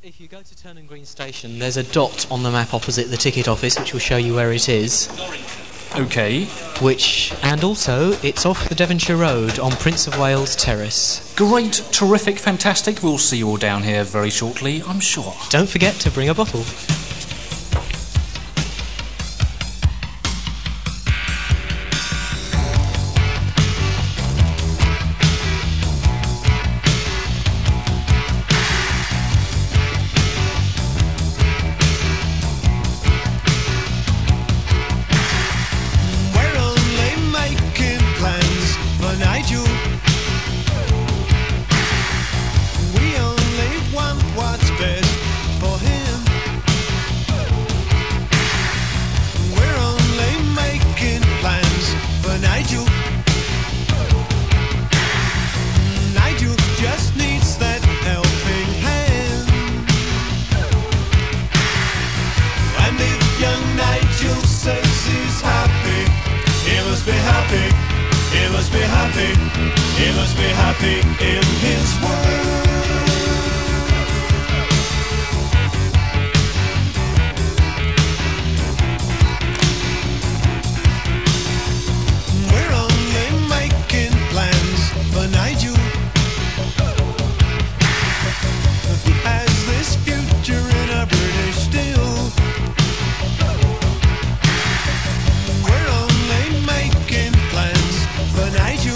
If you go to Turnham Green Station, there's a dot on the map opposite the ticket office, which will show you where it is. OK. And also, it's off the Devonshire Road on Prince of Wales Terrace. Great, terrific, fantastic. We'll see you all down here very shortly, I'm sure. Don't forget to bring a bottle. He must be happy in his world. We're only making plans for Nigel. He has this future in a British steel. We're only making plans for Nigel.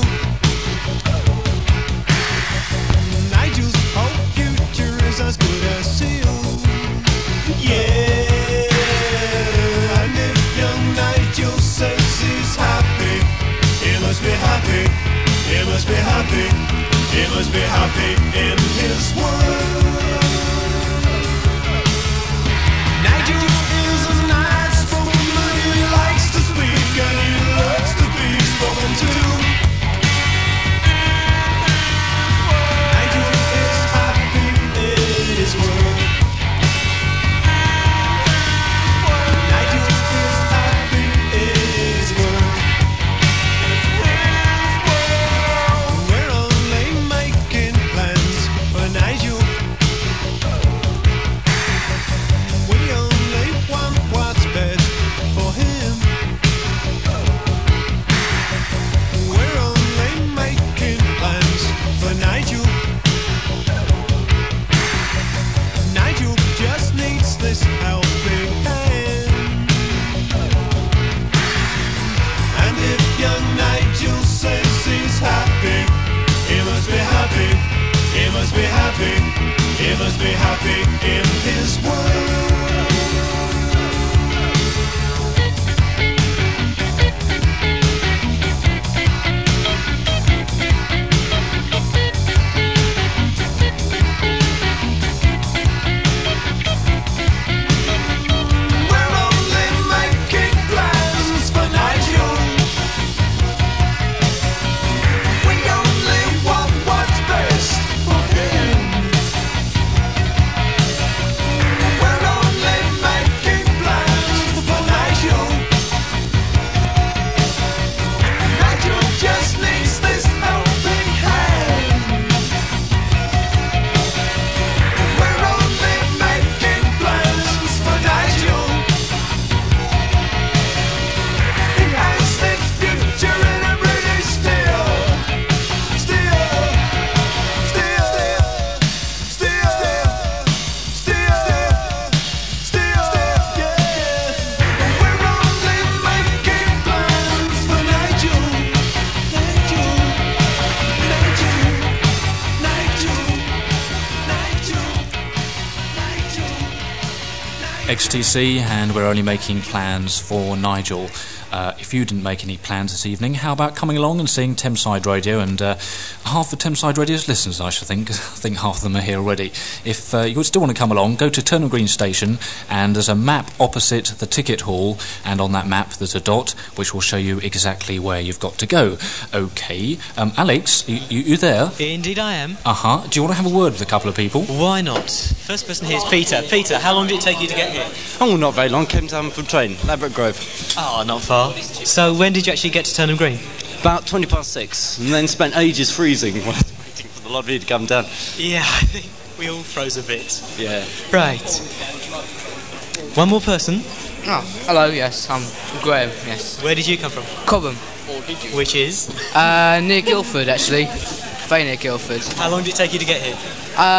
Nigel's whole future is as good as sealed. Yeah, and if young Nigel says he's happy, he must be happy, he must be happy, he must be happy in his world. Nigel is a nice spoken man, he likes to speak and he loves to be spoken to. He must be happy in his world. We're only making plans for Nigel. We only want what's best for him. XTC, and we're only making plans for Nigel. If you didn't make any plans this evening, how about coming along and seeing Thameside Radio? And half the Thameside Radio's listeners, I should think. I think half of them are here already. If you still want to come along, go to Turnham Green Station, and there's a map opposite the ticket hall, and on that map there's a dot which will show you exactly where you've got to go. OK. Alex, you there? Indeed I am. Uh-huh. Do you want to have a word with a couple of people? Why not? First person here is Peter. Peter, how long did it take you to get here? Oh, not very long. Came down from train, Ladbroke Grove. Oh, not far. So when did you actually get to Turnham Green? About 20 past 6, and then spent ages freezing while waiting for the lottery to come down. Yeah, We all froze a bit. Yeah. Right. One more person. Oh, hello, yes, I'm Graham, yes. Where did you come from? Cobham. Which is? Near Guildford, actually. Very near Guildford. How long did it take you to get here?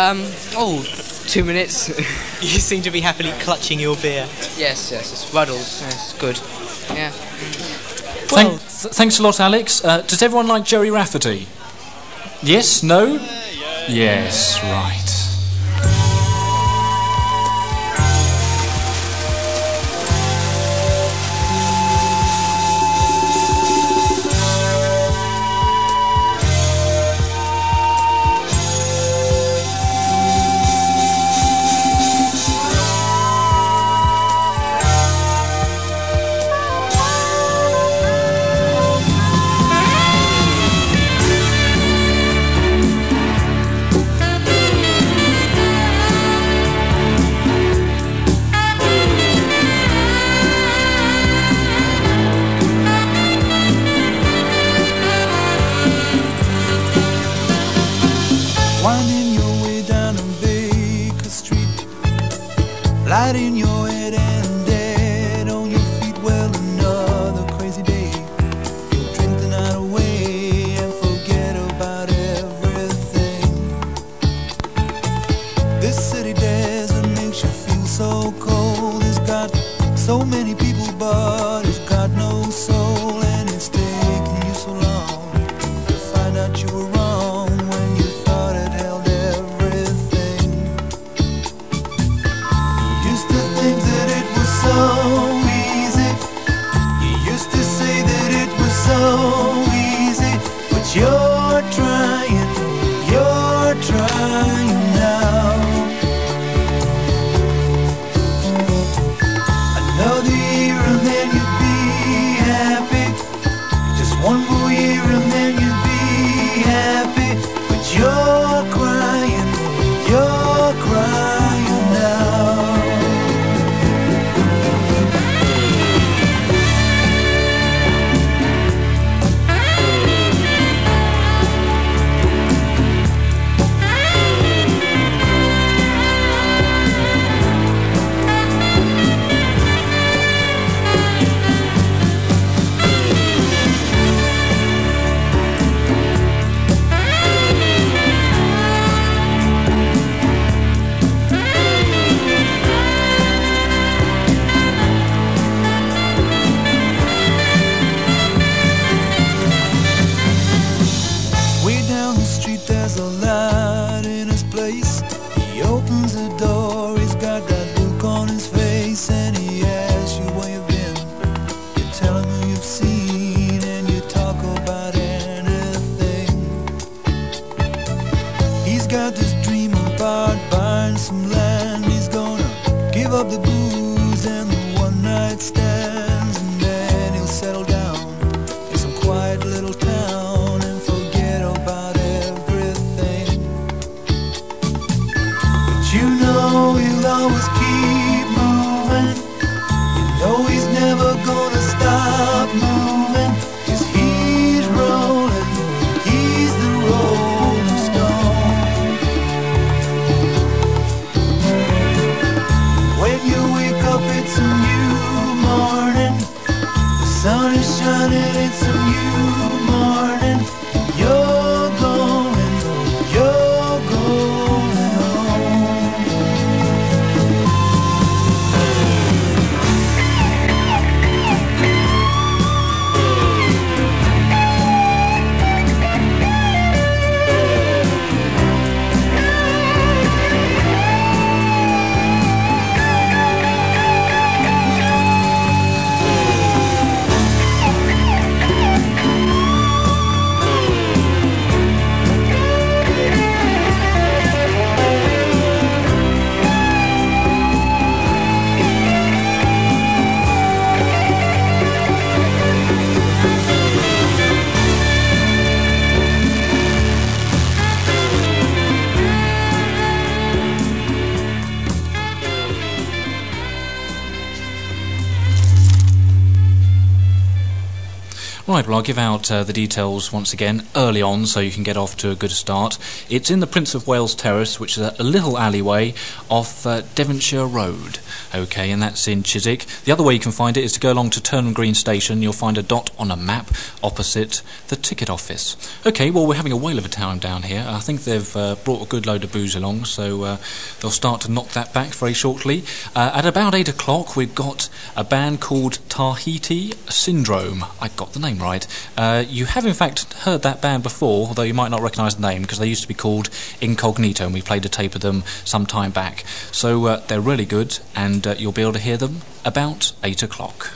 2 minutes. You seem to be happily clutching your beer. Yes, it's Ruddles, yes, good. Yeah. Well, Thanks a lot, Alex. Does everyone like Joey Rafferty? Yes? No? Yes, right. Winding your way down on Baker Street, light in your head and dead on your feet. Well, another crazy day. You'll drink the night away and forget about everything. This city desert makes you feel so cold. It's got so many people, but it's got no soul. And it's taken you so long to find out you were wrong when you thought it held everything. You used to think that it was so easy. You used to say that it was so easy. But you're trying now. Another year and then you'd be happy. Just one more year and then you'd be happy. But you're crying now. Way down the street there's a light in his place. He opens the door, he's got that look on his face, and he asks you where you've been. You tell him who you've seen, and you talk about anything. He's got this dream about buying some land. He's gonna give up the booze and the one night stands, and then he'll settle down in some quiet little town and forget about everything. But you know he'll always keep moving. You know he's never gonna stop moving. 'Cause he's rolling, he's the rolling stone. When you wake up it's a new morning. The sun is shining, it's a new morning. You're going home. Right, well, I'll give out the details once again early on so you can get off to a good start. It's in the Prince of Wales Terrace, which is a little alleyway off Devonshire Road. OK, and that's in Chiswick. The other way you can find it is to go along to Turnham Green Station. You'll find a dot on a map opposite the ticket office. OK, well, we're having a whale of a time down here. I think they've brought a good load of booze along, so they'll start to knock that back very shortly. At about 8 o'clock, we've got a band called Tahiti Syndrome. I got the name right. You have in fact heard that band before, although you might not recognise the name, because they used to be called Incognito, and we played a tape of them some time back. So they're really good, and you'll be able to hear them about 8 o'clock.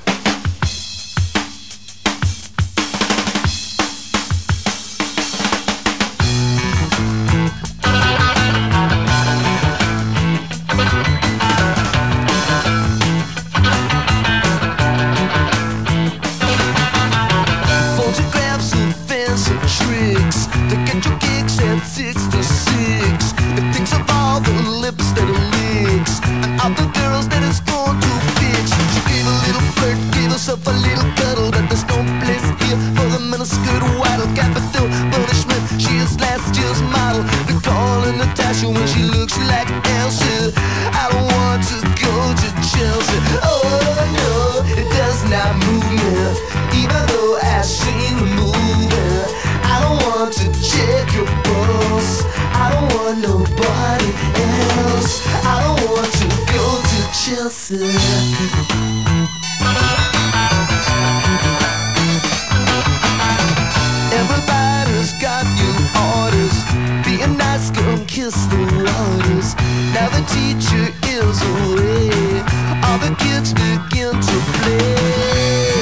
Everybody's got new orders. Be a nice girl and kiss the waters. Now the teacher is away. All the kids begin to play.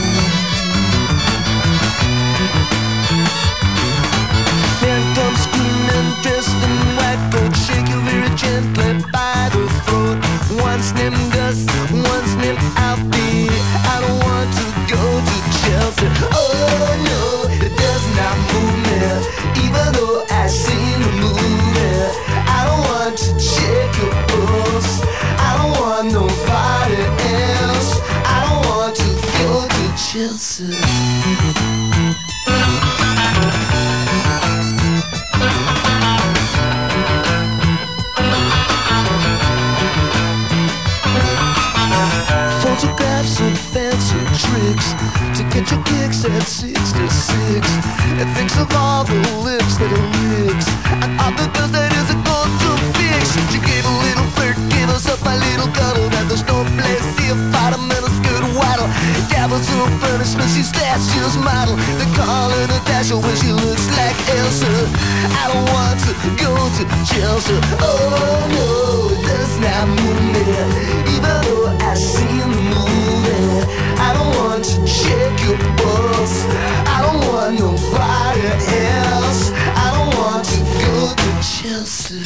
Men come screaming, dressed in white coat, shake you very gently by the throat. One's named Gus, one's named Alfie. I don't want to go to Chelsea. Oh no, it does not move me. Even though I've seen the movie, I don't want to check your pulse. I don't want nobody else. I don't want to go to Chelsea. Photographs and fancy tricks to get your kicks at 66. It thinks of all the lips that are licks and all the girls that isn't going to fix. She gave a little flirt, gave us up a little cuddle. That there's no place here, fight a minute, skirt waddle. Gavels to a furnishment, she's that, she's model. They call her Natasha when she looks like Elsa. I don't want to go to Chelsea. Oh no, it does not move me. Even though I've seen the movie, I don't want to check your pulse. I don't want nobody else. I don't want to go to Chelsea.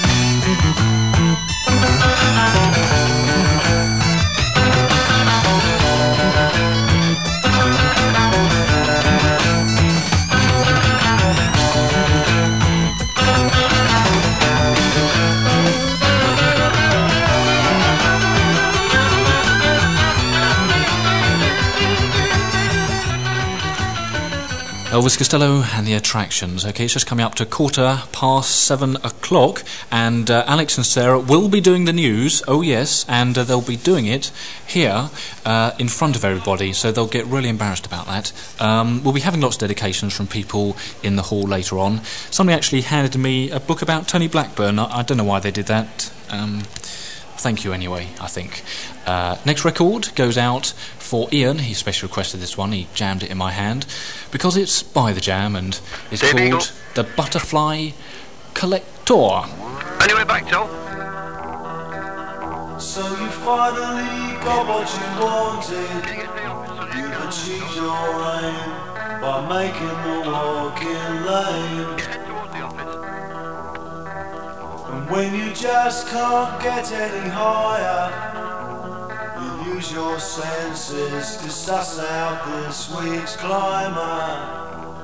Elvis Costello and the Attractions. Okay, it's just coming up to 7:15 o'clock, and Alex and Sarah will be doing the news. Oh yes, and they'll be doing it here in front of everybody, so they'll get really embarrassed about that. We'll be having lots of dedications from people in the hall later on. Somebody actually handed me a book about Tony Blackburn. I don't know why they did that. Thank you anyway, I think. Next record goes out for Ian. He specially requested this one. He jammed it in my hand because it's by The Jam and it's called Eagle. The Butterfly Collector. Anyway, back, Joel. So you finally got what you wanted. You've achieved your aim by making the walking lane. And when you just can't get any higher, you use your senses to suss out this week's climber.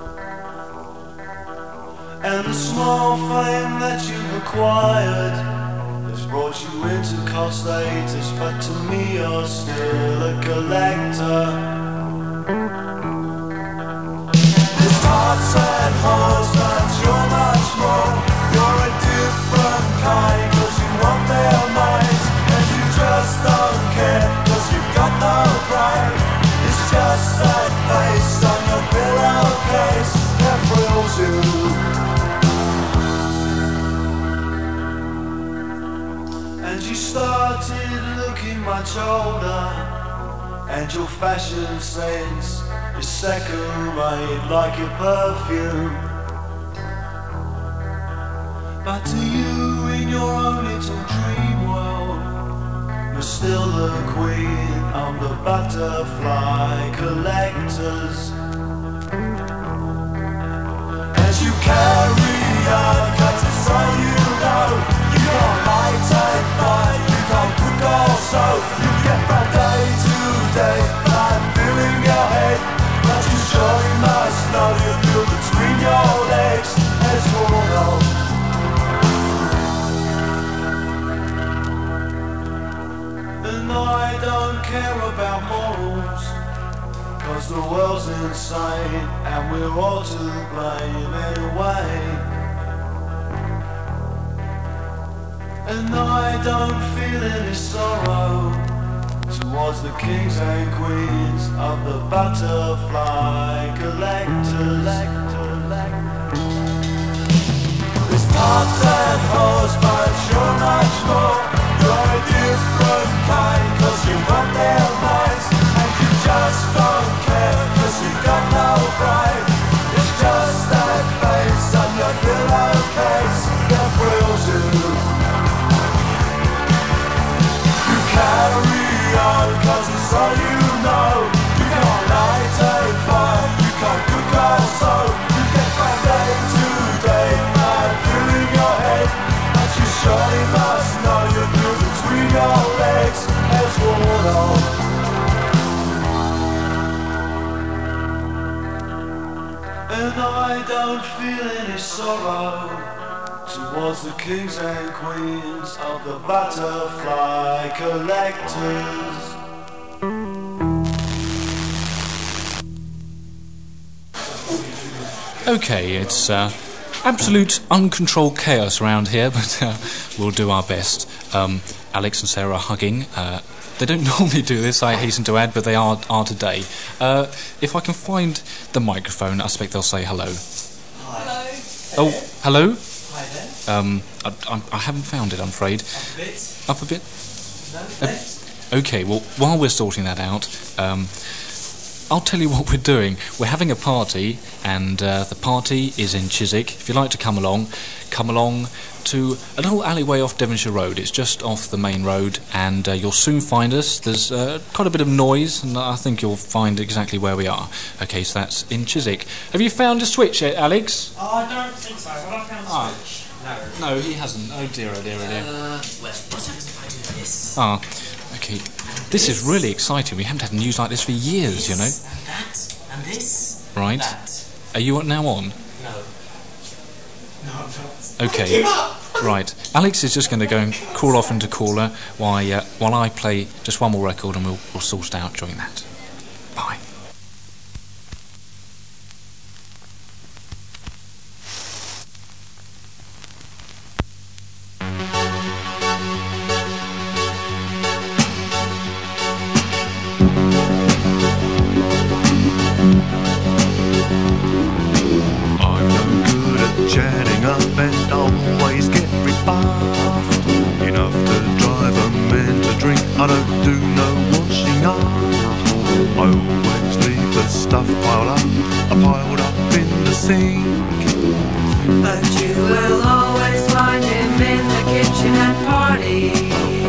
And the small fame that you've acquired has brought you into cult status, but to me you're still a collector. tarts and whores, but you're much more. You're a different kind, cause you want their minds, and you just don't care, cause you've got no pride. It's just that face on your pillowcase that thrills you. And you started looking much older, and your fashion sense is second rate like your perfume. But to you in your own little dream world, you're still the queen of the butterfly collectors. As you carry on, cause it's all you know. You can't light, take fire, you can't cook or sew. You get from day to day, like filling your head. But you surely must know you feel between your legs as you're old. And I don't care about morals, cause the world's insane and we're all to blame anyway. And I don't feel any sorrow towards the kings and queens of the butterfly collectors. There's tarts and whores, but you're much more. You're a different kind, cause you want their minds, and you just don't care, cause you've got no pride. It's just that face on your pillowcase that thrills you. You carry on, cause it's all you know. You can't light, take fire, you can't cook or sew. You get from day to day, mad filling your head. But you surely must know you feel between your legs as worn on. And I don't feel any sorrow towards the kings and queens of the butterfly collectors. Okay, it's absolute uncontrolled chaos around here, but we'll do our best. Alex and Sarah are hugging. They don't normally do this, I hasten to add, but they are today. If I can find the microphone, I expect they'll say hello. Hello. Oh, hello? Hi there. I haven't found it, I'm afraid. Up a bit. Up a bit? No, left. Okay, well, while we're sorting that out, I'll tell you what we're doing. We're having a party, and the party is in Chiswick. If you'd like to come along to a little alleyway off Devonshire Road. It's just off the main road, and you'll soon find us. There's quite a bit of noise, and I think you'll find exactly where we are. Okay, so that's in Chiswick. Have you found a switch yet, Alex? Oh, I don't think so. Have I found a switch? No. No, he hasn't. Oh dear, oh dear, oh dear. Well, what happens if I do this? Ah, okay. This is really exciting. We haven't had news like this for years, you know. And that, and this, Right. that. Are you now on? No. No, I'm not. Okay. Give up! Right. Alex is just going to go and crawl off into caller while I play just one more record, and we'll sort it out during that. Bye. I'm no good at chatting up and always get rebuffed. Enough to drive a man to drink, I don't do no washing up. I always leave the stuff piled up in the sink. But you will always find him in the kitchen at parties.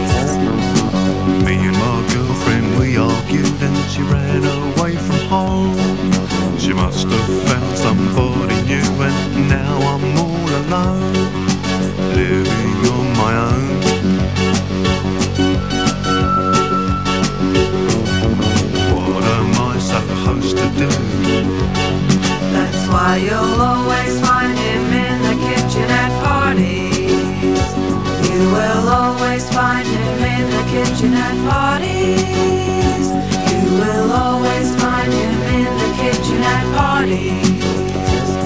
Me and my girlfriend, we argued and she ran away from home. She must have found somebody new and now I'm all alone, living on my own. What am I supposed to do? That's why you'll always find him in the kitchen at parties. You will always find him in the kitchen at parties. You will always find him in the kitchen at parties.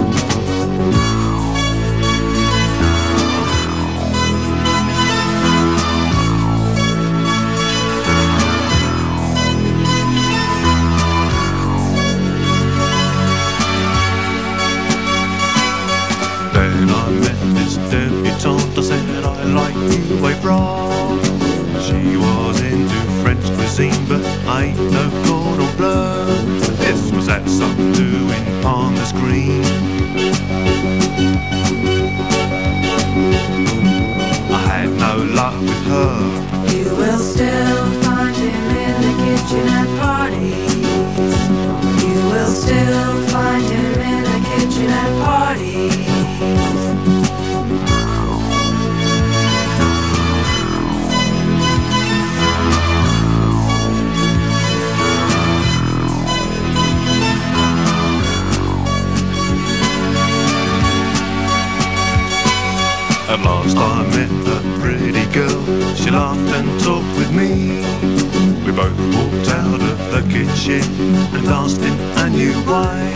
scene, but I ain't no Gordon Blur. This was that something doing Palmer's Green. I had no luck with her. You will still find him in the kitchen at parties. You will still find him in the kitchen at parties. At last I met a pretty girl. She laughed and talked with me. We both walked out of the kitchen and asked in a new way.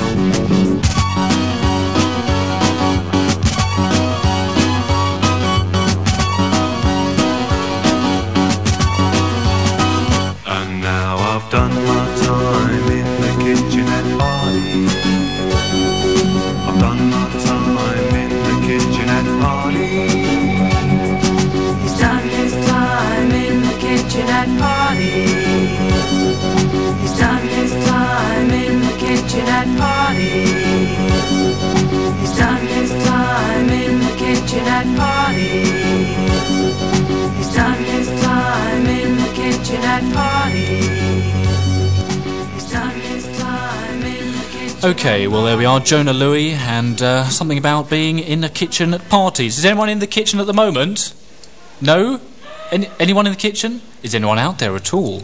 And now I've done my time in the kitchen at parties. I've done my time in the kitchen at parties. He's done his time in the kitchen at parties. He's done his time in the kitchen at parties. He's done his time in the kitchen at parties. He's done his time in the kitchen at parties. He's done his time in the kitchen. Okay, well there we are, Jonah Louie, and something about being in the kitchen at parties. Is anyone in the kitchen at the moment? No? Anyone in the kitchen? Is anyone out there at all?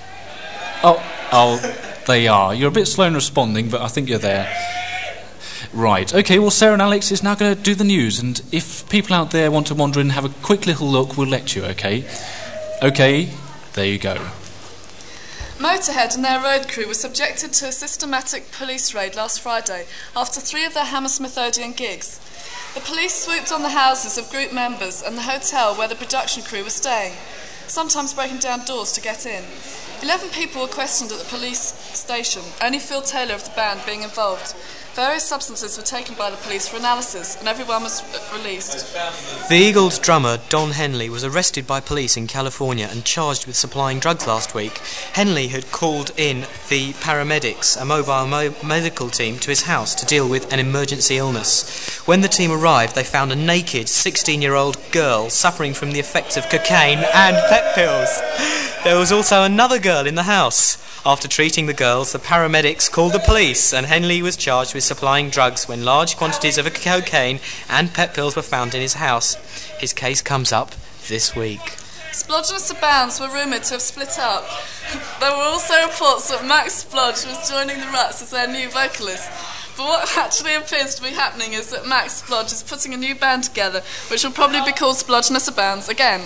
Oh, they are. You're a bit slow in responding, but I think you're there. Right, okay, well Sarah and Alex is now going to do the news, and if people out there want to wander in and have a quick little look, we'll let you, okay? Okay, there you go. Motorhead and their road crew were subjected to a systematic police raid last Friday after 3 of their Hammersmith Odeon gigs. The police swooped on the houses of group members and the hotel where the production crew were staying, sometimes breaking down doors to get in. 11 people were questioned at the police station, only Phil Taylor of the band being involved. Various substances were taken by the police for analysis and everyone was released. The Eagles drummer Don Henley was arrested by police in California and charged with supplying drugs last week. Henley had called in the paramedics, a mobile medical team, to his house to deal with an emergency illness. When the team arrived, they found a naked 16-year-old girl suffering from the effects of cocaine and pep pills. There was also another girl in the house. After treating the girls, the paramedics called the police, and Henley was charged with supplying drugs when large quantities of cocaine and pep pills were found in his house. His case comes up this week. Splodgeness Abounds were rumoured to have split up. There were also reports that Max Splodge was joining the Ruts as their new vocalist. But what actually appears to be happening is that Max Splodge is putting a new band together, which will probably be called Splodgeness Abounds again.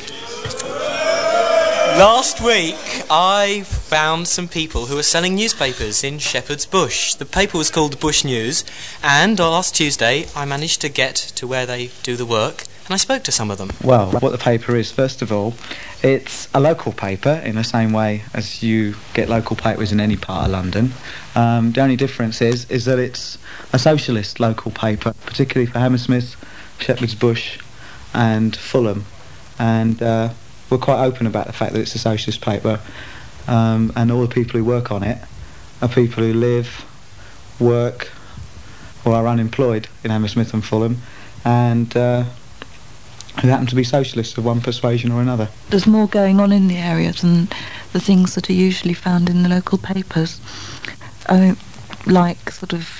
Last week, I found some people who were selling newspapers in Shepherd's Bush. The paper was called the Bush News, and last Tuesday I managed to get to where they do the work, and I spoke to some of them. Well, what the paper is, first of all, it's a local paper in the same way as you get local papers in any part of London. The only difference is that it's a socialist local paper, particularly for Hammersmith, Shepherd's Bush and Fulham. And we're quite open about the fact that it's a socialist paper, and all the people who work on it are people who live, work, or are unemployed in Hammersmith and Fulham, and who happen to be socialists of one persuasion or another. There's more going on in the area than the things that are usually found in the local papers. Like sort of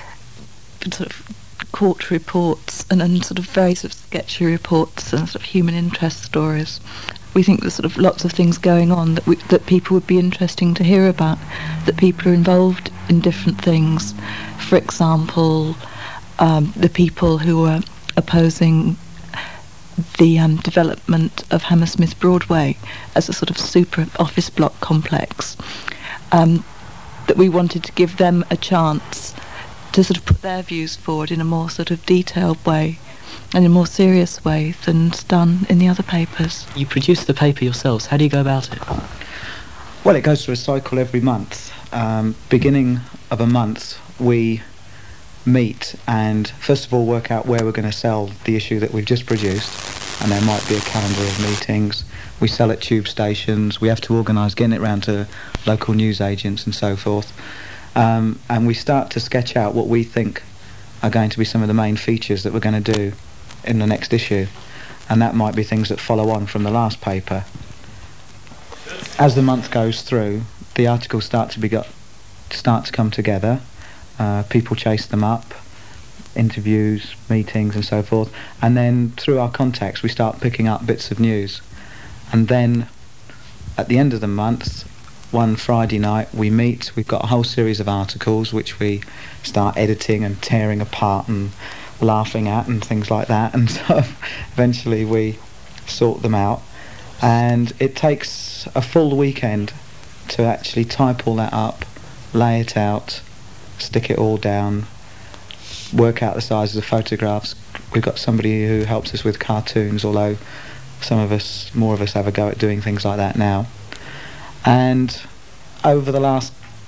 court reports and sort of very sort of sketchy reports and sort of human interest stories. We think there's sort of lots of things going on that people would be interesting to hear about, that people are involved in different things. For example, the people who are opposing the development of Hammersmith Broadway as a sort of super office block complex, that we wanted to give them a chance to sort of put their views forward in a more sort of detailed way and in a more serious way than's done in the other papers. You produce the paper yourselves. How do you go about it? Well, it goes through a cycle every month. Beginning of a month, we meet and first of all work out where we're going to sell the issue that we've just produced, and there might be a calendar of meetings. We sell at tube stations. We have to organise getting it round to local news agents and so forth. And we start to sketch out what we think are going to be some of the main features that we're going to do in the next issue. And that might be things that follow on from the last paper. As the month goes through, the articles start to come together. People chase them up, interviews, meetings and so forth, and then through our contacts we start picking up bits of news. And then at the end of the month, one Friday night, we meet. We've got a whole series of articles which we start editing and tearing apart and laughing at and things like that, and so eventually we sort them out. And it takes a full weekend to actually type all that up, lay it out, stick it all down, work out the sizes of photographs. We've got somebody who helps us with cartoons, although more of us have a go at doing things like that now. And over the last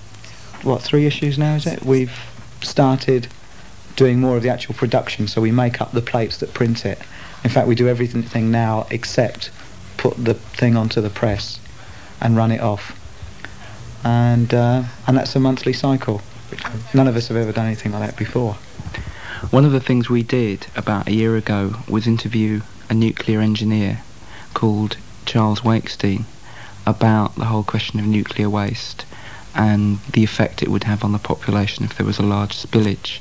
3 issues now, is it? We've started doing more of the actual production, so we make up the plates that print it. In fact, we do everything now except put the thing onto the press and run it off. And that's a monthly cycle. None of us have ever done anything like that before. One of the things we did about a year ago was interview a nuclear engineer called Charles Wakestein about the whole question of nuclear waste and the effect it would have on the population if there was a large spillage.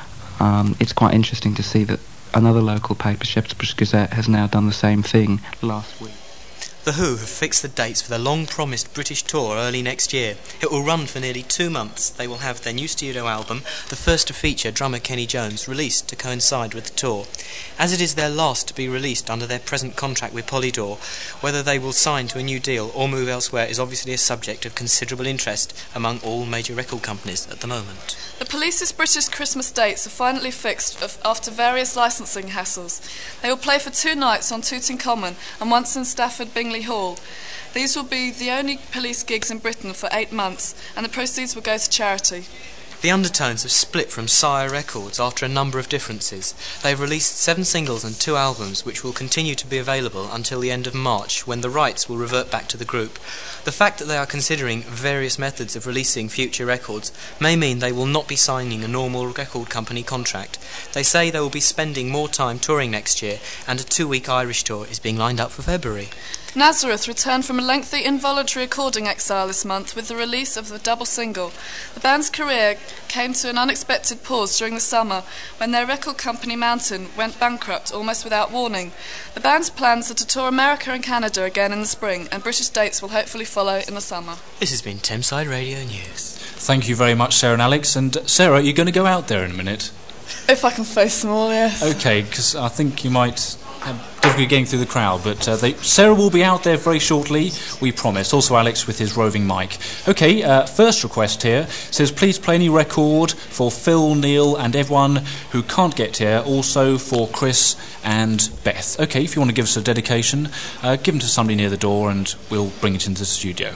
It's quite interesting to see that another local paper, Shepherd's Bush Gazette, has now done the same thing last week. The Who have fixed the dates for their long-promised British tour early next year. It will run for nearly 2 months. They will have their new studio album, the first to feature drummer Kenny Jones, released to coincide with the tour. As it is their last to be released under their present contract with Polydor, whether they will sign to a new deal or move elsewhere is obviously a subject of considerable interest among all major record companies at the moment. The Police's British Christmas dates are finally fixed after various licensing hassles. They will play for 2 nights on Tooting Common and once in Stafford Bingley Hall. These will be the only Police gigs in Britain for 8 months, and the proceeds will go to charity. The Undertones have split from Sire Records after a number of differences. They have released 7 singles and 2 albums, which will continue to be available until the end of March, when the rights will revert back to the group. The fact that they are considering various methods of releasing future records may mean they will not be signing a normal record company contract. They say they will be spending more time touring next year, and a 2-week Irish tour is being lined up for February. Nazareth returned from a lengthy involuntary recording exile this month with the release of the double single. The band's career came to an unexpected pause during the summer when their record company Mountain went bankrupt almost without warning. The band's plans are to tour America and Canada again in the spring, and British dates will hopefully follow in the summer. This has been Thameside Radio News. Thank you very much, Sarah and Alex. And Sarah, you're going to go out there in a minute? If I can face them all, yes. OK, because I think you might have difficulty getting through the crowd, but Sarah will be out there very shortly, we promise. Also Alex with his roving mic. OK, first request here says please play any record for Phil, Neil and everyone who can't get here, also for Chris and Beth. OK, if you want to give us a dedication, give them to somebody near the door and we'll bring it into the studio.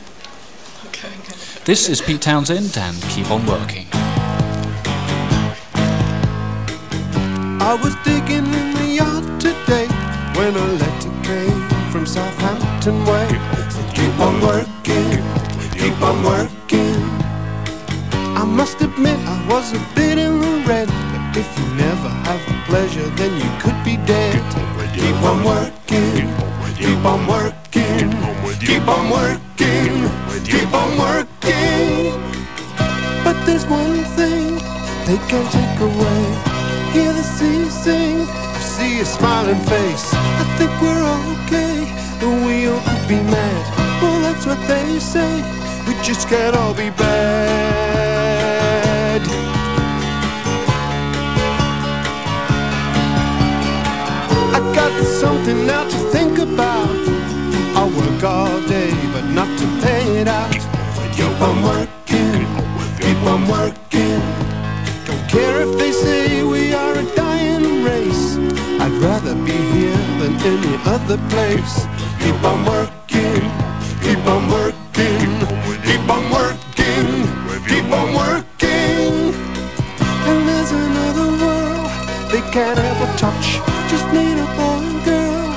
Okay. This is Pete Townsend and Keep On Working. I was digging in the yard today when a letter came from Southampton way. Said, keep on working, keep on working. I must admit I was a bit in the red, but if you never have the pleasure then you could be dead. Keep on working, keep on working, keep on working, keep on working. But there's one thing they can't take away. Hear the sea sing, I see a smiling face. I think we're okay, and we all could be mad. Well, that's what they say, we just can't all be bad. I got something now to think about. I work all day, but not to pay it out. Keep on working, keep on working. Don't care if they say we are a dying race. I'd rather be here than any other place. Keep on working, keep on working, keep on working, keep on working. And there's another world they can't ever touch. Just need a boy and girl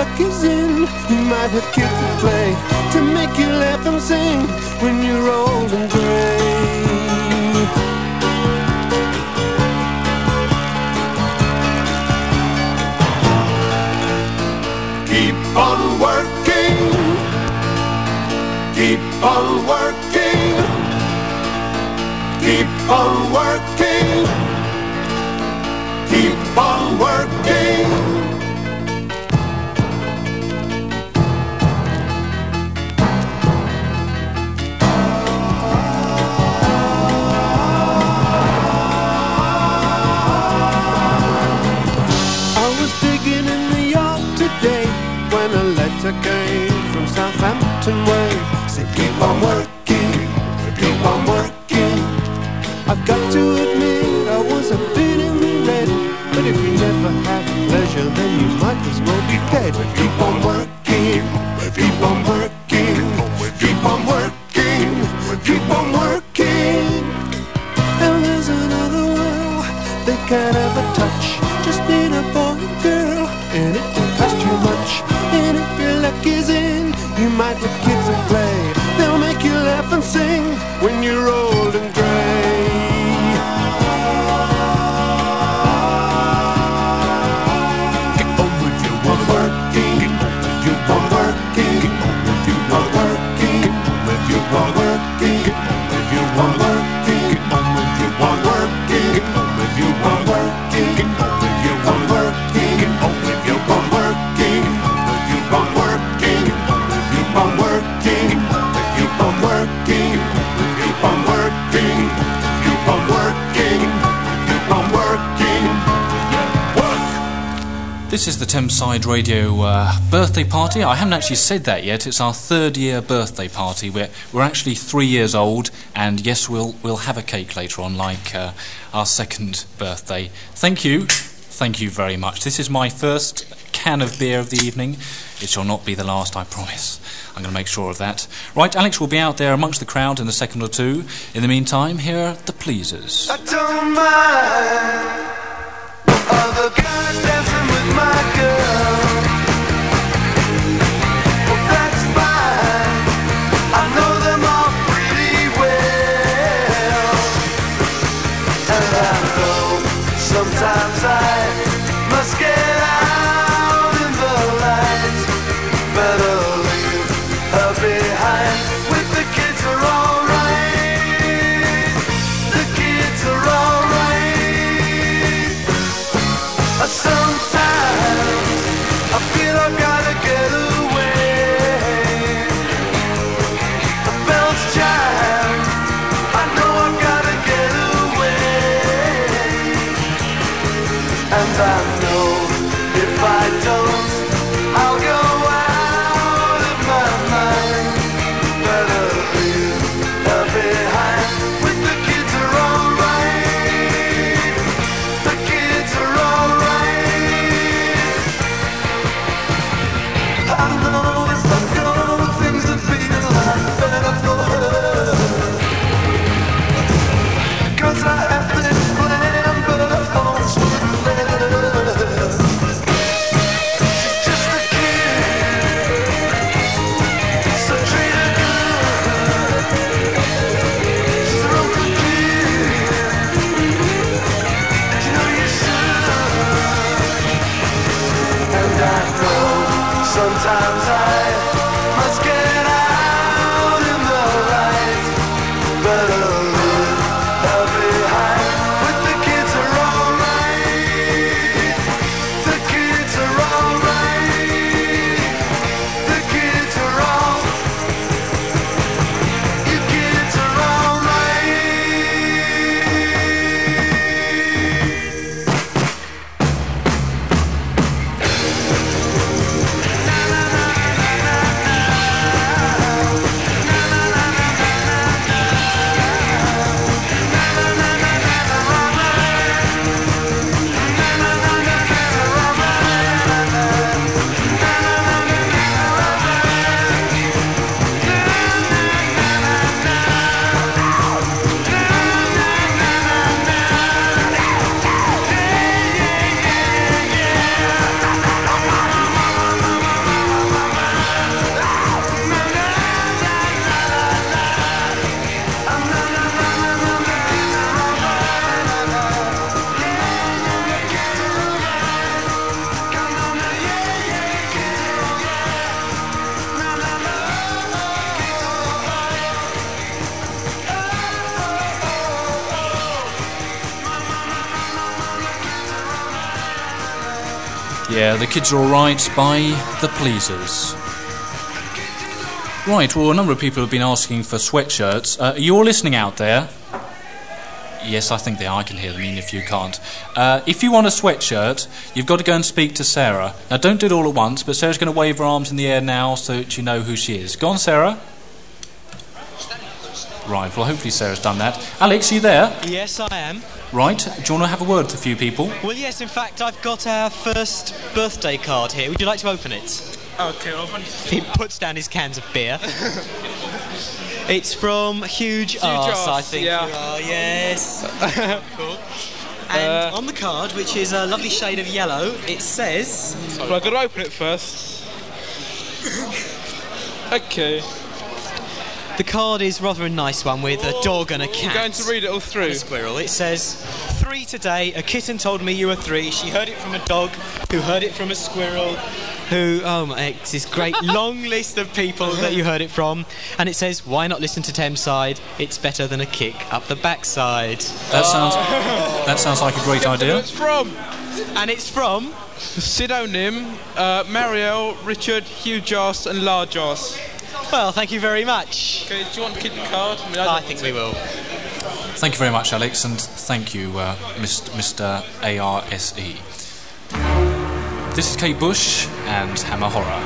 luck is in, you might have kids to play, to make you laugh and sing when you're old and grey. Keep on working, keep on working, keep on working, keep on working. When a letter came from Southampton way, said keep on working, keep on working. I've got to admit I was a bit in the red, but if you never have pleasure then you might as well be dead. Keep on working, keep on working, keep on working, keep on working. And there's another world they can't ever touch, just need a boy and girl, and it don't cost you much. And if your luck is in, you might have kids to play, they'll make you laugh and sing when you're old and grey. Get on with your working, get on with your working, get on with your working, get on with your working, get on with your working, get on with your working, get on with your working, get on with your working, get on with your working. This is the Thameside Radio birthday party. I haven't actually said that yet. It's our 3rd year birthday party. We're actually 3 years old, and yes, we'll have a cake later on, like our 2nd birthday. Thank you very much. This is my first can of beer of the evening. It shall not be the last, I promise. I'm going to make sure of that. Right, Alex will be out there amongst the crowd in a second or two. In the meantime, here are the Pleasers. I don't mind other guys dancing with my girl. Well, that's fine. I know them all pretty well. And I know sometimes I must get out in the light. Better leave her behind. With the kids are alright. The kids are alright. Sometimes I feel I gotta get away. The bells chime, I know I gotta get away. And I know if I don't, I'll go out of my mind. Better leave her behind. With the kids are alright. The kids are alright. I know it's not all the things that feel like better for her. 'Cause I have this plan, but I falls for letters. She's just a kid, so treat her good. She's her own kid, and you know you should. And I know sometimes I must get out in the light. Better leave her behind. With the kids are alright. The kids are alright. The kids are all. You kids are alright. Na na na na na. Yeah, the kids are all right by the Pleasers. Right, well, a number of people have been asking for sweatshirts. Are you all listening out there? Yes, I think they are. I can hear them, even if you can't. If you want a sweatshirt, you've got to go and speak to Sarah. Now, don't do it all at once, but Sarah's going to wave her arms in the air now so that you know who she is. Go on, Sarah. Right, well, hopefully Sarah's done that. Alex, are you there? Yes, I am. Right, do you want to have a word with a few people? Well, yes, in fact, I've got our first birthday card here. Would you like to open it? Okay, open. He puts down his cans of beer. It's from Huge Arse, I think. Yeah. You are, yes. Cool. And on the card, which is a lovely shade of yellow, it says... Well, I've got to open it first. Okay. The card is rather a nice one with a dog and a cat. You're going to read it all through? And a squirrel. It says, 3 today, a kitten told me you were 3. She heard it from a dog, who heard it from a squirrel, who... Oh, my, it's this great long list of people that you heard it from. And it says, why not listen to Thameside? It's better than a kick up the backside. That sounds like a great idea. It's from... And it's from... Pseudonym, Marielle, Richard, Hugh Joss and Large Joss. Well, thank you very much. Okay, do you want to keep the card? I think we will. Thank you very much, Alex, and thank you, Mr. ARSE. This is Kate Bush and Hammer Horror.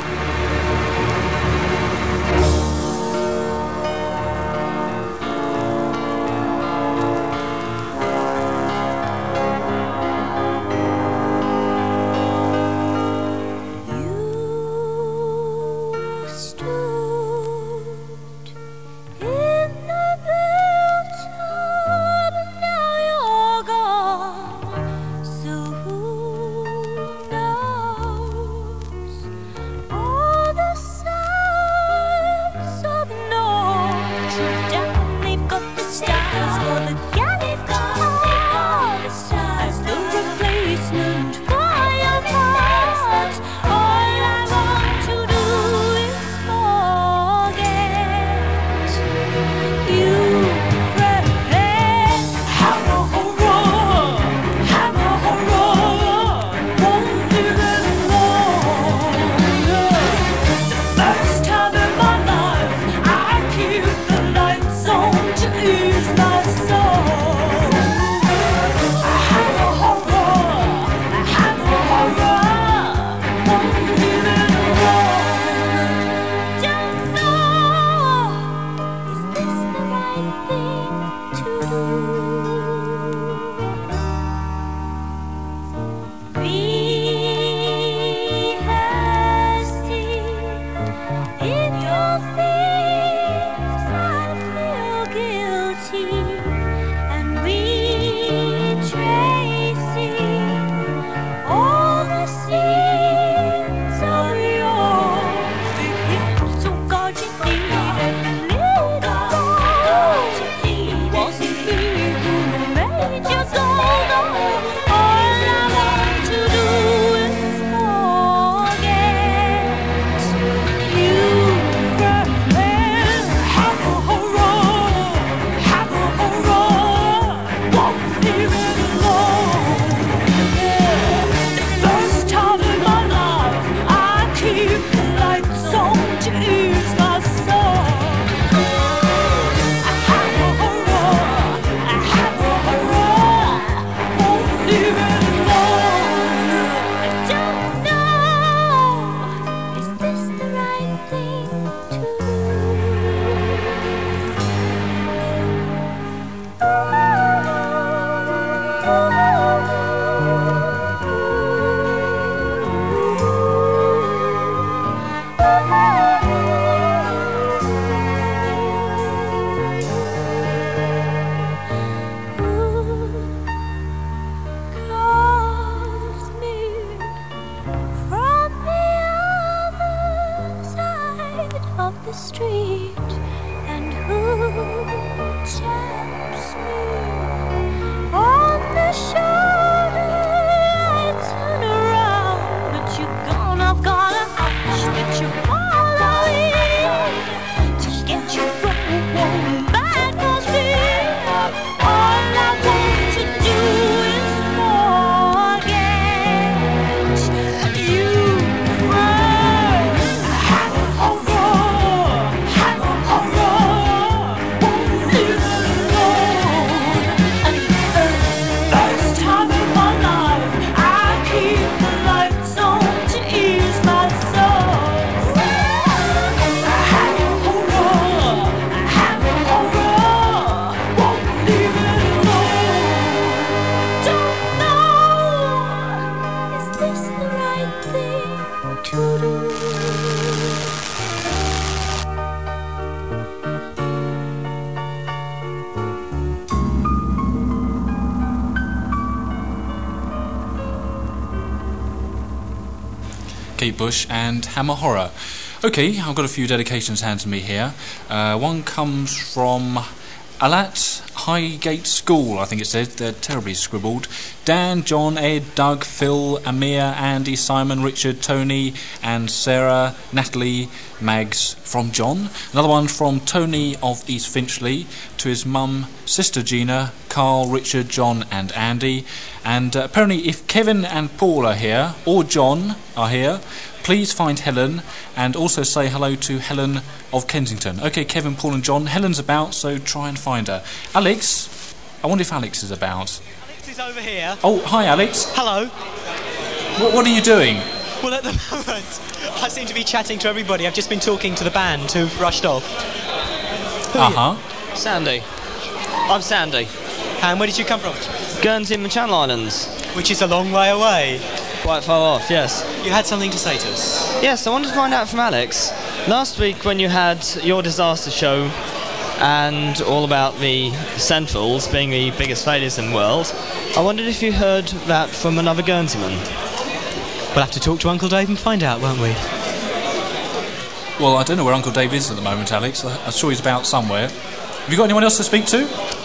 Kate Bush and Hammer Horror. Okay, I've got a few dedications handed to me here. One comes from Alat Highgate School, I think it says. They're terribly scribbled. Dan, John, Ed, Doug, Phil, Amir, Andy, Simon, Richard, Tony and Sarah, Natalie, Mags from John. Another one from Tony of East Finchley to his mum, sister Gina, Carl, Richard, John and Andy. And apparently if Kevin and Paul are here, or John are here, please find Helen and also say hello to Helen of Kensington. Okay, Kevin, Paul and John. Helen's about, so try and find her. Alex, I wonder if Alex is about. Alex is over here. Oh, hi Alex. Hello. What are you doing? Well, at the moment, I seem to be chatting to everybody. I've just been talking to the band who've rushed off. Uh-huh. Sandy. I'm Sandy. And where did you come from? Guernsey and the Channel Islands. Which is a long way away. Quite far off, yes. You had something to say to us? Yes, I wanted to find out from Alex. Last week when you had your disaster show and all about the Centrals being the biggest failures in the world, I wondered if you heard that from another Guernseyman. We'll have to talk to Uncle Dave and find out, won't we? Well, I don't know where Uncle Dave is at the moment, Alex. I'm sure he's about somewhere. Have you got anyone else to speak to?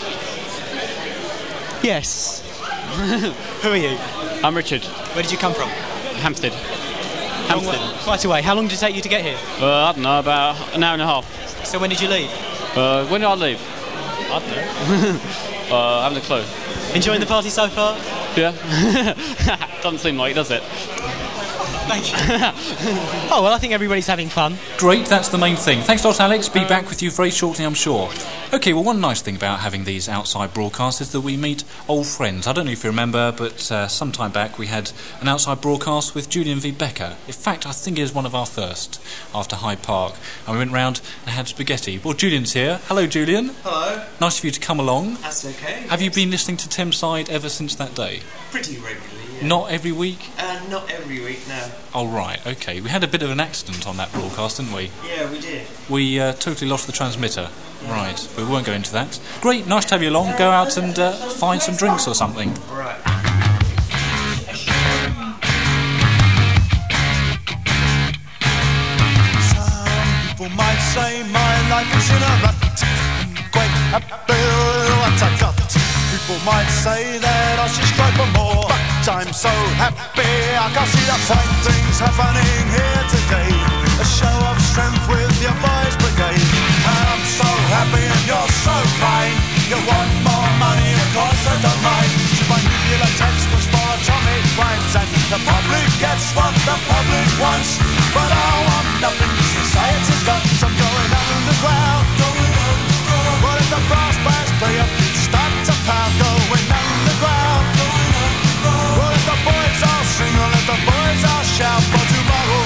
Yes. Who are you? I'm Richard. Where did you come from? Hampstead. Quite away. How long did it take you to get here? I don't know, about an hour and a half. So when did you leave? When did I leave? I don't know. I haven't a clue. Enjoying the party so far? Yeah. Doesn't seem like it, does it? Thank you. Oh, well, I think everybody's having fun. Great, that's the main thing. Thanks a lot, Alex. Be back with you very shortly, I'm sure. OK, well, one nice thing about having these outside broadcasts is that we meet old friends. I don't know if you remember, but some time back we had an outside broadcast with Julian V. Becker. In fact, I think it was one of our first, after Hyde Park. And we went round and had spaghetti. Well, Julian's here. Hello, Julian. Hello. Nice of you to come along. That's okay. Have you been listening to Thameside ever since that day? Pretty regularly, yeah. Not every week? Not every week, no. Oh, right, OK. We had a bit of an accident on that broadcast, didn't we? Yeah, we did. We totally lost the transmitter. Yeah. Right, we won't go into that. Great, nice to have you along. Go out and find some drinks or something. Right. Some people might say my life is in a rut. Quite happy with what I got. People might say that I should strive for more, but I'm so happy I can see the fine things happening here today. A show of strength with your boys brigade. And I'm so happy and you're so kind. You want more money, of course I don't mind. To buy nuclear textbooks for atomic rhymes, and the public gets what the public wants. But I want nothing society's got. I'm going underground. What if the brass bands play up? Start to pound, going underground. Well, if the boys all sing, or let the boys all shout for tomorrow.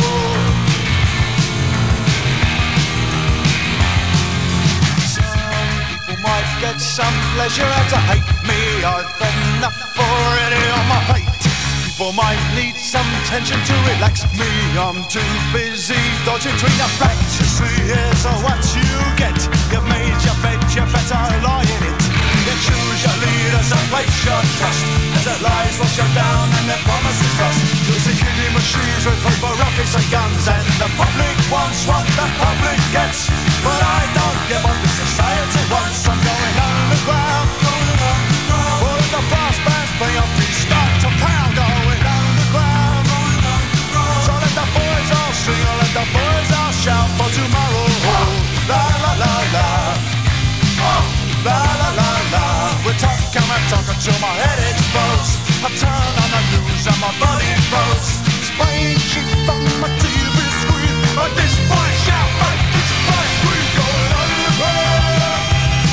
Some people might get some pleasure out to hate me. I've got enough already on my plate. People might need some tension to relax me. I'm too busy dodging between the facts. You see, here's what you get. You've made your bed, you better lie in it. You choose your leaders and place your trust, as their lies wash you down and their promises rust. You're killing machines with paper, rockets and guns, and the public wants what the public gets. But I don't give up the society wants. I'm going underground. All of the brass bands play up, we start to pound. Going underground. So let the boys all sing, or let the boys all shout for tomorrow. La la la la. La la la la. We're talking till my head explodes. I turn on the news and my body froze. Spraying shit from my TV screen. But this boy shout, like this boy scream. Going underground.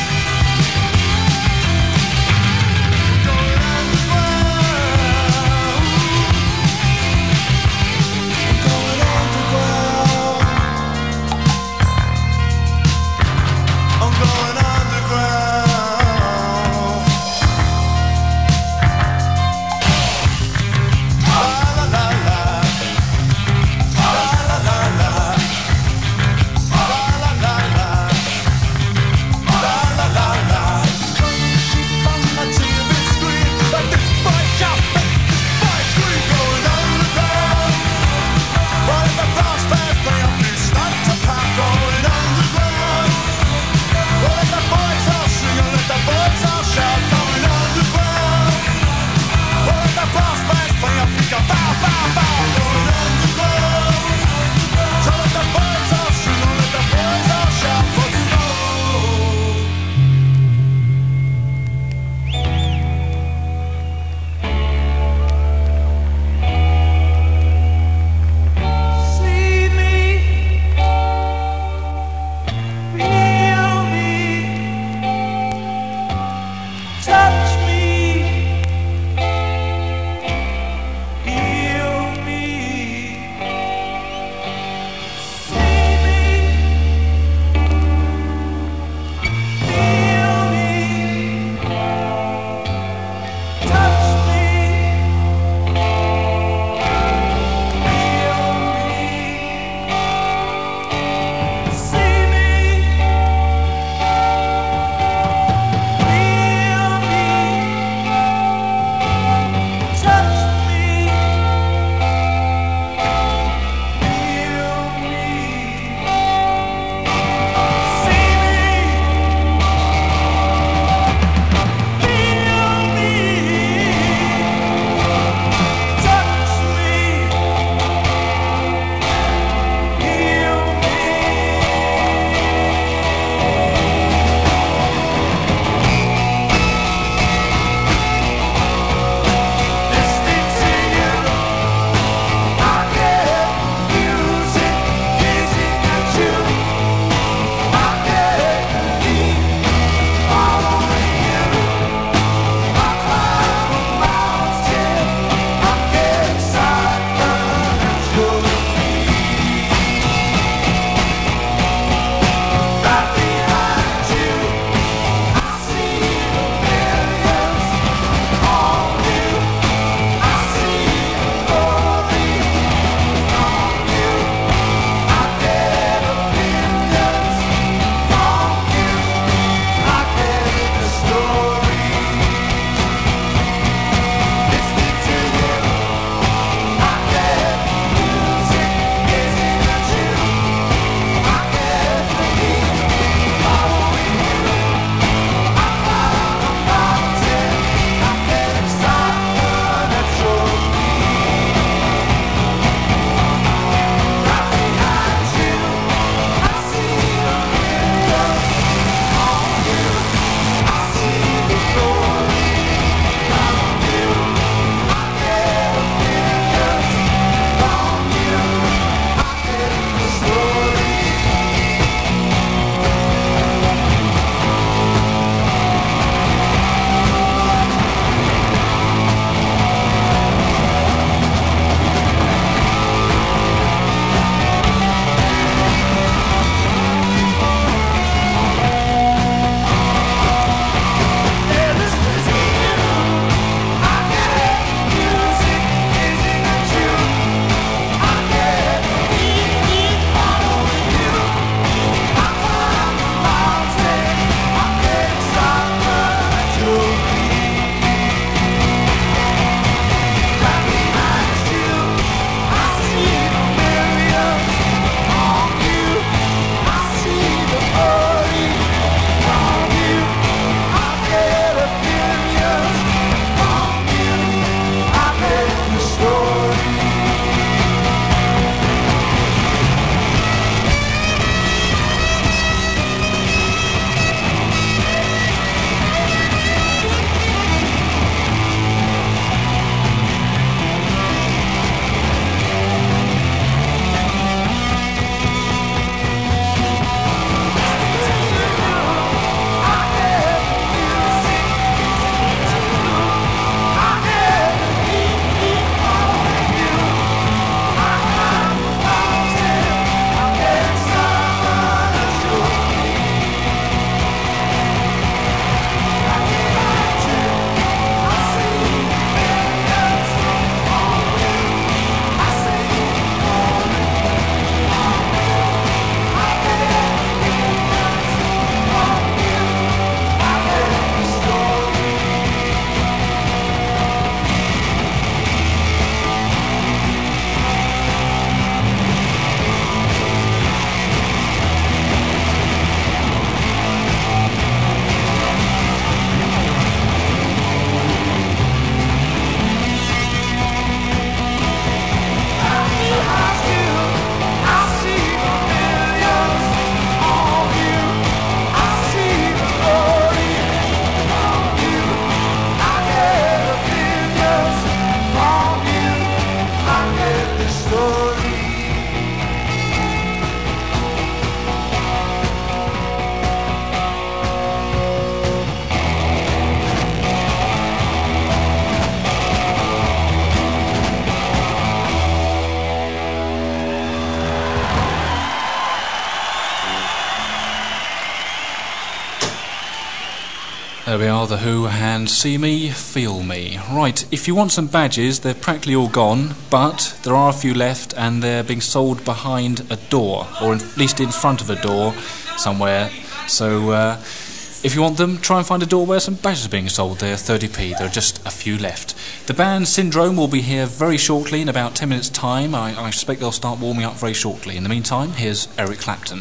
Going underground. Going underground. There we are, The Who and See Me, Feel Me. Right, if you want some badges, they're practically all gone, but there are a few left and they're being sold behind a door, or at least in front of a door somewhere. So if you want them, try and find a door where some badges are being sold. They're 30p, there are just a few left. The band Syndrome will be here very shortly, in about 10 minutes' time. I suspect they'll start warming up very shortly. In the meantime, here's Eric Clapton.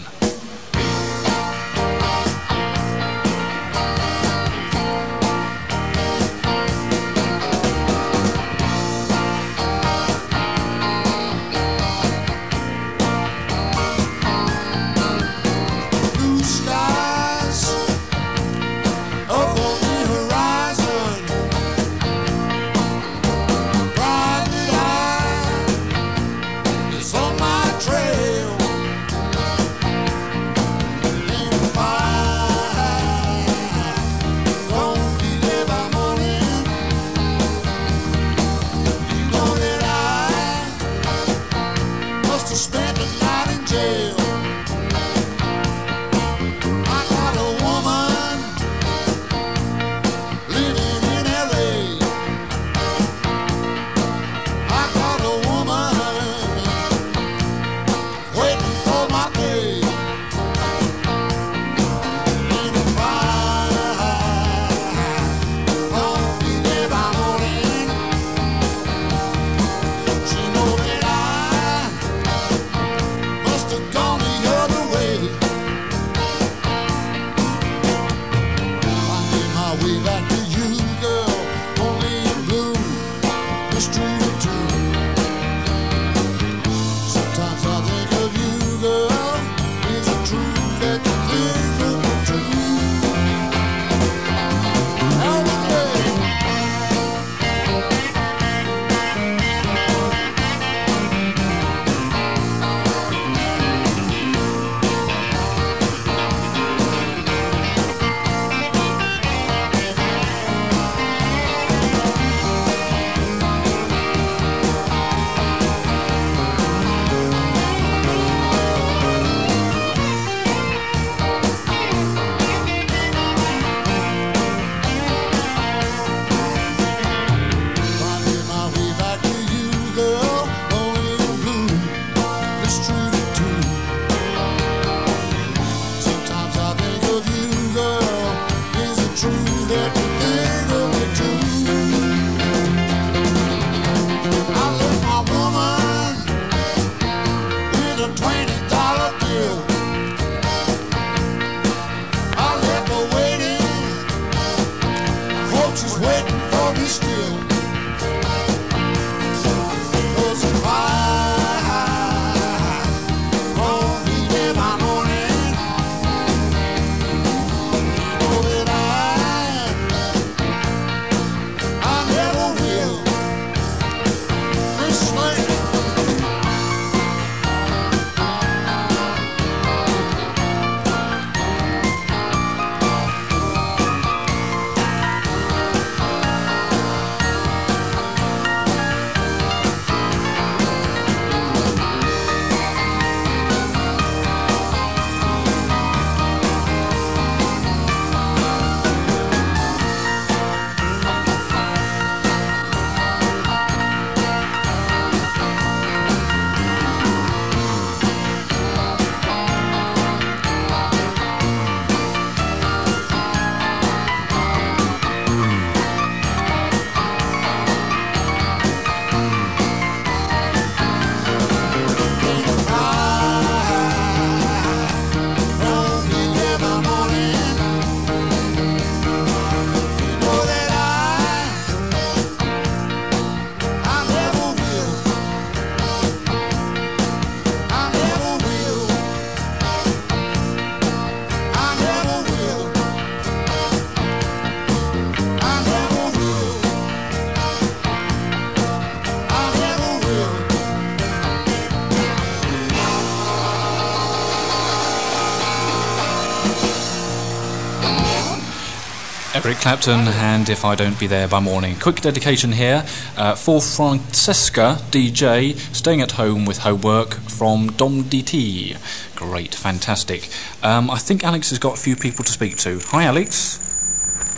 Eric Clapton and If I Don't Be There by Morning. Quick dedication here for Francesca, DJ, staying at home with homework from Dom DT. Great, fantastic. I think Alex has got a few people to speak to. Hi, Alex.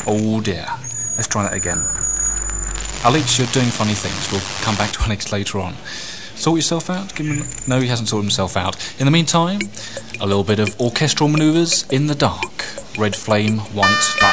Oh dear. Let's try that again. Alex, you're doing funny things. We'll come back to Alex later on. Sort yourself out? No, he hasn't sorted himself out. In the meantime, a little bit of orchestral manoeuvres in the dark. Red flame, white light.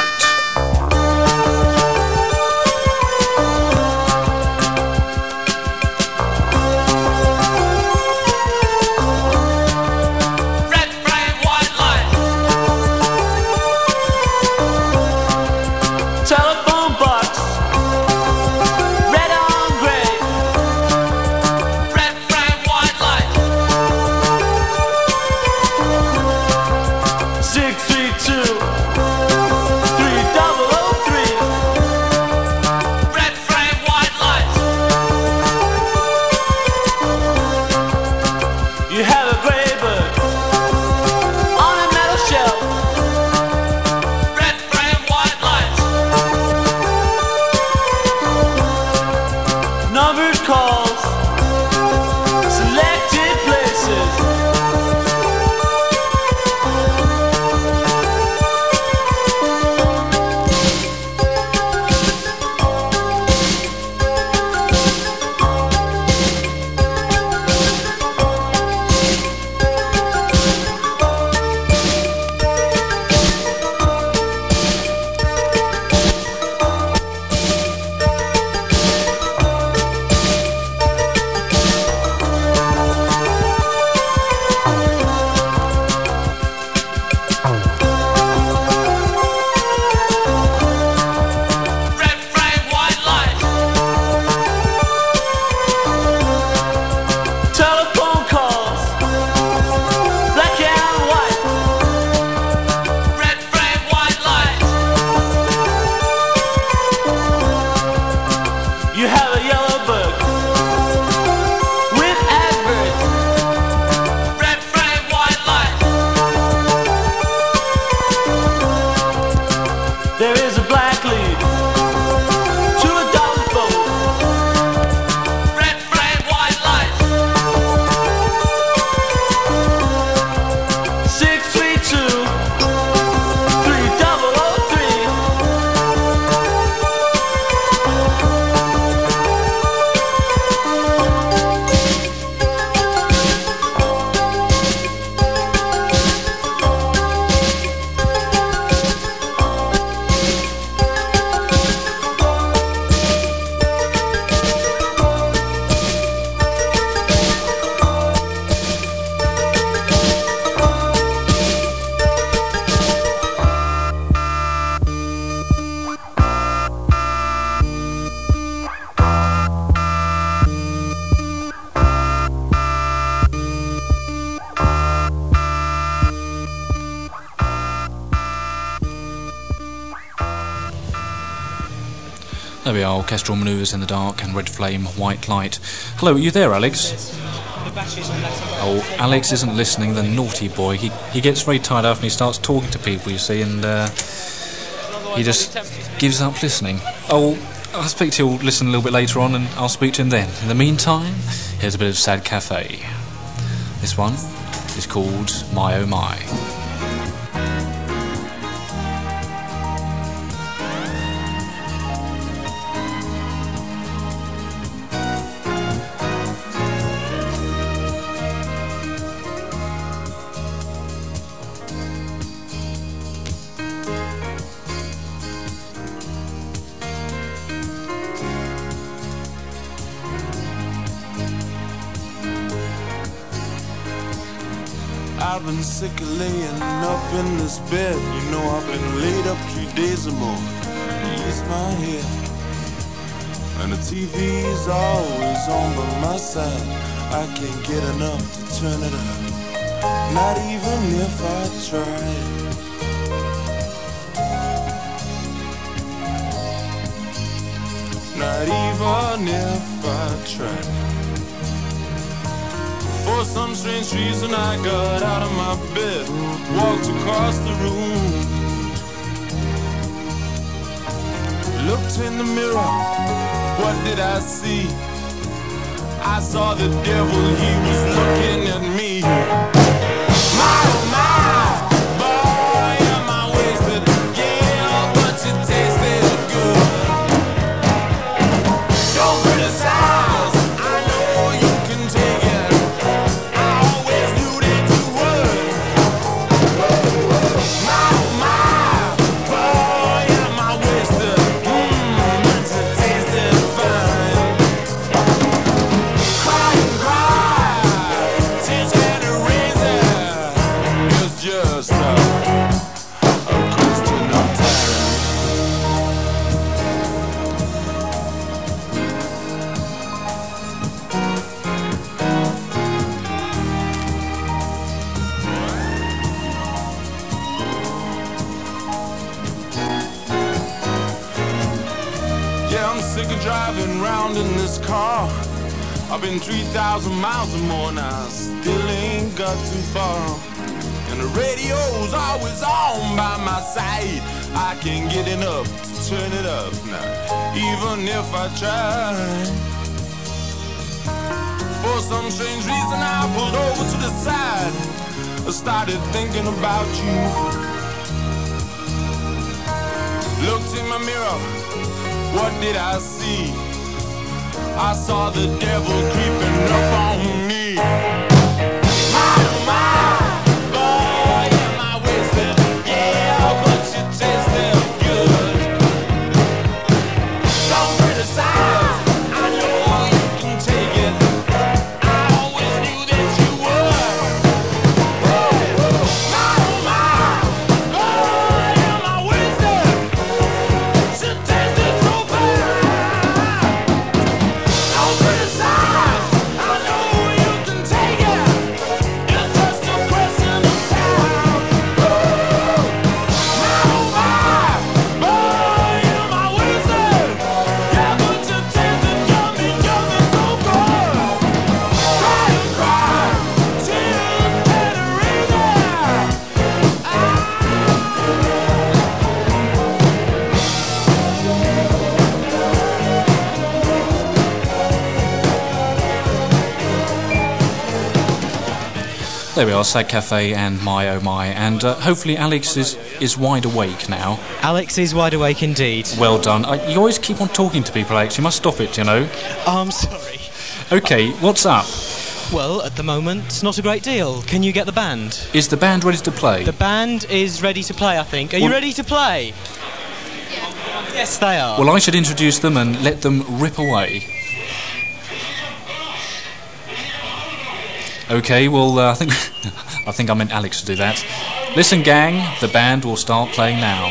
There we are, orchestral manoeuvres in the dark and red flame, white light. Hello, are you there, Alex? Oh, Alex isn't listening, the naughty boy. He gets very tired out and he starts talking to people, you see, and he just gives up listening. Oh, I'll speak to you, listen a little bit later on, and I'll speak to him then. In the meantime, here's a bit of Sad Cafe. This one is called My Oh My. I've been sick of laying up in this bed. You know I've been laid up 3 days or more. Ease my head. And the TV's always on by my side. I can't get enough to turn it up, not even if I tried. Not even if I tried. For some strange reason I got out of my bed, walked across the room, looked in the mirror, what did I see? I saw the devil, he was looking at me. My, boy, am I wasted? Yeah, but you taste sick of driving round in this car. I've been 3,000 miles or more now, still ain't got too far. And the radio's always on by my side. I can't get enough to turn it up now, even if I try. For some strange reason I pulled over to the side. I started thinking about you. Looked in my mirror, what did I see? I saw the devil creeping up on me. My, my, boy, am I wasted? Yeah, but you taste them good. Don't criticize, I know you can take it. I always knew that you would. My, my, boy, am I wasted? You taste it so bad. Don't criticize, I know you can take it. It's just a question of time. My, boy, am I wasted? Yeah, but you taste it yummy, yummy, so good. Cry and cry, tears that are There we are, Sag Cafe and My Oh My, and hopefully Alex is wide awake now. Alex is wide awake indeed. Well done. You always keep on talking to people, Alex. You must stop it, you know. Oh, I'm sorry. Okay, what's up? Well, at the moment, not a great deal. Can you get the band? Is the band ready to play? The band is ready to play, I think. Are you ready to play? Yes, they are. Well, I should introduce them and let them rip away. Okay, well, I think I meant Alex to do that. Listen, gang, the band will start playing now.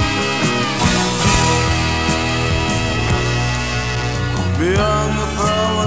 beyond the power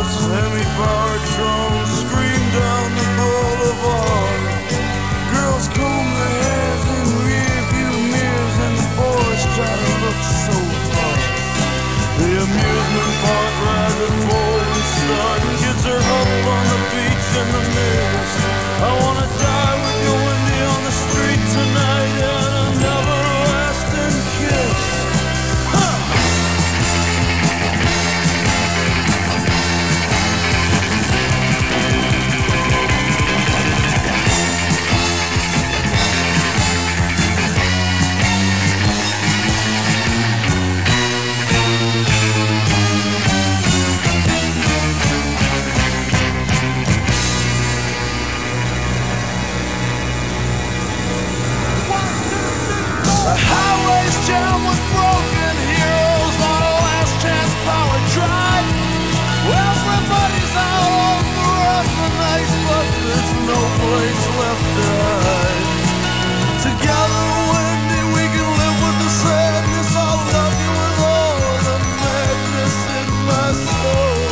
The highway's jam with broken heroes on a last chance power drive. Everybody's out on the run tonight, but there's no place left to hide. Together, Wendy, we can live with the sadness. I'll love you with all the madness in my soul.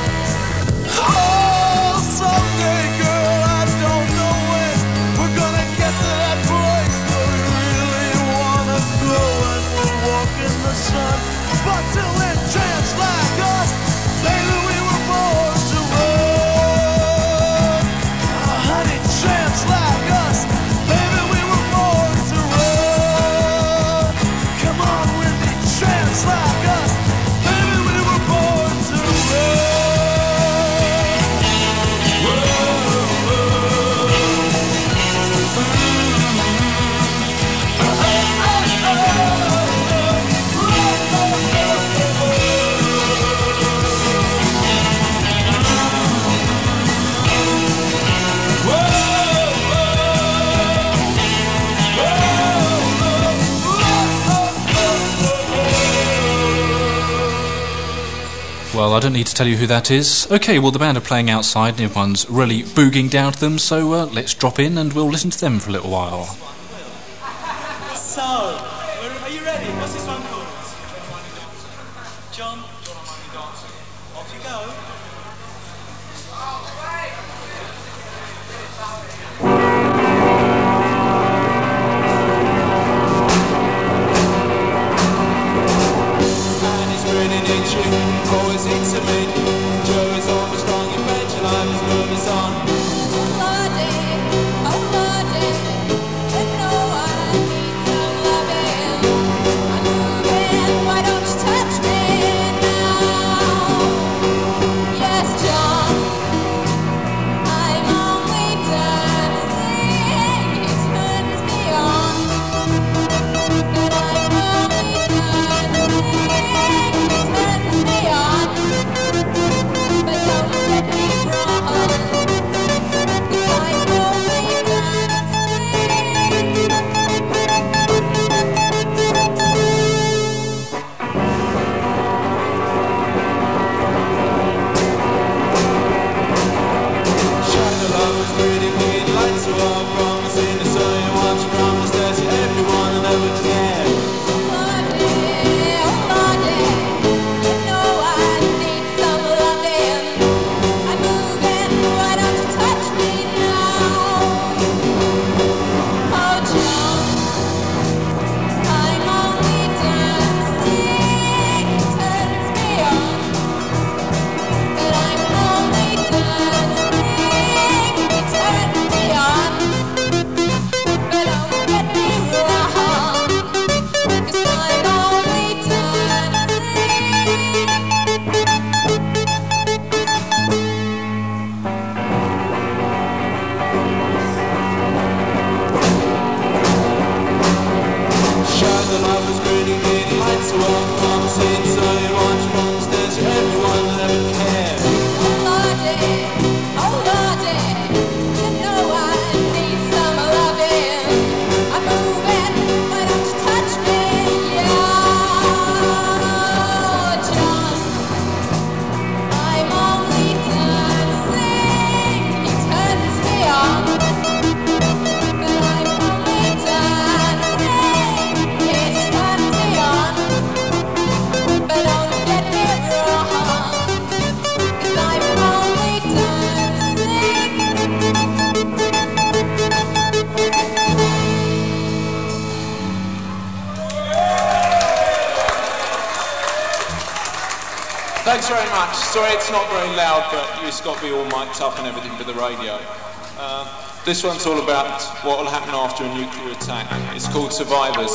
Oh, someday, girl, I don't know when we're gonna get to that place where we really wanna go and we'll walk in the sun. But till then, tramps like us, baby, we were born to run. Oh, honey, tramps like us, baby, we were born to run. Come on with me, tramps like us, baby, we were born to run. Well, I don't need to tell you who that is. Okay, well, the band are playing outside and everyone's really booging down to them, so let's drop in and we'll listen to them for a little while. So, are you ready? What's this one called? John? Off you go. And he's grinning at you, always into me. Joe is always strong in bed, your life is moving on. Thanks very much. Sorry it's not very loud, but it's got to be all mic'd up and everything for the radio. This one's all about what will happen after a nuclear attack. It's called Survivors.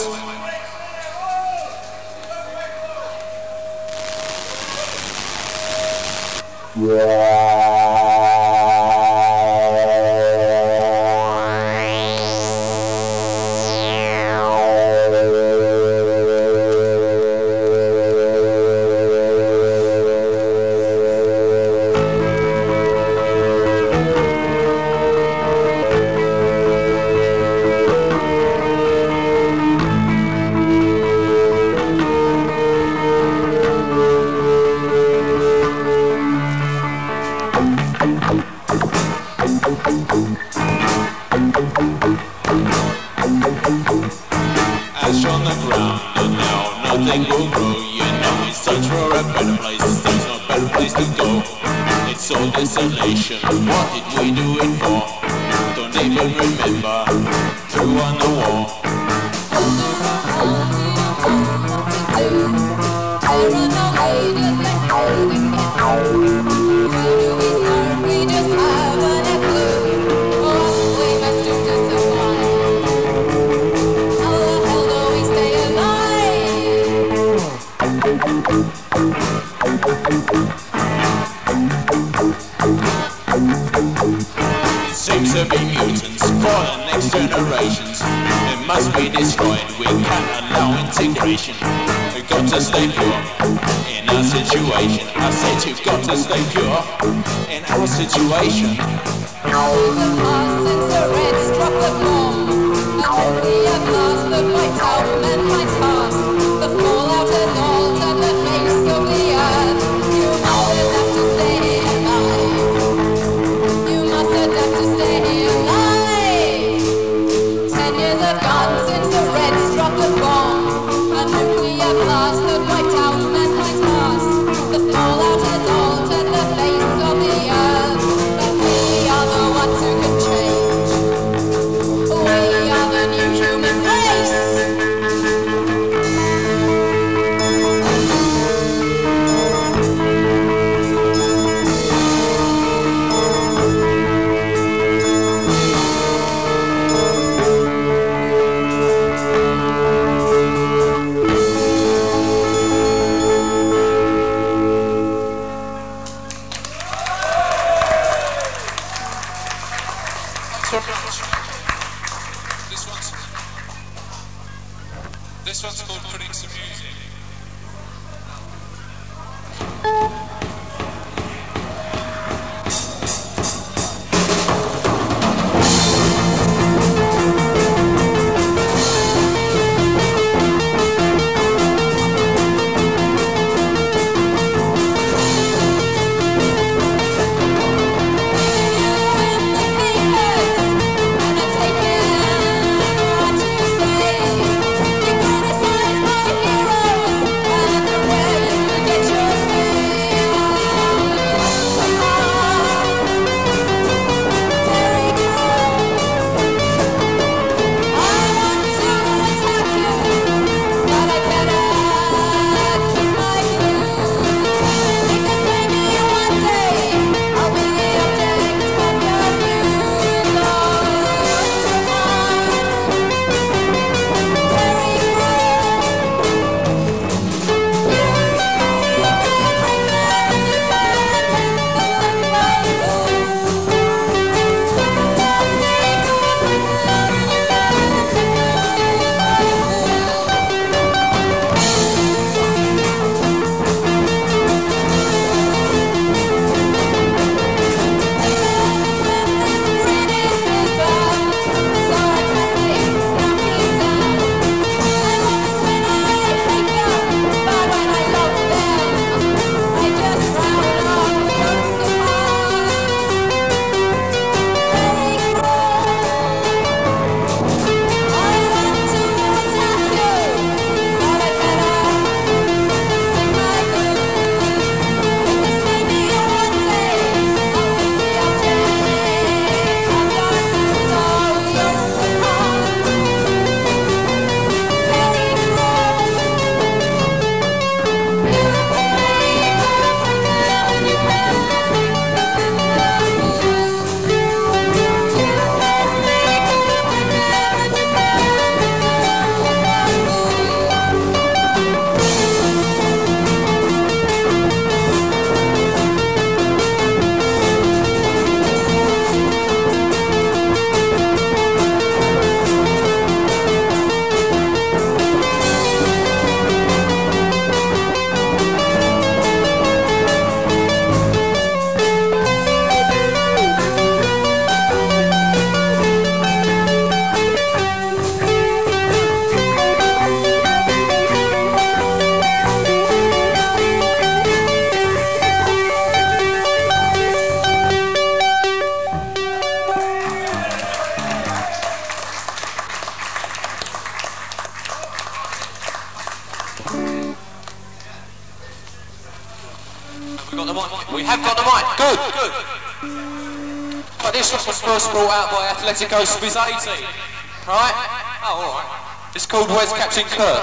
Ash on the ground, and now nothing will grow. You know we search for a better place. There's no better place to go. It's all desolation. What did we do it for? Don't even remember. Who won the war? Seems to be mutants for the next generations. It must be destroyed, we can't allow integration. We've got to stay pure in our situation. I said you've got to stay pure in our situation. Since the Reds dropped the bomb, a nuclear blast that wiped out mankind's past. The fallout has altered the face of the earth. You must adapt to stay alive. You must adapt to stay alive. 10 years have gone since the Reds dropped the bomb, a nuclear blast that wiped out mankind's past. The fallout has altered the face of the earth. But we are the ones who can change. We are the new human race. This one's called Critics of Music. Criticize my hero. got the mic. We have got the mic. Good, good. But this was first brought out by Atletico Spizzaiti. Right? Oh, alright. It's called Where's Captain Kirk?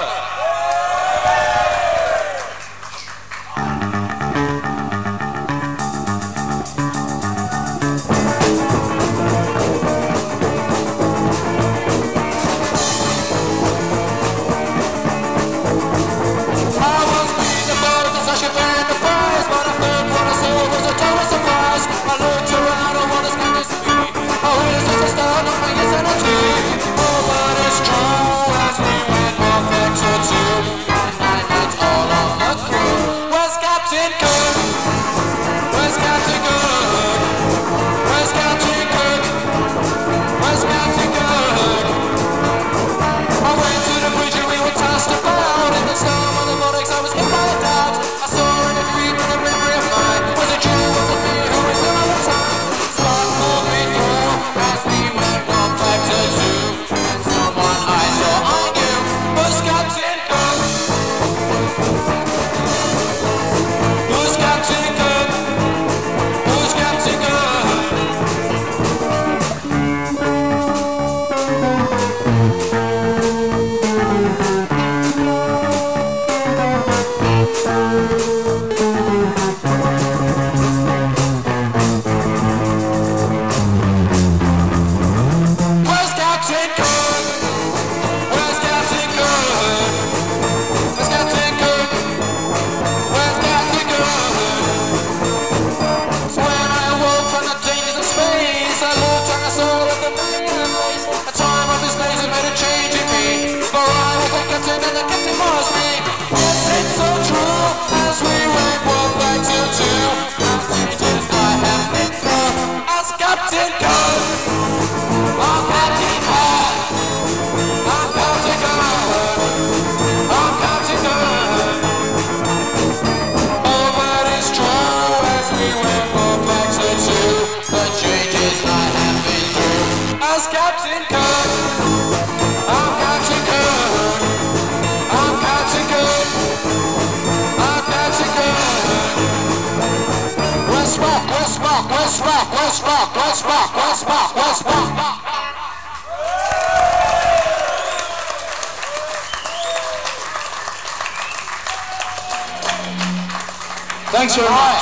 Thanks very much.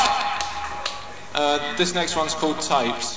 This next one's called Tapes.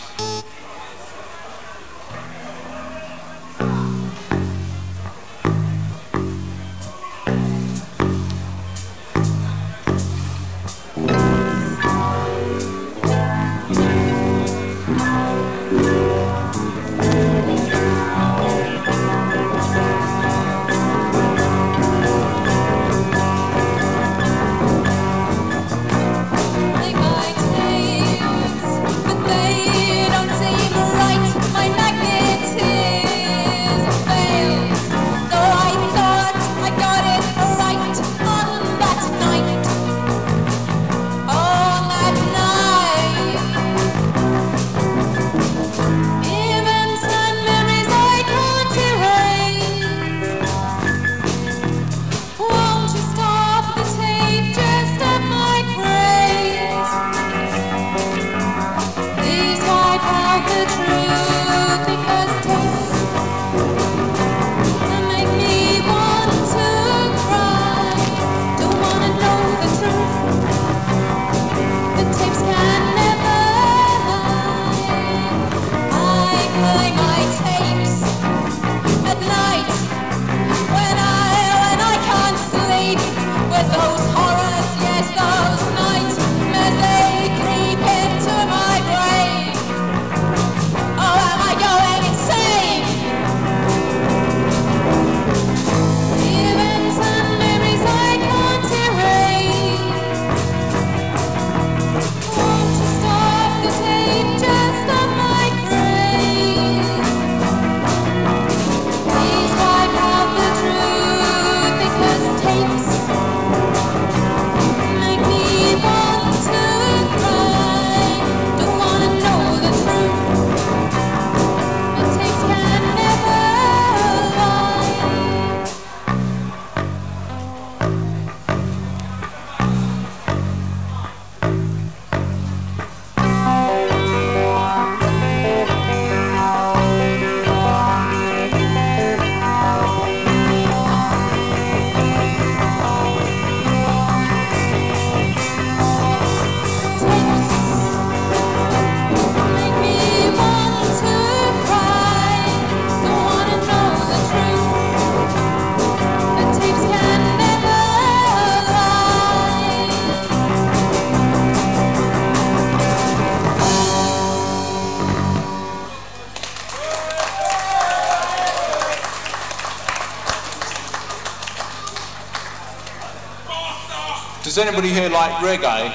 Does anybody here like reggae?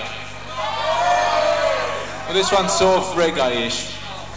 Well, this one's sort of reggae-ish.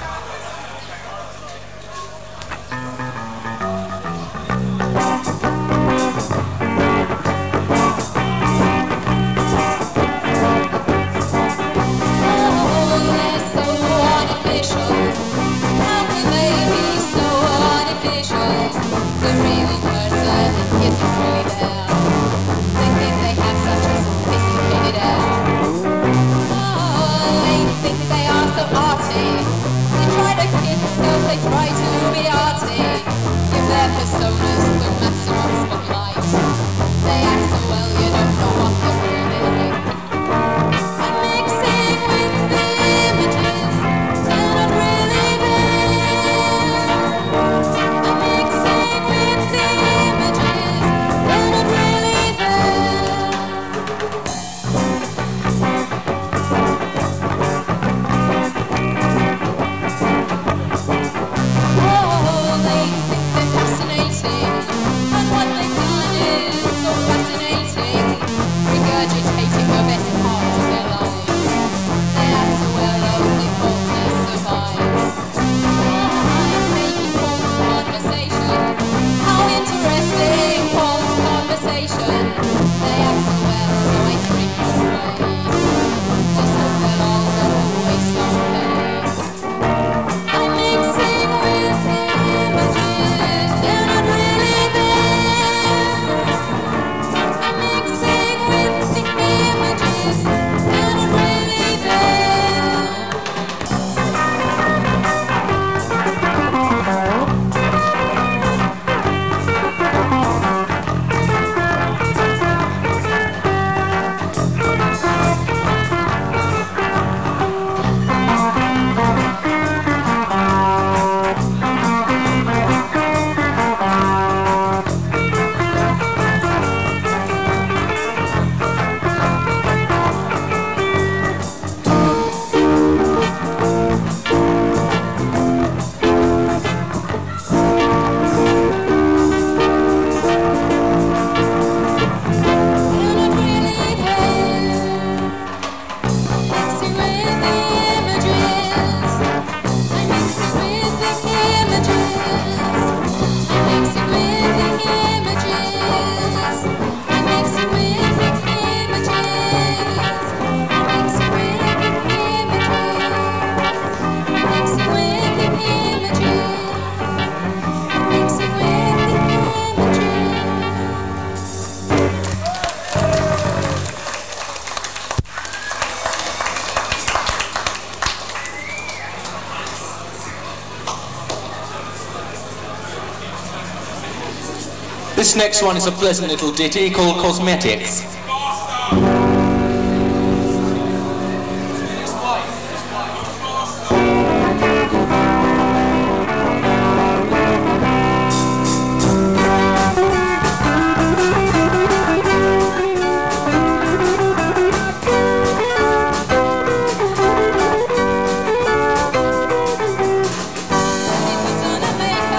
This next one is a pleasant little ditty called Cosmetics.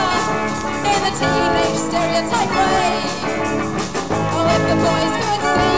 Stereotype way. Oh, if the boys could see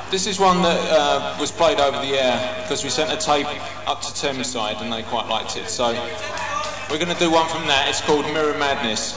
This is one that was played over the air because we sent a tape up to Thameside and they quite liked it. So we're going to do one from that. It's called Mirror Madness.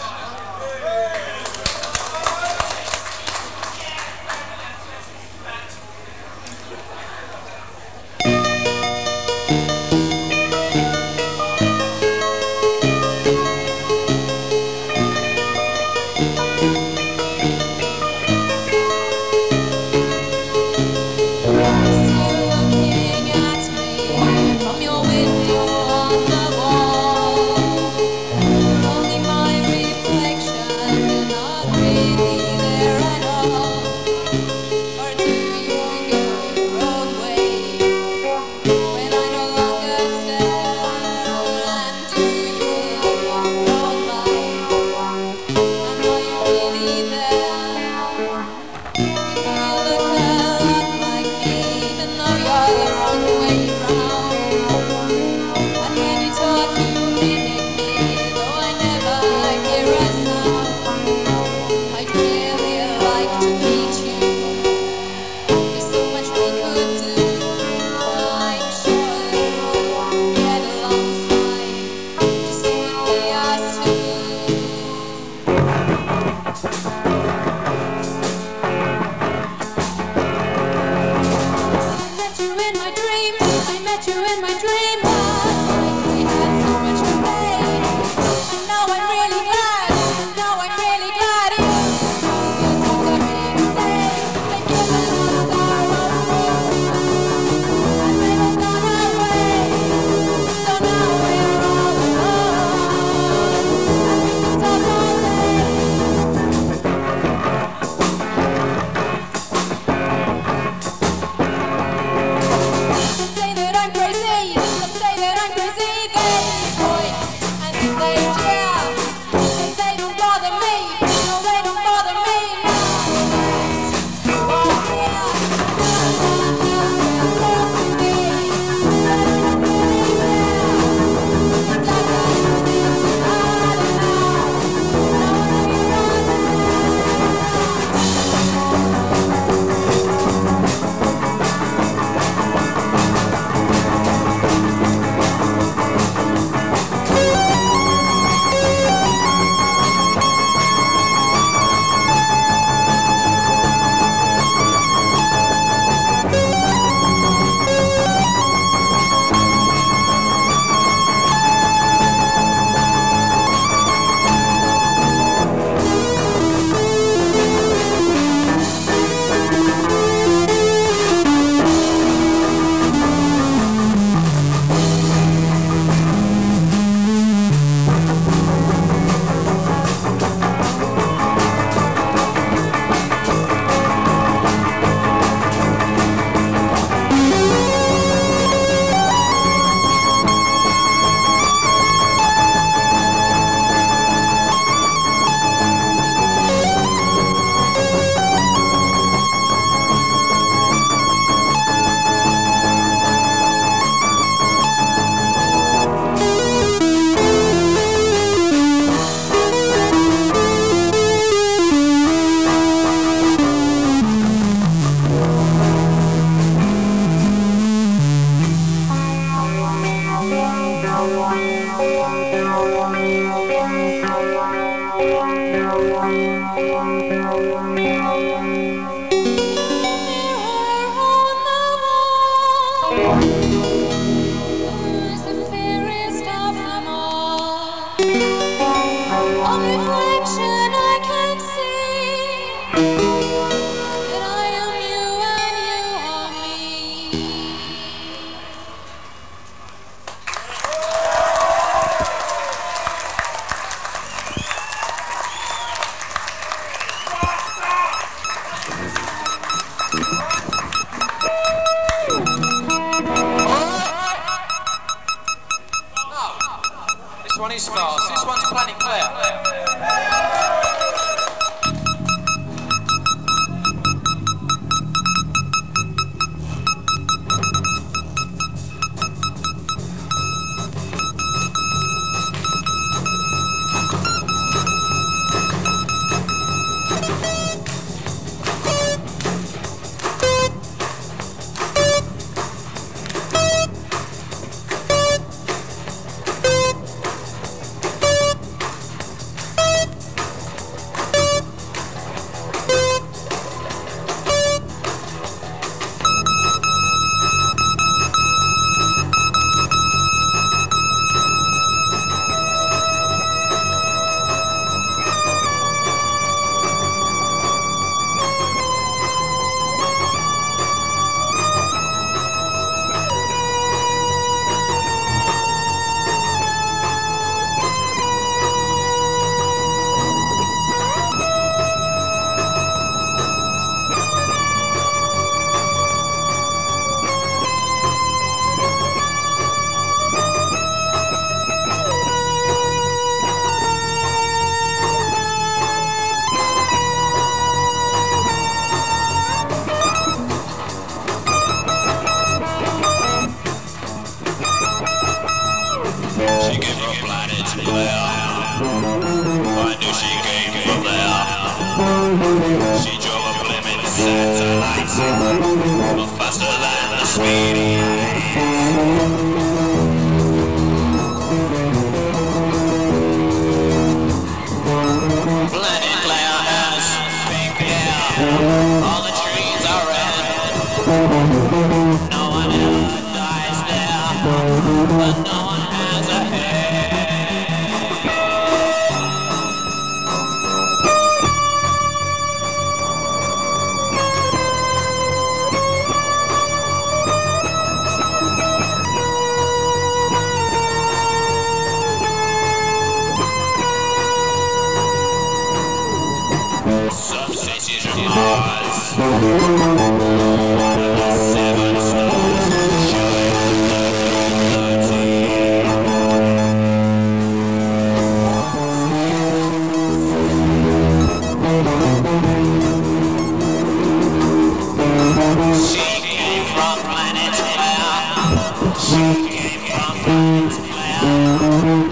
planet Claire has pink hair. All the trees are red. No one ever dies there, but no one has a Some cities are Mars. 7 stars showing 13. She came from planet Claire. She came from planet Claire.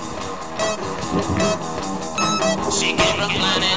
She came from planet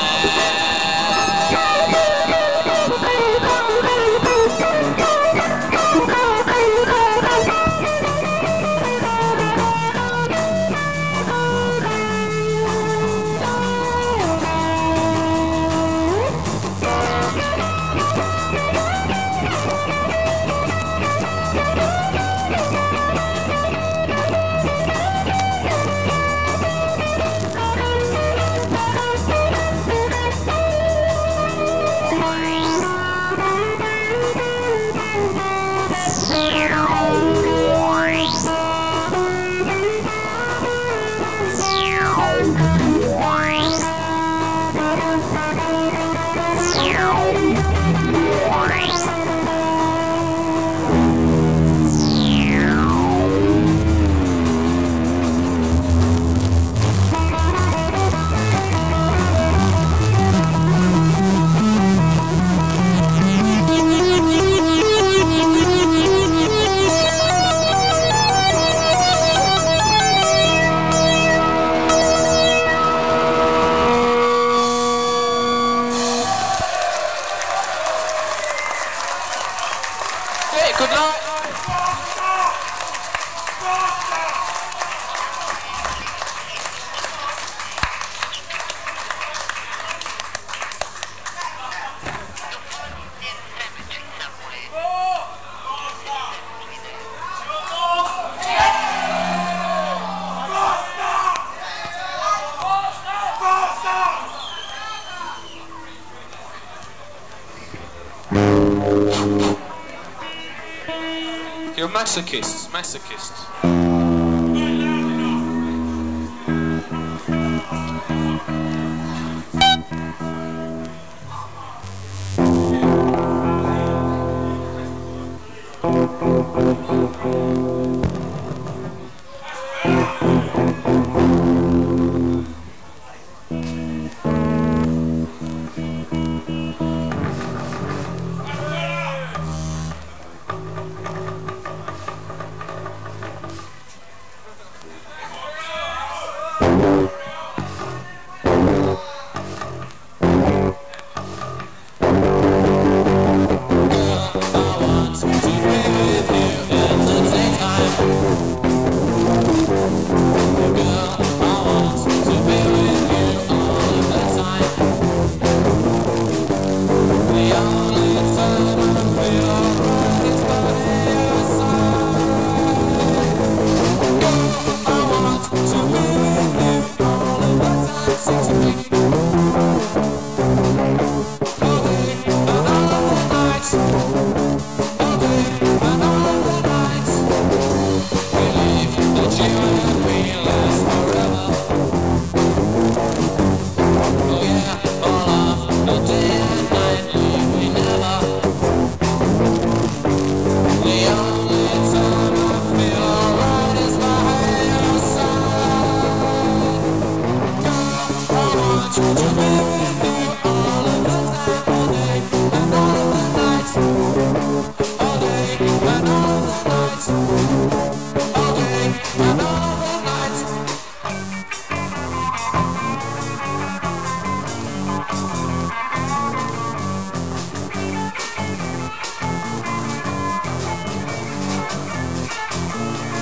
You're masochists, masochists.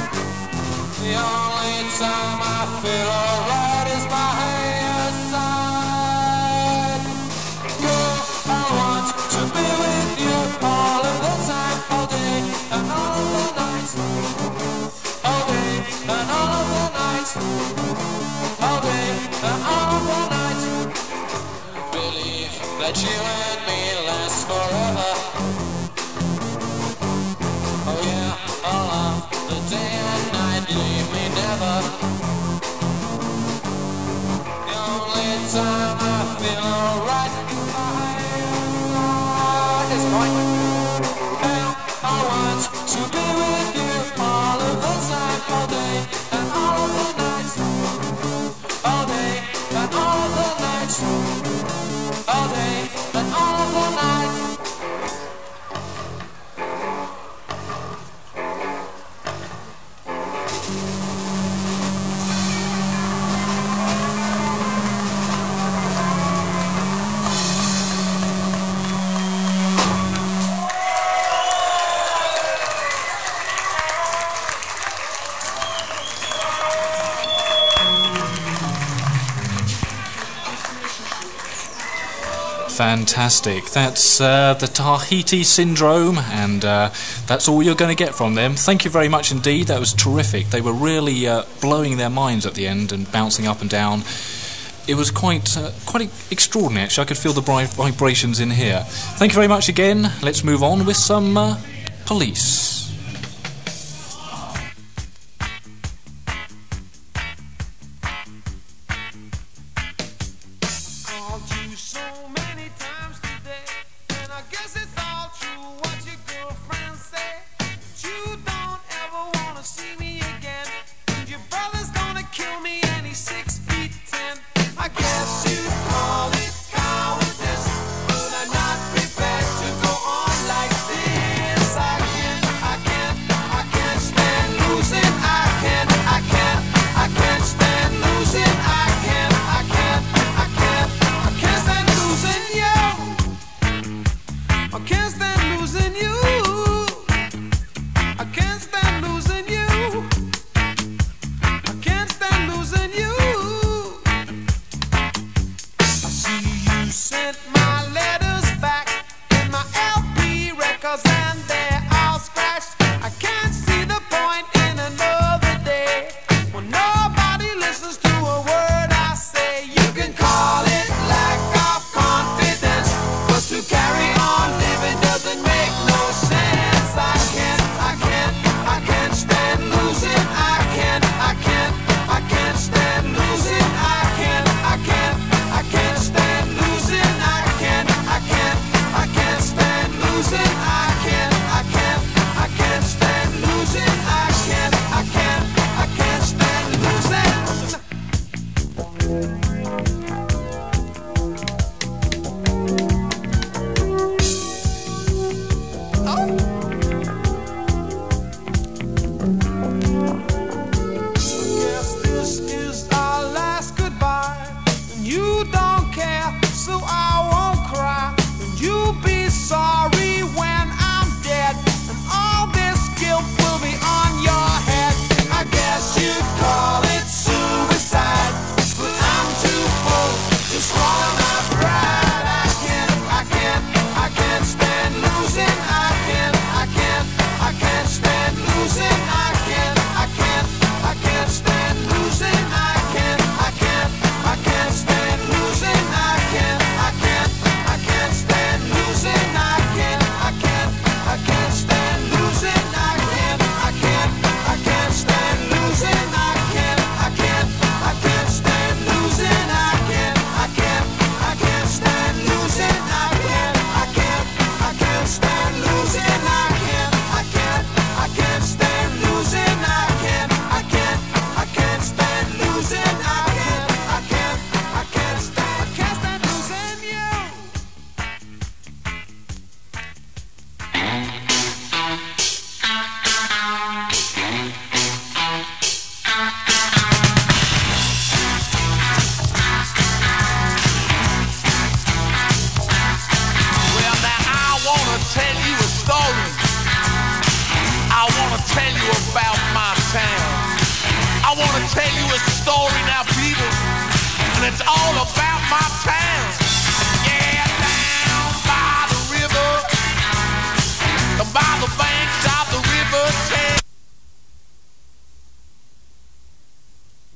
The only time I feel alright is by your side. that you and me last forever. Oh yeah, all of the day and night, leave me never. The only time I feel alright is mine. And I want to be with you all of the time, all day and all of the night. All day and all of the night. All day and all of the night. Fantastic. That's the Tahiti Syndrome, and that's all you're going to get from them. Thank you very much indeed. That was terrific. They were really blowing their minds at the end and bouncing up and down. It was quite extraordinary, actually. I could feel the vibrations in here. Thank you very much again. Let's move on with some Police.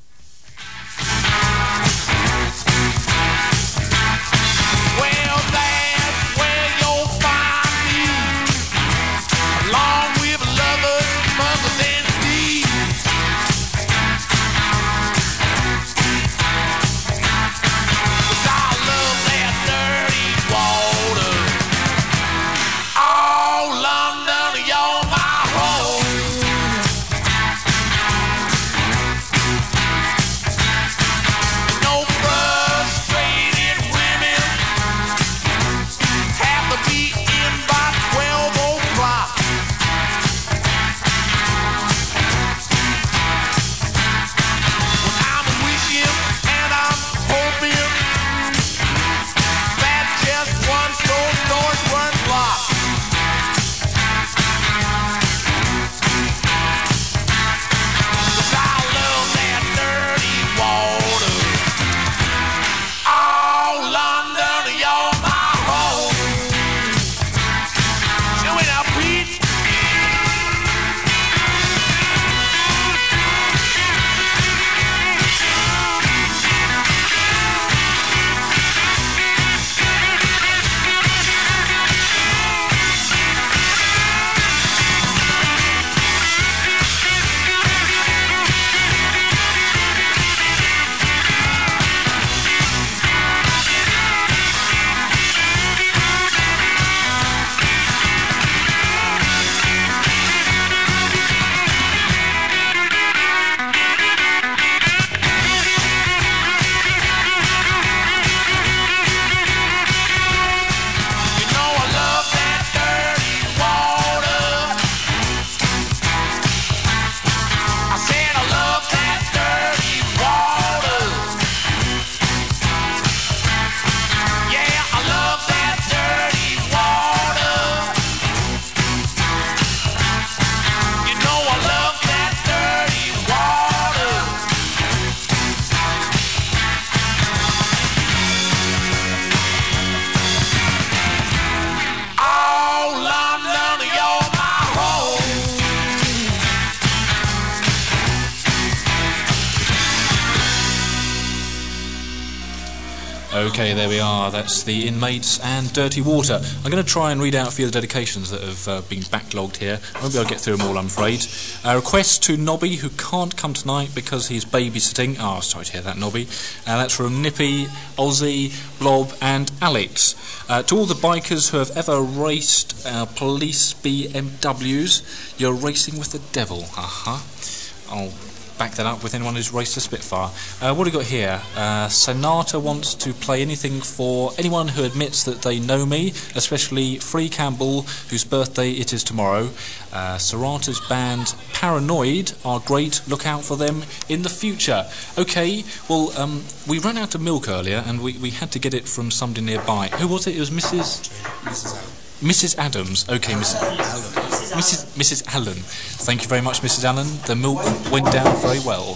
Well, Okay, there we are. That's the Inmates and Dirty Water. I'm going to try and read out a few of the dedications that have been backlogged here. I won't be able to get through them all, I'm afraid. A request to Nobby, who can't come tonight because he's babysitting. Oh, sorry to hear that, Nobby. That's from Nippy, Ozzy, Blob and Alex. To all the bikers who have ever raced police BMWs, you're racing with the devil. I'll back that up with anyone who's raced a Spitfire. What have we got here? Sonata wants to play anything for anyone who admits that they know me, especially Free Campbell, whose birthday it is tomorrow. Sonata's band Paranoid are great. Look out for them in the future. Okay, well, we ran out of milk earlier and we had to get it from somebody nearby. Who was it? It was Mrs. Adams. Okay, Mrs. Allen. Thank you very much, Mrs. Allen. The milk went down very well.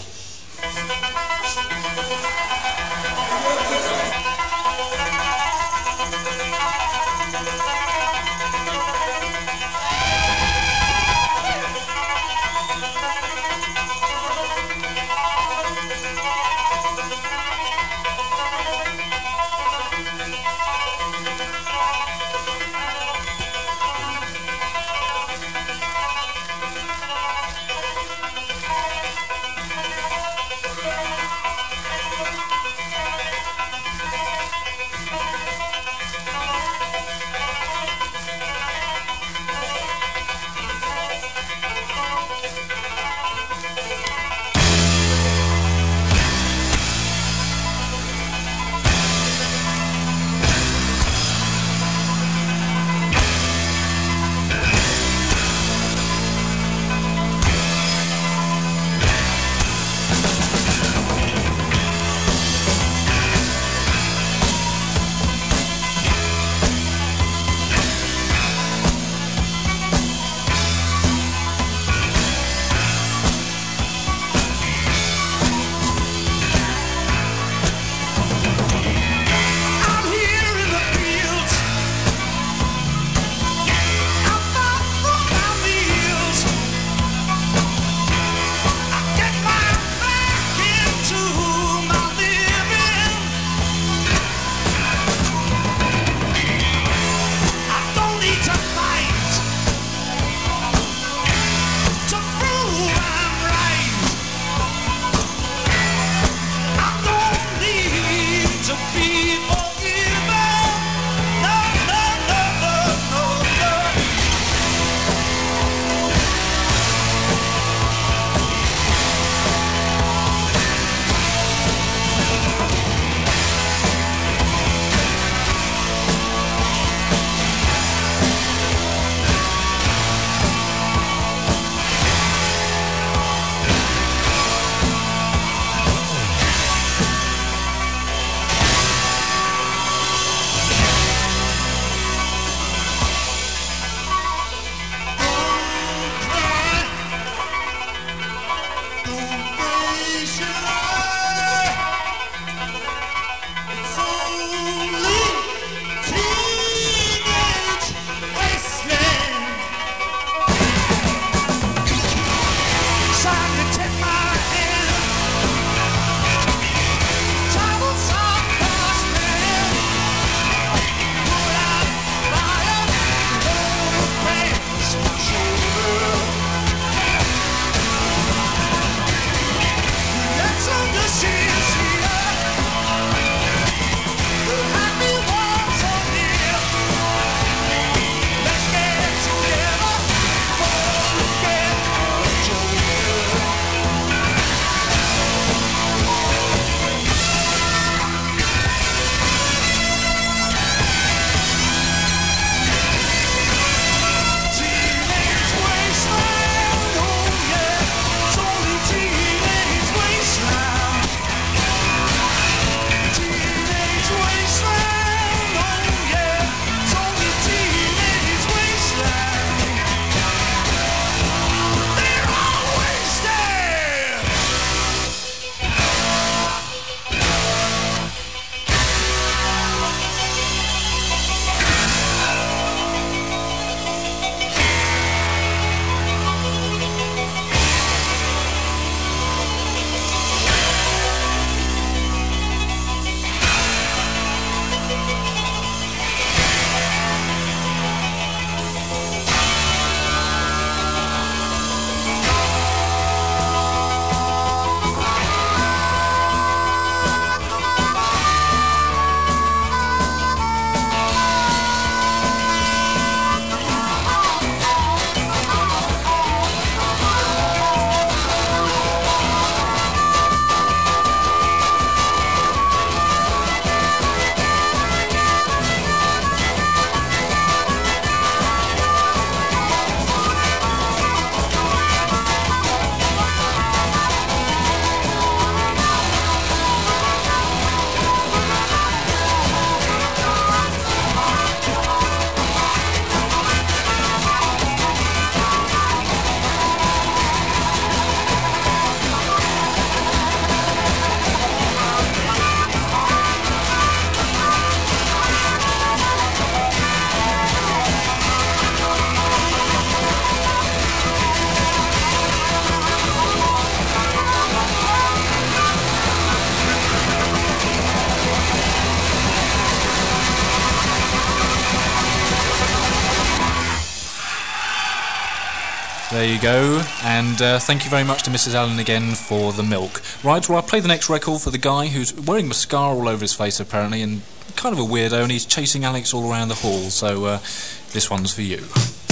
There you go. And thank you very much to Mrs. Allen again for the milk. Right, well, I'll play the next record for the guy who's wearing mascara all over his face, apparently, and kind of a weirdo, and he's chasing Alex all around the hall. So this one's for you.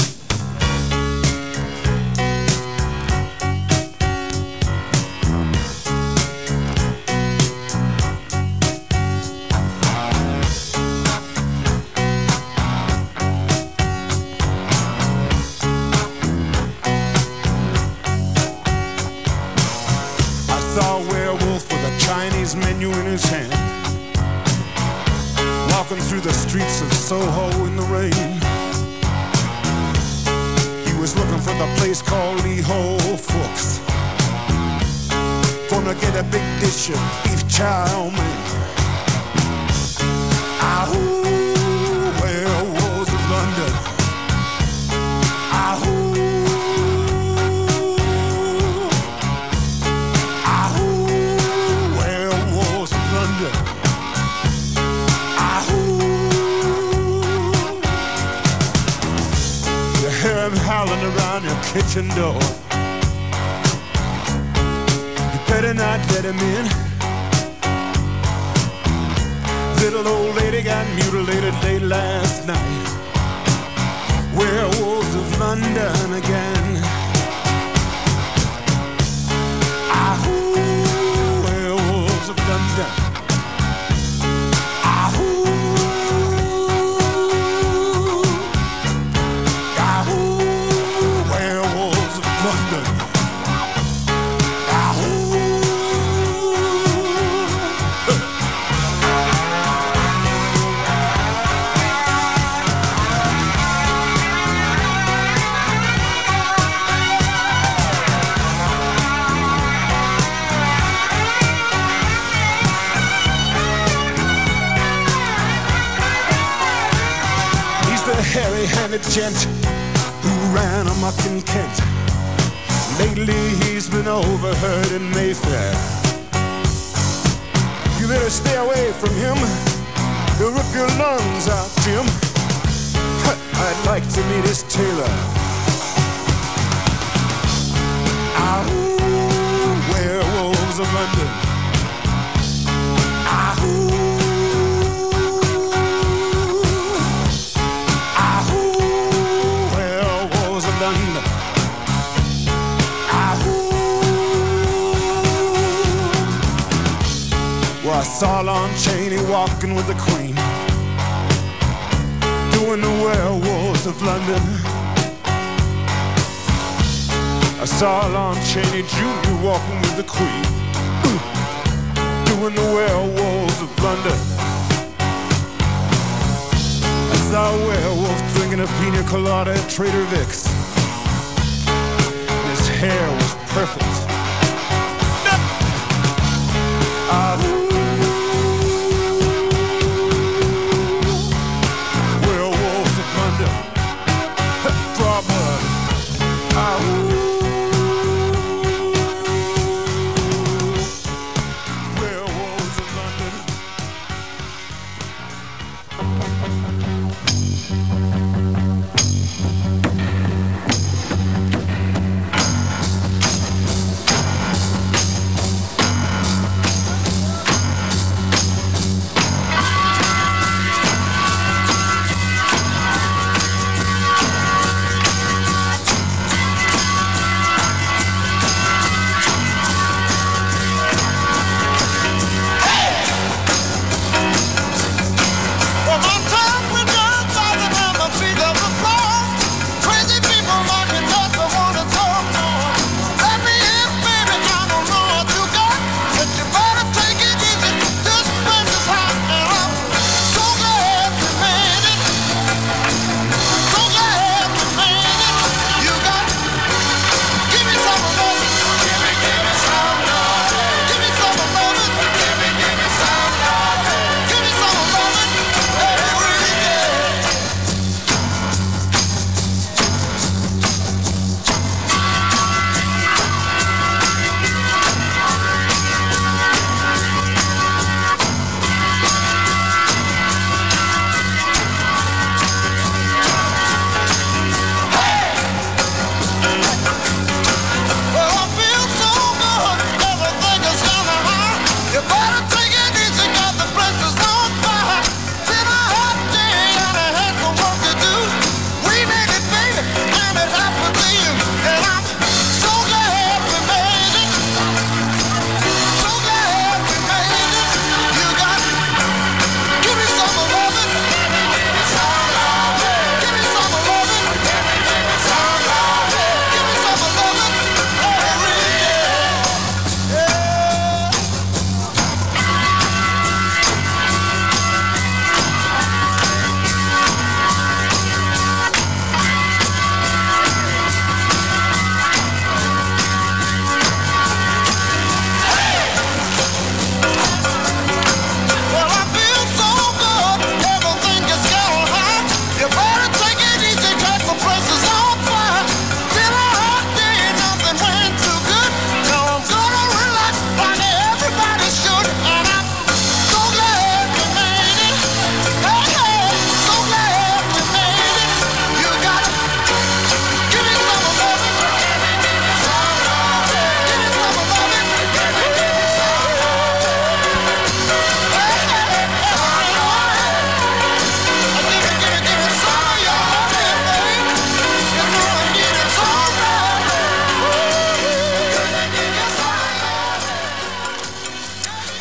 Menu in his hand, walking through the streets of Soho in the rain. He was looking for the place called Lee Ho Fooks, gonna get a big dish of beef chow mein. Ahoo, werewolves of London. Ahoo. Howling around your kitchen door. You better not let him in. Little old lady got mutilated late last night. Werewolves of London again. Ahoo, werewolves of London. Ahoo. Hairy-handed gent who ran amok in Kent. Lately he's been overheard in Mayfair. You better stay away from him. He'll rip your lungs out, Jim. I'd like to meet his tailor. Ahoo, werewolves of London. Ahoo. Well, I saw Lon Chaney walking with the Queen, doing the werewolves of London. I saw Lon Chaney Jr. walking with the Queen, doing the werewolves of London. I saw a werewolf drinking a pina colada at Trader Vic's. His hair was perfect. Werewolves of London. Draw blood. Werewolves of London. Well, my time went down by the time I feel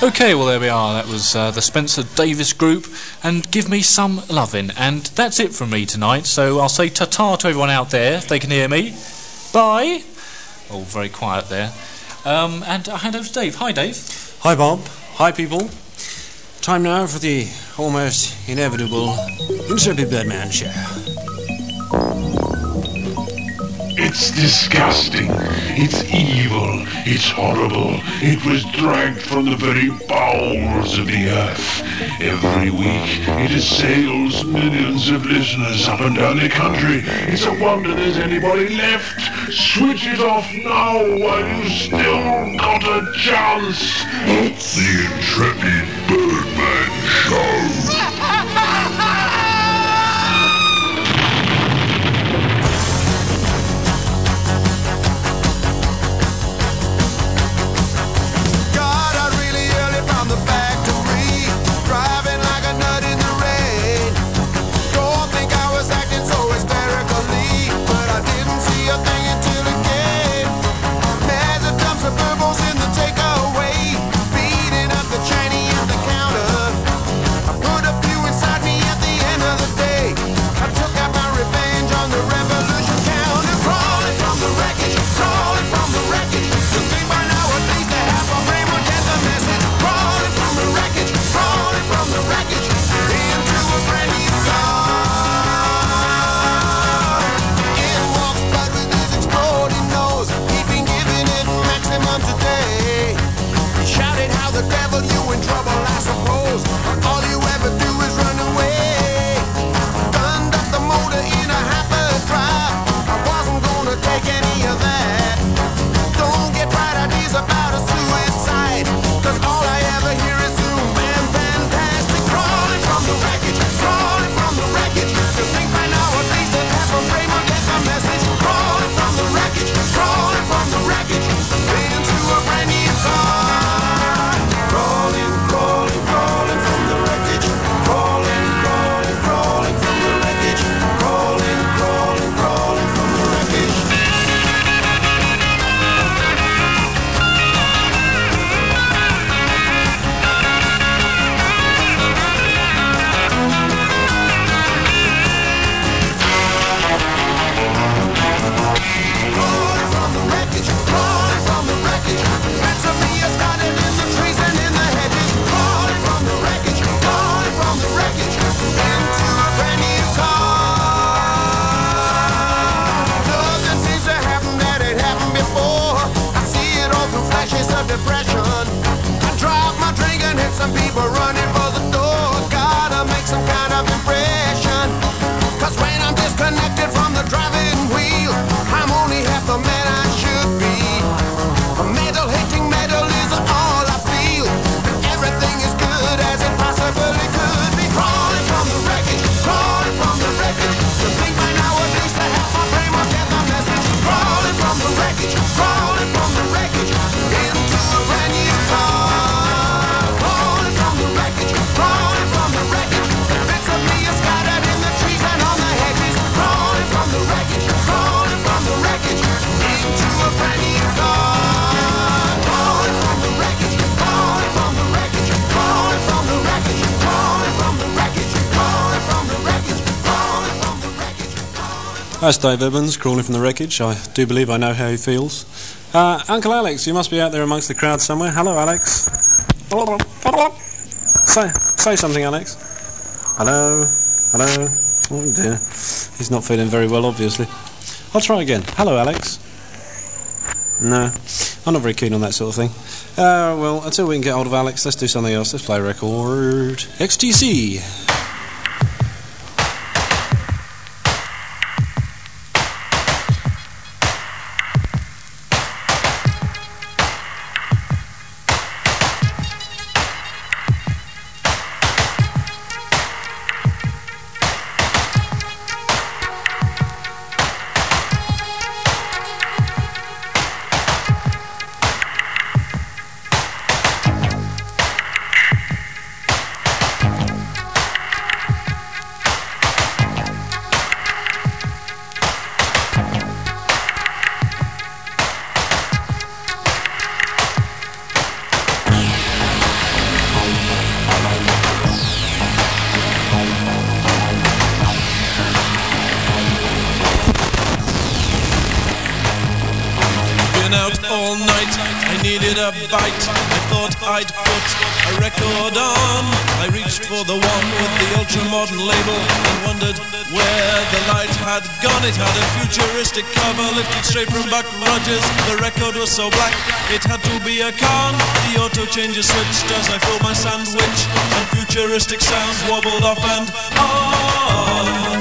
Okay, well there we are. That was the Spencer Davis Group and Give Me Some Lovin'. And that's it from me tonight, so I'll say ta-ta to everyone out there, if they can hear me. Bye! Oh, very quiet there. And I'll hand over to Dave. Hi, Dave. Hi, Bob. Hi, people. Time now for the almost inevitable Intrepid Birdman show. It's disgusting. It's evil. It's horrible. It was dragged from the very bowels of the earth. Every week, it assails millions of listeners up and down the country. It's a wonder there's anybody left. Switch it off now while you still got a chance. It's the Intrepid Birdman Show. That's Dave Evans, crawling from the wreckage. I do believe I know how he feels. Uncle Alex, you must be out there amongst the crowd somewhere. Hello, Alex. Say something, Alex. Hello? Hello? Oh dear. He's not feeling very well, obviously. I'll try again. Hello, Alex. No, I'm not very keen on that sort of thing. Well, until we can get hold of Alex, let's do something else. Let's play a record. XTC. all night. I needed a bite. I thought I'd put a record on. I reached for the one with the ultra-modern label and wondered where the light had gone. It had a futuristic cover lifted straight from Buck Rogers. The record was so black, it had to be a con. The auto changer switched as I filled my sandwich, and futuristic sounds wobbled off and on.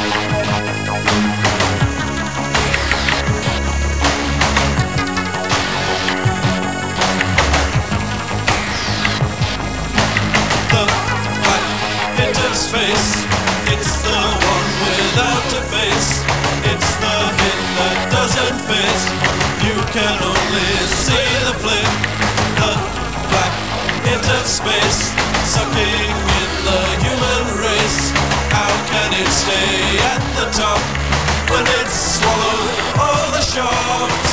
The black hitter's face, it's the one without a face. It's the hit that doesn't fit. You can only see the flip. The black hitter's space, sucking in the human race. How can it stay at the top when it's swallowed all the sharks?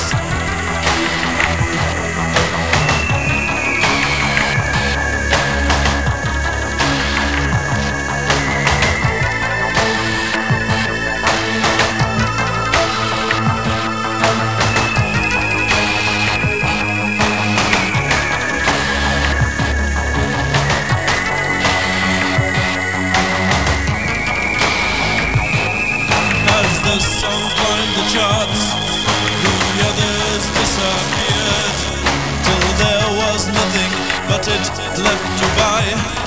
The song climbed the charts, the others disappeared, till there was nothing but it left to buy.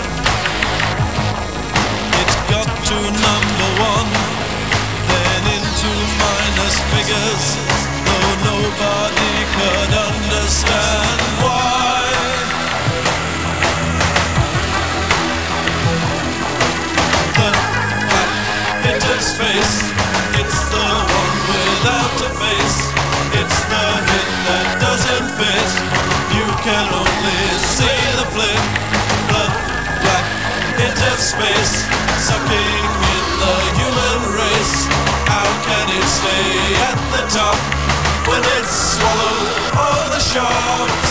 It got to number one, then into minus figures, though nobody could understand why. The black hitter's face, it's the one without a face. It's the hit that doesn't fit. You can only see the flip. The black hitter's space, sucking in the human race. How can it stay at the top when it's swallowed all the sharks?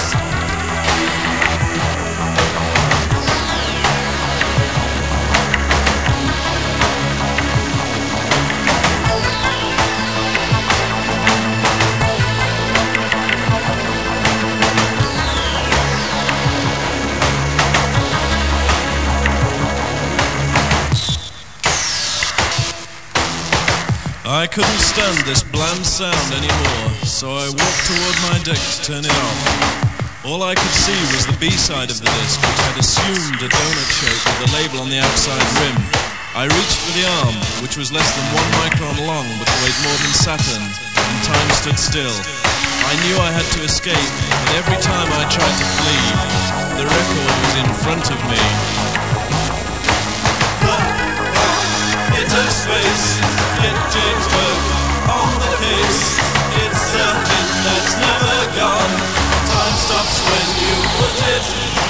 I couldn't stand this bland sound anymore, so I walked toward my deck to turn it off. All I could see was the B-side of the disc, which had assumed a donut shape with a label on the outside rim. I reached for the arm, which was less than 1 micron long but weighed more than Saturn, and time stood still. I knew I had to escape, but every time I tried to flee, the record was in front of me. Hitter's face, hit James Burke on the case. It's a hit that's never gone. Time stops when you put it.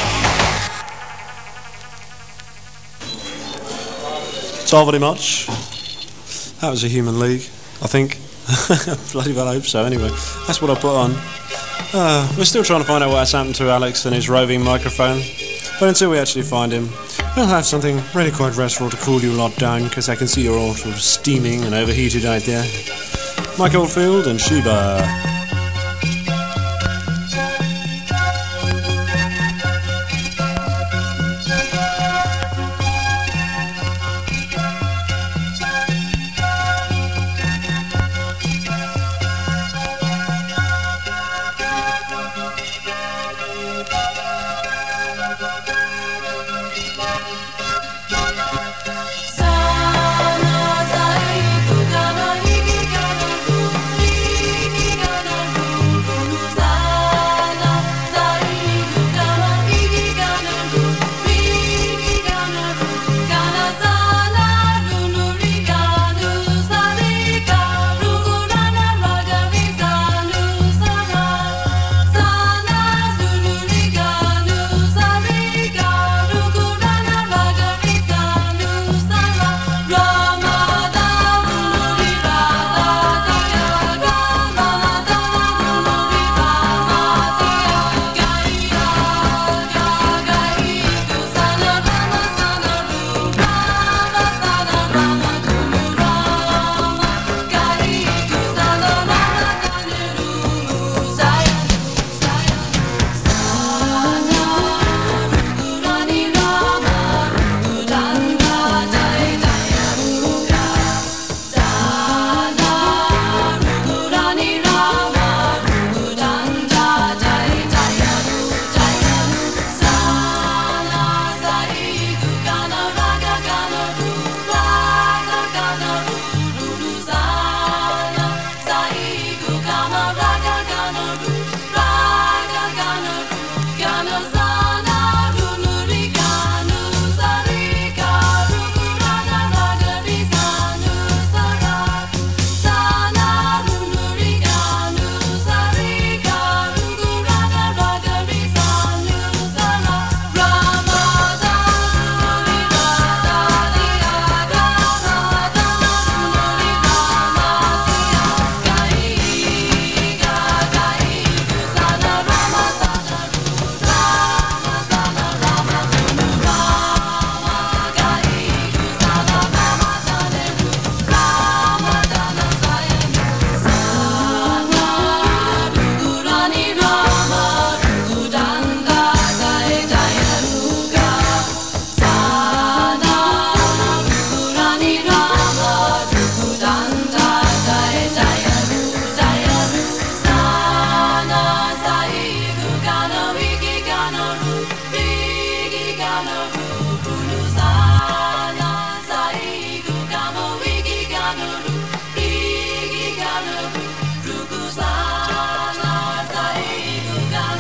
So very much. That was a Human League, I think. Bloody well, I hope so. Anyway, that's what I put on. We're still trying to find out what has happened to Alex and his roving microphone. But until we actually find him, we'll have something really quite restful to cool you lot down, because I can see you're all sort of steaming and overheated out there. Mike Oldfield and Sheba. Sana zaitu kana hiki kana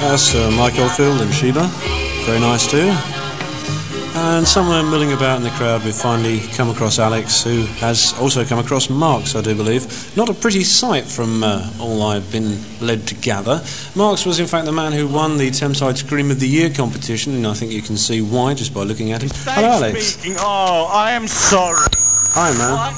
That's Mike Oldfield and Sheba. Very nice too. And somewhere milling about in the crowd we finally come across Alex, who has also come across Marks, I do believe. Not a pretty sight from all I've been led to gather. Marks was in fact the man who won the Thameside Scream of the Year competition, and I think you can see why just by looking at him. Hello, Alex. Speaking. Oh, I am sorry. Hi, man.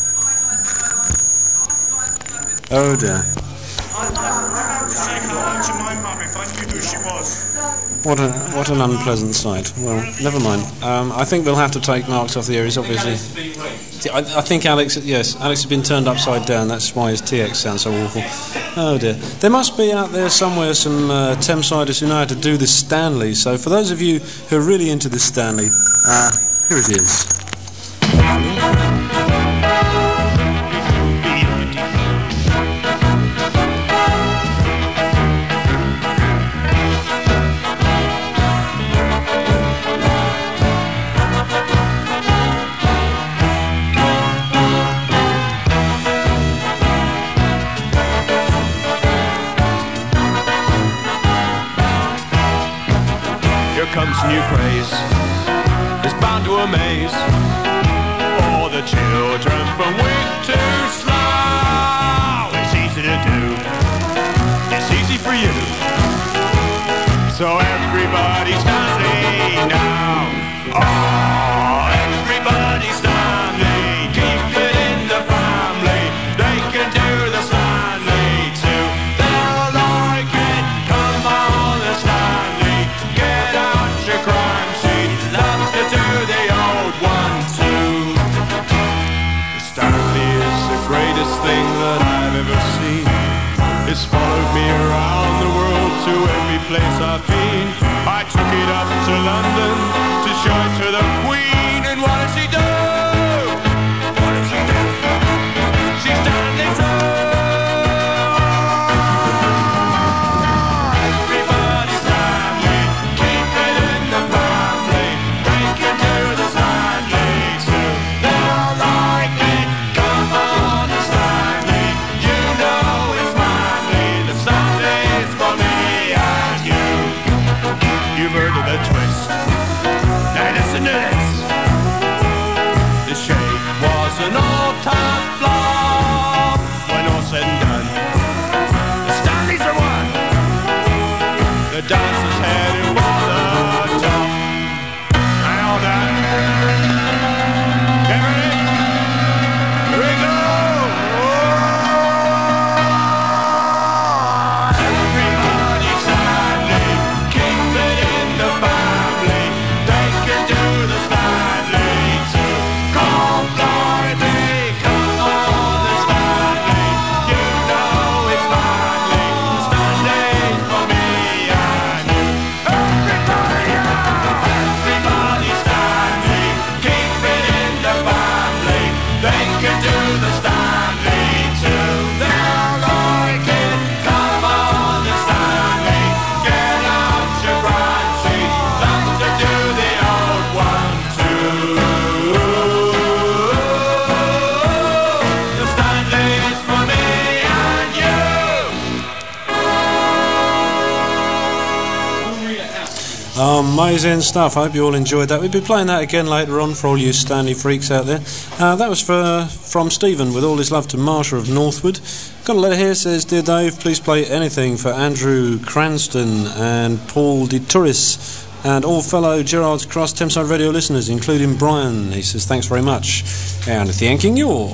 Oh dear. I'd say hello to my mum if I knew who she was. What an unpleasant sight. Well, never mind. I think we'll have to take Marks off the air. He's obviously... I think Alex has been turned upside down. That's why his TX sounds so awful. Oh dear. There must be out there somewhere some Thamesideers who know how to do the Stanley. So for those of you who are really into the Stanley, here it is. Comes new craze, it's bound to amaze all the children from weak to slow. It's easy to do, it's easy for you, so everybody's Stanley now. Oh, everybody's Stanley, keep it in the family. They can do the Stanley too. They'll like it, come on the Stanley. Get out your crime scene, love to do the old one too. The Stanley is the greatest thing that I've ever seen. It's followed me around the world to every place I've been. I took it up to London to show it to the Queen, and what does she do? What does she do? She's Stanley too. Everybody's Stanley, keep it in the family. They can do the Stanley too. They'll like it, come on the Stanley. You know it's manly, the Stanley's for me and you. You've heard of the twist, now listen to this. The shake was an all-time flop. When all said and done, the Stanleys are won. The dancers headed for the top. And all that. Get ready? Here we go! Everybody's Stanley, keep it in the family. They can do the Stanley too. Come fly me, come on the Stanley. You know it's manly, the Stanley's for me and you. Everybody's Stanley, keep it in the family. They can do the Stanley too. They'll like it, come on the Stanley. Get out your brand sheet, love to do the old one too. The Stanley's for me and you. Amazing stuff. I hope you all enjoyed that. We'll be playing that again later on for all you Stanley freaks out there. That was from Stephen with all his love to Marsha of Northwood. Got a letter here, says, Dear Dave, please play anything for Andrew Cranston and Paul de Turris and all fellow Gerrard's Cross Thameside Radio listeners, including Brian. He says, thanks very much. And thanking you.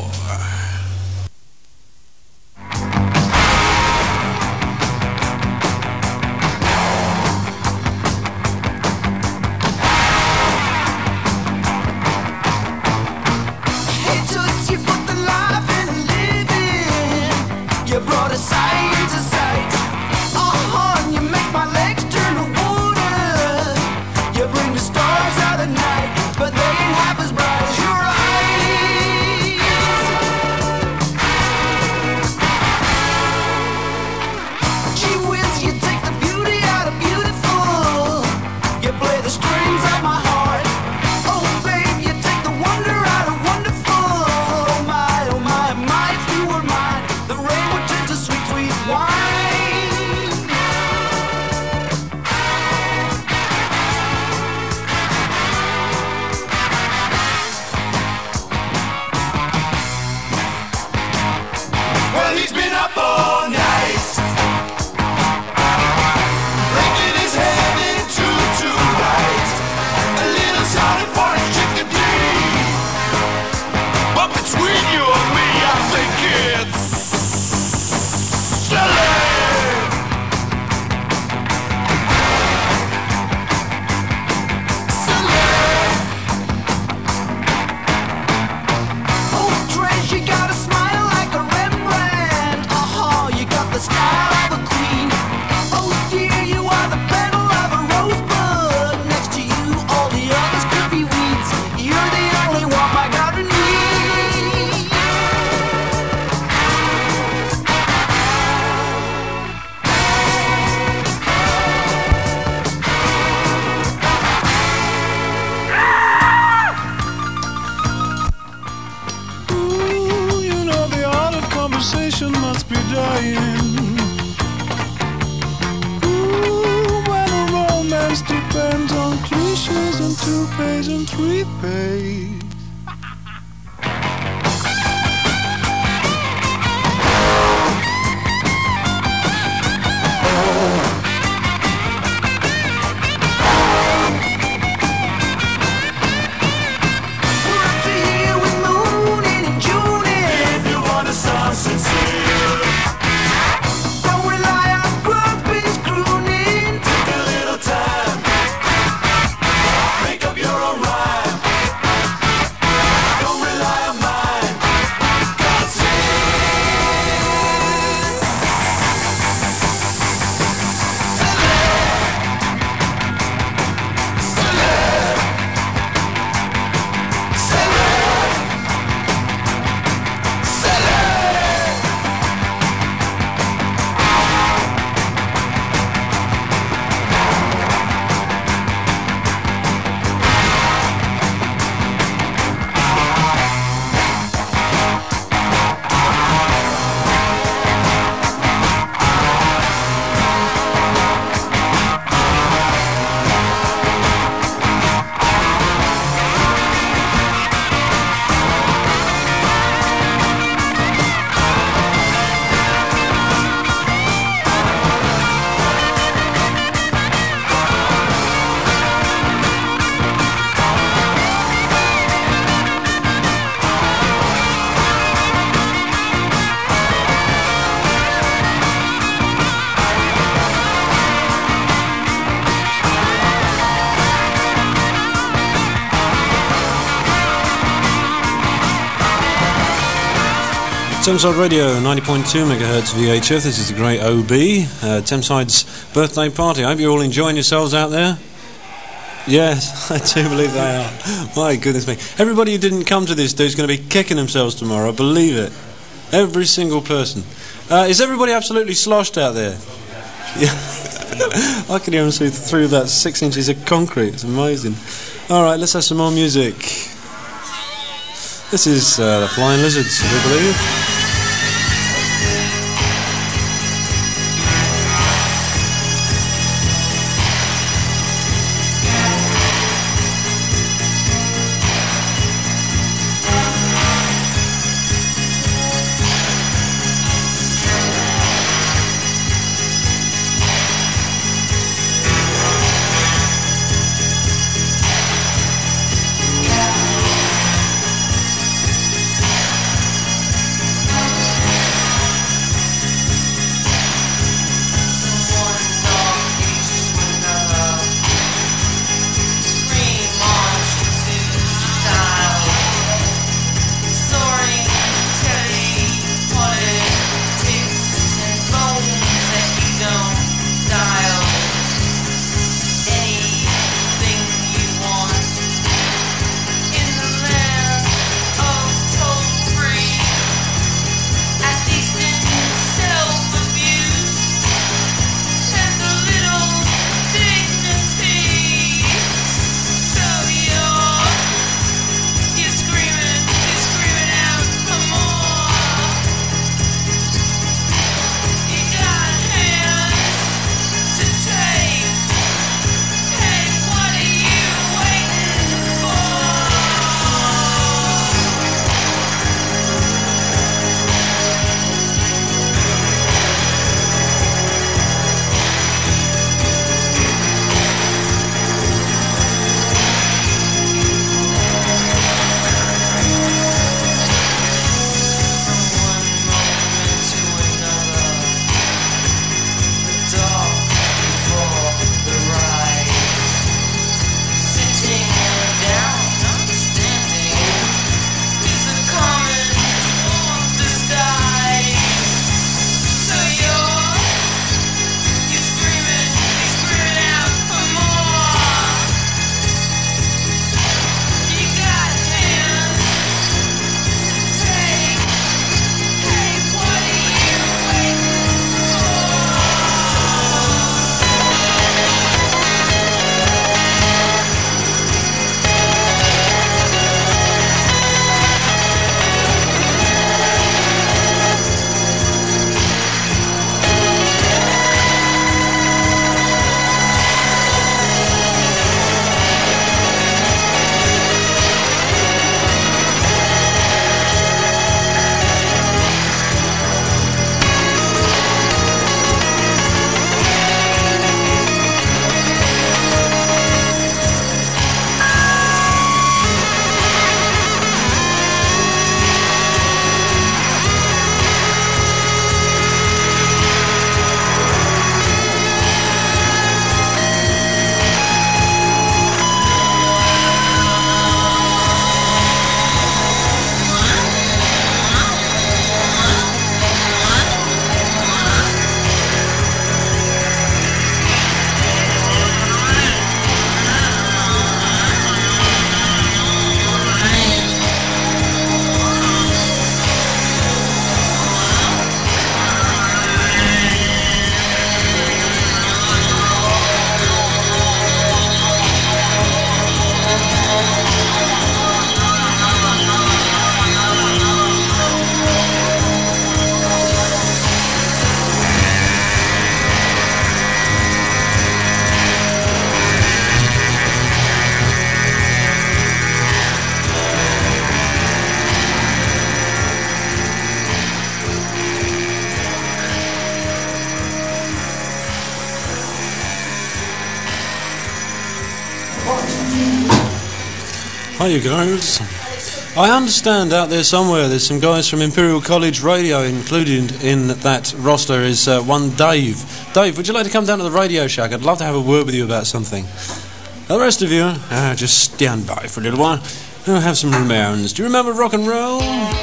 He took you for the life and living. You brought us sight to sight. And you make my legs turn to water. You bring the stars out at night, but they ain't half as bright as your eyes. Gee whiz, you take the beauty out of beautiful. You play the strings of my heart. Oh babe, you take the wonder out of wonderful. must be dying. Ooh, when a romance depends on cliches and toupees and three-pays. Thameside Radio, 90.2 megahertz VHF. This is the great OB, Thameside's birthday party. I hope you're all enjoying yourselves out there. Yes, I do believe they are. My goodness me. Everybody who didn't come to this do is going to be kicking themselves tomorrow, believe it. Every single person. Is everybody absolutely sloshed out there? Yeah. I can hear them see through that 6 inches of concrete. It's amazing. Alright, let's have some more music. This is the Flying Lizards, I do believe. Hiya, guys. I understand out there somewhere there's some guys from Imperial College Radio included in that roster is one Dave. Dave, would you like to come down to the Radio Shack? I'd love to have a word with you about something. The rest of you, just stand by for a little while. I'll have some Ramones. Do you remember rock and roll?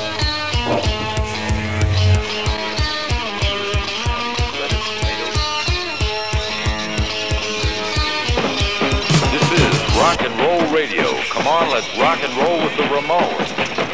Rock and roll radio. Come on, let's rock and roll with the Ramones.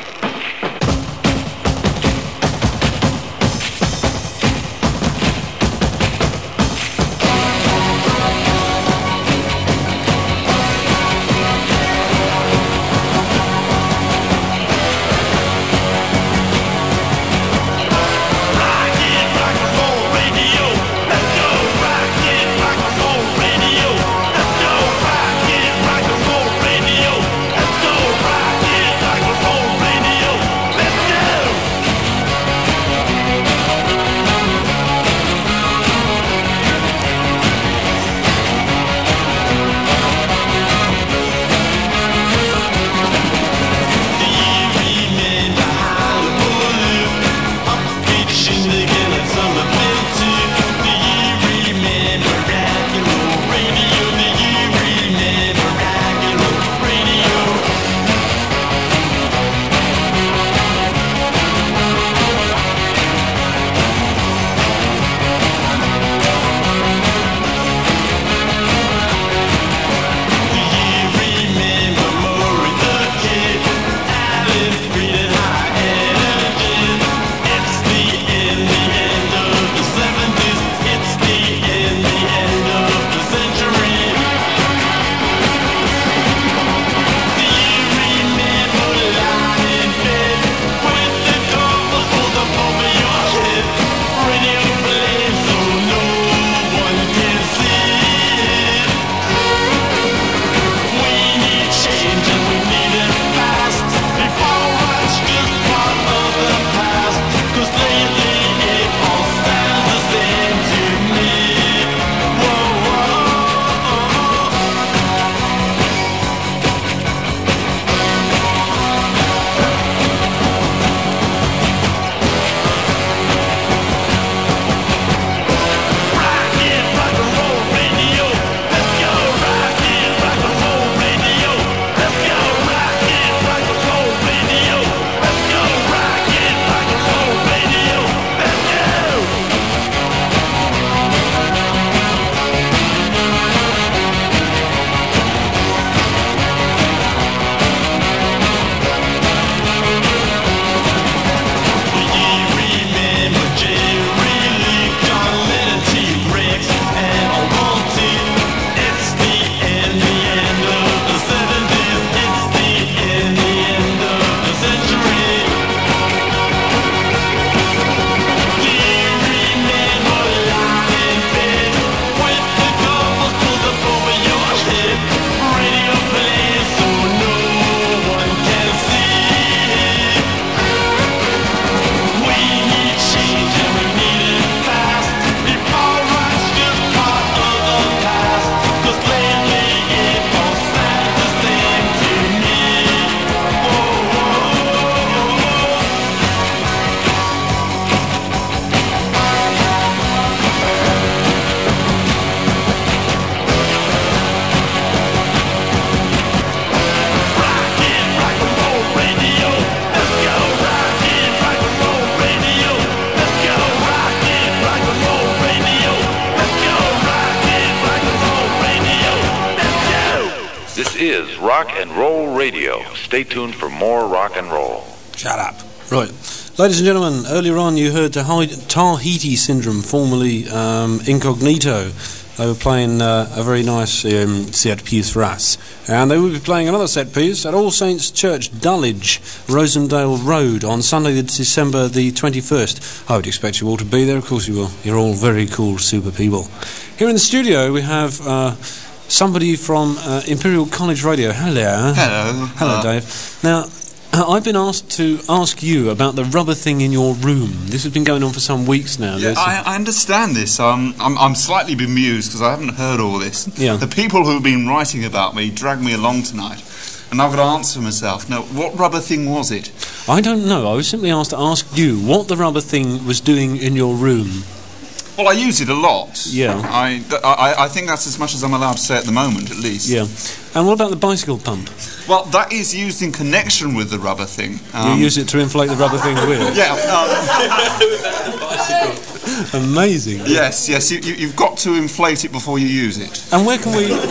is Rock and Roll Radio. Stay tuned for more rock and roll. Shut up. Right. Ladies and gentlemen, earlier on you heard Tahiti Syndrome, formerly Incognito. They were playing a very nice set piece for us. And they will be playing another set piece at All Saints Church, Dulwich, Rosendale Road, on Sunday, December the 21st. I would expect you all to be there. Of course you will. You're all very cool, super people. Here in the studio we have somebody from Imperial College Radio. Hello. Hello. Hello, Dave. Now, I've been asked to ask you about the rubber thing in your room. This has been going on for some weeks now. Yeah, I understand this. I'm slightly bemused because I haven't heard all this. Yeah. The people who've been writing about me dragged me along tonight. and I've got to answer myself. Now, what rubber thing was it? I don't know. I was simply asked to ask you what the rubber thing was doing in your room. Well, I use it a lot. Yeah. I think that's as much as I'm allowed to say at the moment, at least. Yeah. And what about the bicycle pump? Well, that is used in connection with the rubber thing. You use it to inflate the rubber thing with? Yeah. Amazing. Yes. You've got to inflate it before you use it. And where can we...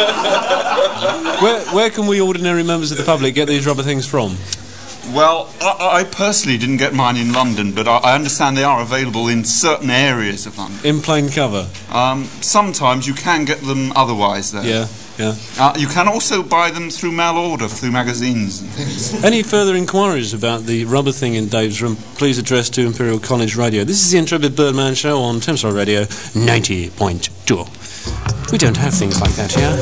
where can we ordinary members of the public get these rubber things from? Well, I personally didn't get mine in London, but I understand they are available in certain areas of London. In plain cover? Sometimes you can get them otherwise, though. Yeah. You can also buy them through mail order, through magazines and things. Any further inquiries about the rubber thing in Dave's room, please address to Imperial College Radio. This is the Intrepid Birdman Show on Thameside Radio 90.2. We don't have things like that here.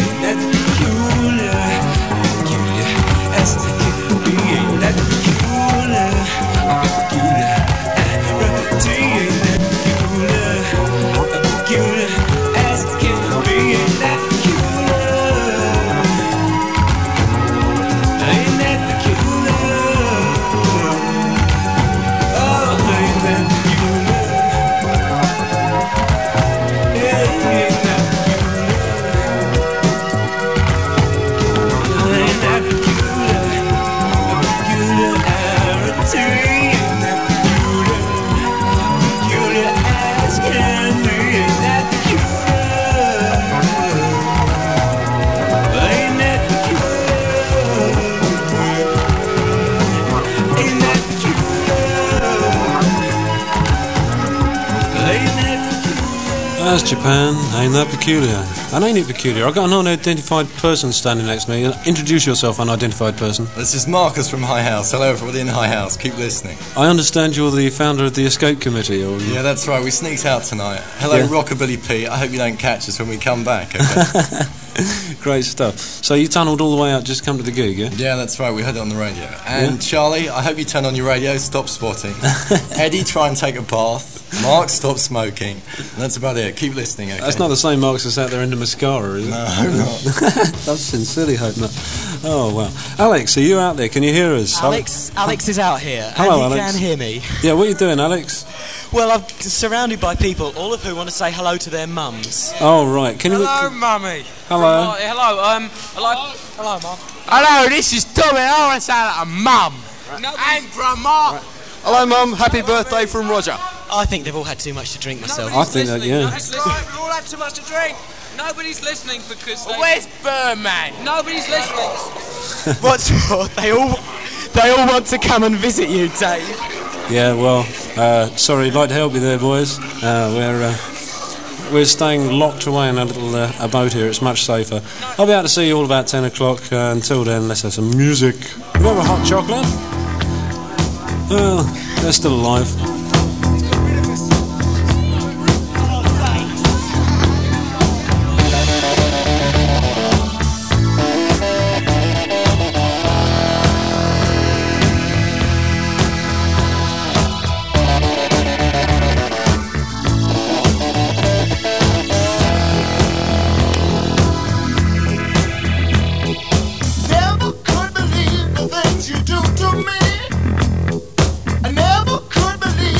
That That's Japan. Ain't that peculiar? And ain't it peculiar? I've got an unidentified person standing next to me. Introduce yourself, unidentified person. This is Marcus from High House. Hello, everybody in High House. Keep listening. I understand you're the founder of the Escape Committee, or... Yeah, that's right. We sneaked out tonight. Hello, Yeah. Rockabilly Pete. I hope you don't catch us when we come back, okay? Great stuff. So you tunnelled all the way out just to come to the gig, yeah? Yeah, that's right. We heard it on the radio. And Yeah. Charlie, I hope you turn on your radio. Stop spotting. Eddie, try and take a bath. Mark, stop smoking. And that's about it. Keep listening, okay? That's not the same Marks that's out there into mascara, is it? No, not. I sincerely hope not. Oh, well. Alex, are you out there? Can you hear us? Alex is out here. Hello, and he Alex. can hear me. Yeah, what are you doing, Alex? Well, I'm surrounded by people, all of who want to say hello to their mums. Oh, right. Can you... Hello, mummy. Hello. Hello, Mum. Hello, this is Tommy. I want to say hello to Mum. And Grandma. Hello, Mum. Happy birthday from Roger. I think they've all had too much to drink myself. I think that, yeah. We've all had too much to drink. Nobody's listening because where's Birdman? Nobody's listening. What's more, they all want to come and visit you, Dave. Yeah, well, sorry, I'd like to help you there, boys. We're staying locked away in a little a boat here. It's much safer. I'll be out to see you all about 10 o'clock. Until then, let's have some music. You have a hot chocolate? Well, they're still alive. Never could believe the things you do to me. I never could believe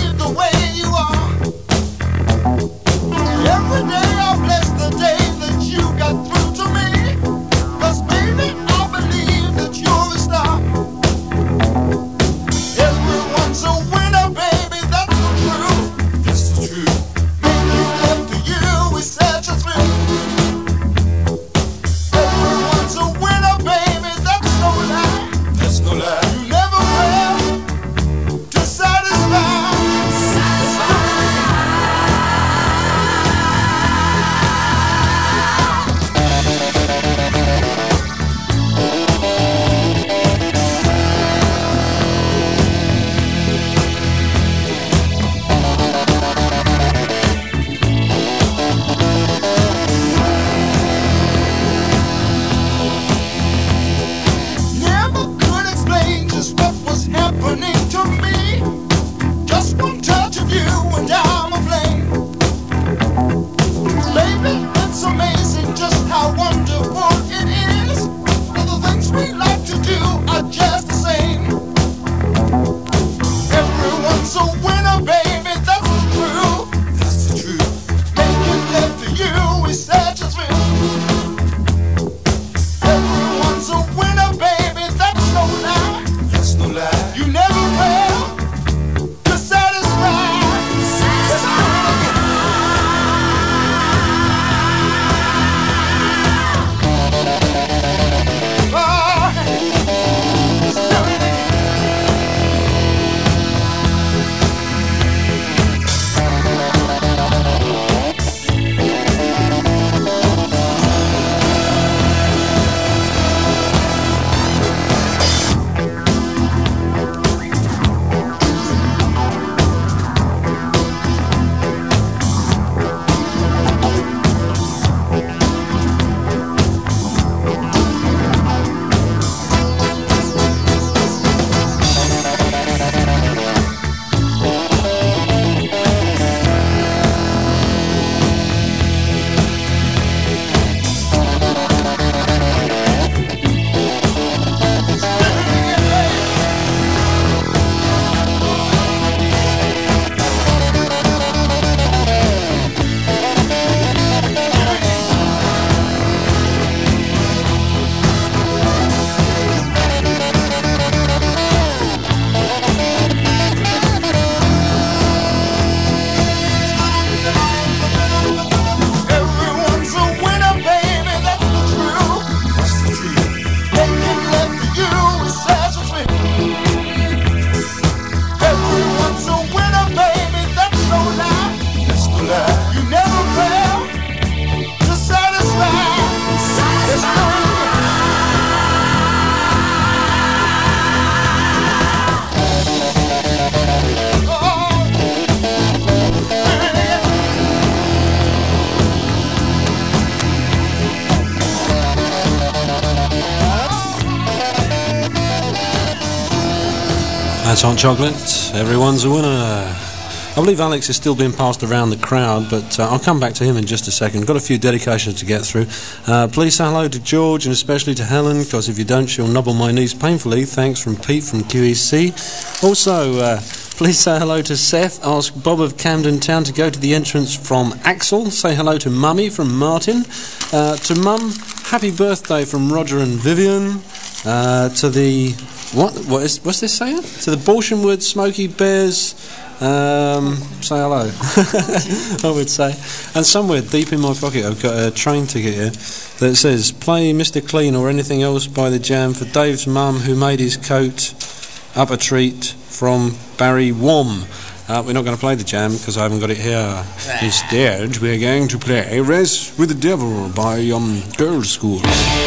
That's Hot Chocolate. Everyone's a winner. I believe Alex is still being passed around the crowd, but I'll come back to him in just a second. Got a few dedications to get through. Please say hello to George and especially to Helen, because if you don't, she'll nubble my knees painfully. Thanks from Pete from QEC. Also, please say hello to Seth. Ask Bob of Camden Town to go to the entrance from Axel. Say hello to Mummy from Martin. To Mum, happy birthday from Roger and Vivian. To the... What's this saying? To the Borshenwood Smoky Bears... say hello. I would say. And somewhere deep in my pocket I've got a train ticket here that says play Mr. Clean or anything else by the Jam for Dave's mum who made his coat up a treat from Barry Wom. We're not going to play the Jam because I haven't got it here. Instead we're going to play Rest with the Devil by Girls' School.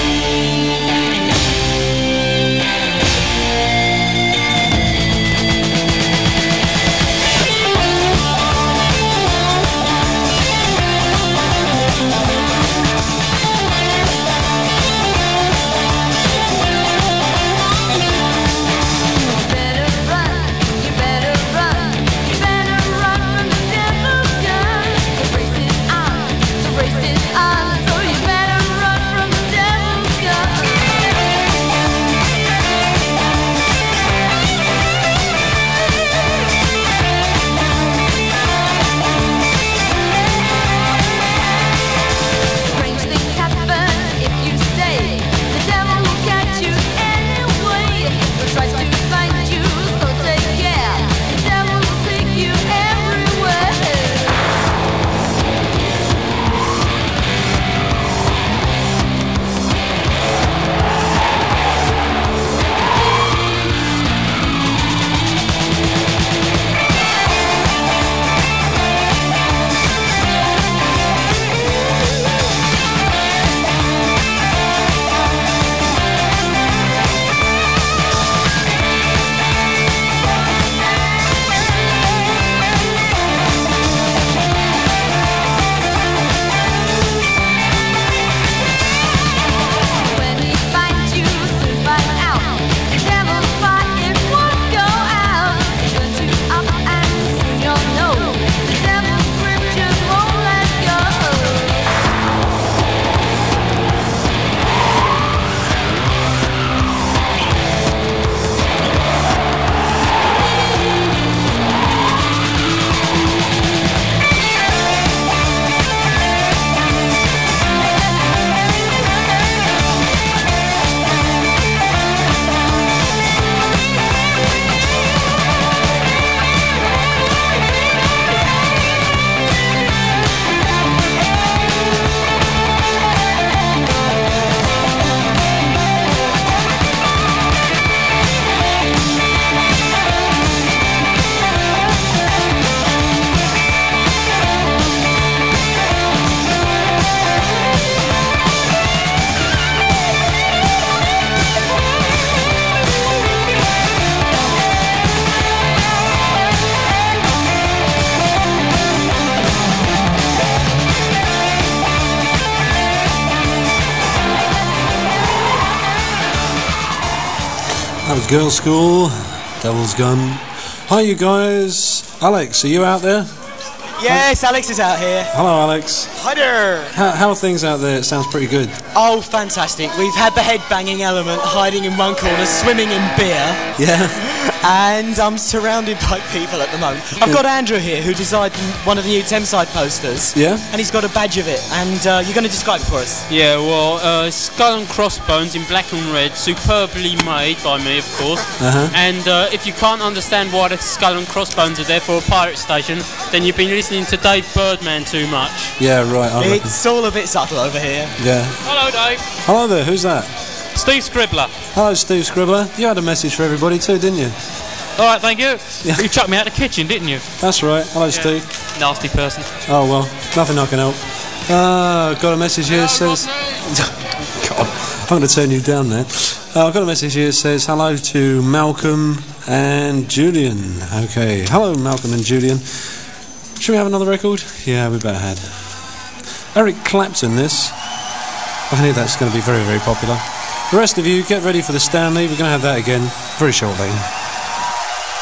Girls' School, Devil's Gun. Hi, you guys. Alex, are you out there? Yes, Alex is out here. Hello, Alex. Hi there. How are things out there? It sounds pretty good. Oh, fantastic. We've had the head-banging element hiding in one corner, swimming in beer. Yeah. And I'm surrounded by people at the moment. I've got Andrew here, who designed one of the new Thameside posters. Yeah. And he's got a badge of it. And you're going to describe it for us. Yeah, well, skull and crossbones in black and red, superbly made by me, of course. Uh-huh. And if you can't understand why the skull and crossbones are there for a pirate station, then you've been listening to Dave Birdman too much. Yeah, right. It's all a bit subtle over here. Yeah. Hello, Dave. Hello there. Who's that? Steve Scribbler. Hello, Steve Scribbler. You had a message for everybody too, didn't you? All right, thank you. Yeah. You chucked me out the kitchen, didn't you? That's right. Hello, Steve. Nasty person. Oh, well, nothing I can help. Got a message here that says... God, I'm going to turn you down there. I've got a message here that says, hello to Malcolm and Julian. Okay. Hello, Malcolm and Julian. Should we have another record? Yeah, we better had. Eric Clapton, this. I think that's going to be very, very popular. The rest of you, get ready for the Stanley. We're going to have that again very shortly.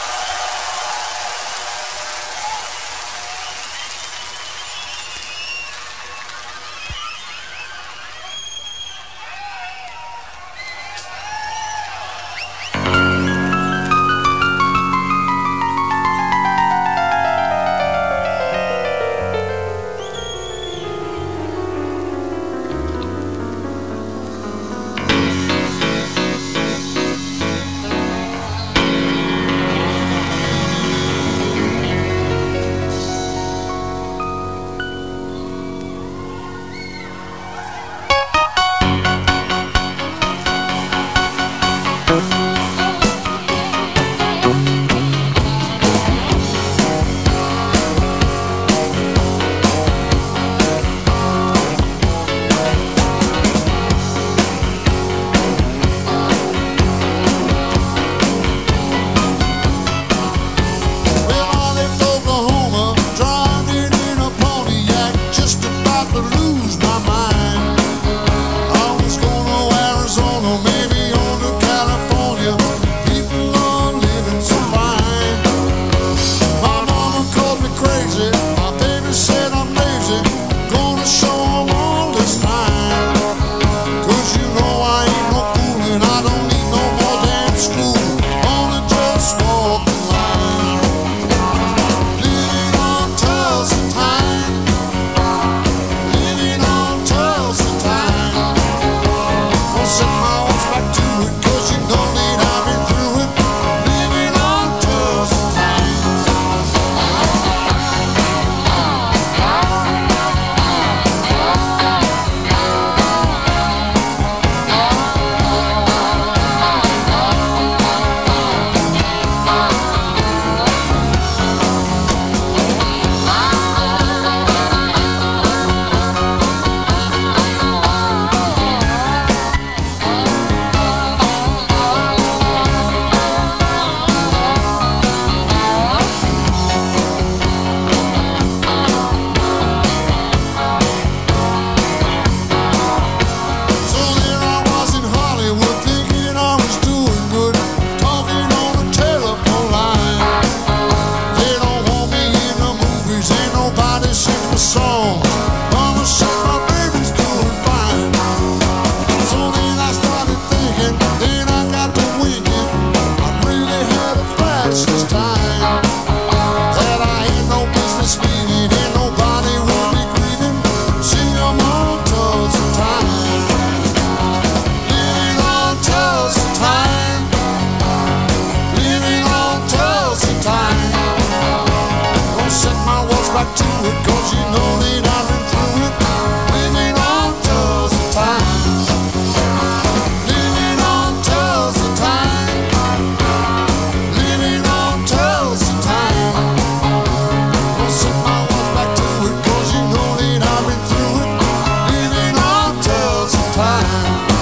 back to it, 'cause you know that I've been through it. Living on tells the time. Living on tells the time. Living on tells the time. I'll set my watch back to it, 'cause you know that I've been through it. Living on tells the time.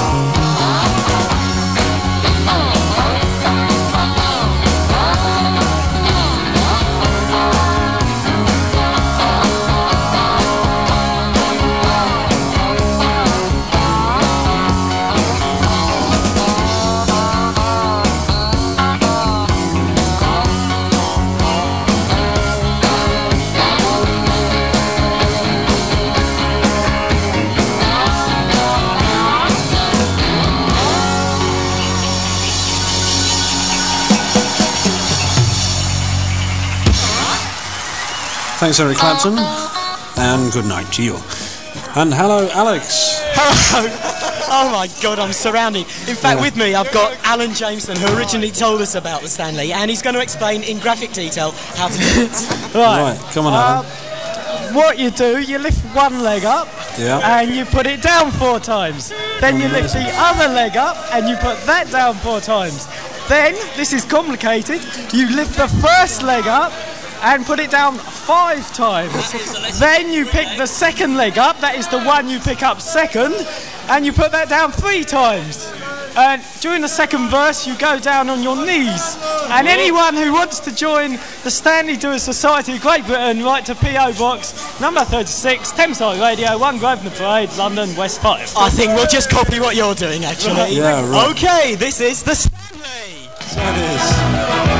Thanks, Eric Clapton, and good night to you. And hello, Alex. Hello. Oh my God, I'm surrounded. In fact, with me, I've got Alan Jameson, who originally told us about the Stanley, and he's going to explain in graphic detail how to do it. Right, come on, Alan. What you do, you lift one leg up, and you put it down 4 times. Then you lift the other leg up, and you put that down 4 times. Then, this is complicated, you lift the first leg up, and put it down 5 times. Then you pick the second leg up, that is the one you pick up second, and you put that down 3 times. And during the second verse, you go down on your knees. And anyone who wants to join the Stanley Doers Society of Great Britain, write to P.O. Box number 36, Thameside Radio, 1 Grosvenor Parade, London, West 5. I think we'll just copy what you're doing, actually. Right. Yeah, right. Okay, this is the Stanley. So it is.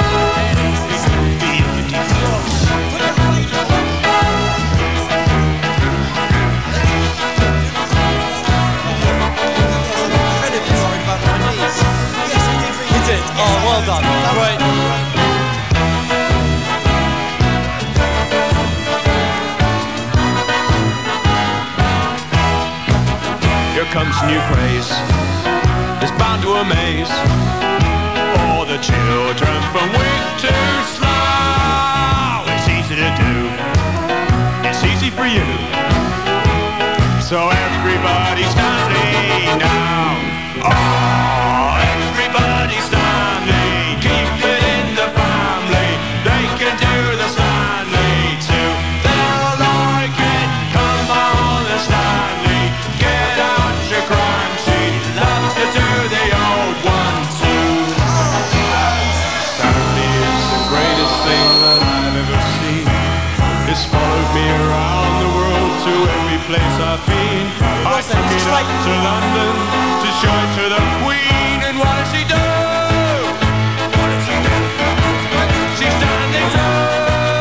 Oh, well done. Great. Here comes new craze. It's bound to amaze all the children from weak to slow. It's easy to do. It's easy for you. So everybody's Stanley now. Oh, everybody's Stanley. Keep it in the family. They can do the Stanley too. They'll like it. Come on, the Stanley. Get out your crime sheet. Love to do the old one too. Stanley is the greatest thing that I've ever seen. It's followed me around the world to every place I've been. I took it up to London to show it to the Queen, and what does she do? What does she do? She's standing tall.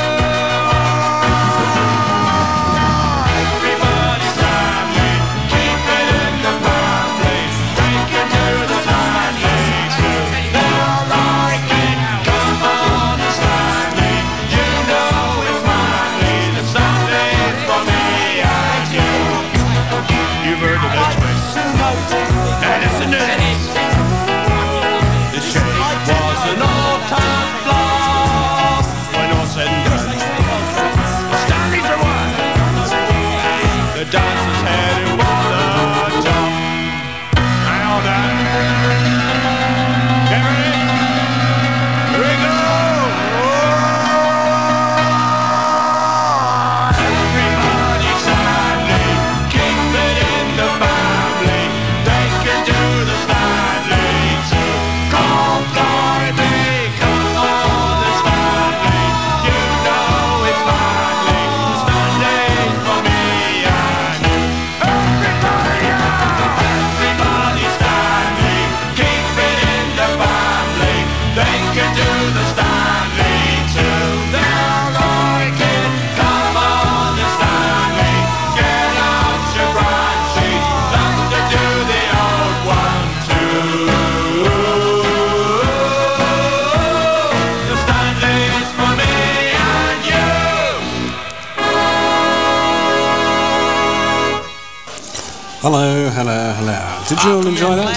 Everybody's Stanley, keep it in the family. They can do the Stanley too. They'll like it. Come on, the Stanley. You know it's manly. The Stanley's for me and you. You've heard of the twist. Now listen to this. The shape was an all-time flop. When all said and done, the Stanleys are one. The dancers headed for the top. Now then, get ready. Here we go. Everybody's Stanley, keep it in the family. They can do the Stanley too. Come fly me, come on the Stanley. You know it's manly. The Stanley's for me and you. Everybody's Stanley, keep it in the family. They can do the Stanley too. They'll like it. Come on the Stanley. Get out your grand sheet. Love to do the old one too. The Stanley's for me and you. Hello, hello, hello. Did you all enjoy that?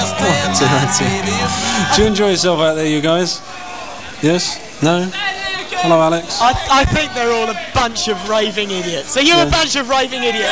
Do you enjoy yourself out there, you guys? Yes? No? Hello, Alex. I think they're all a bunch of raving idiots. Are you a bunch of raving idiots?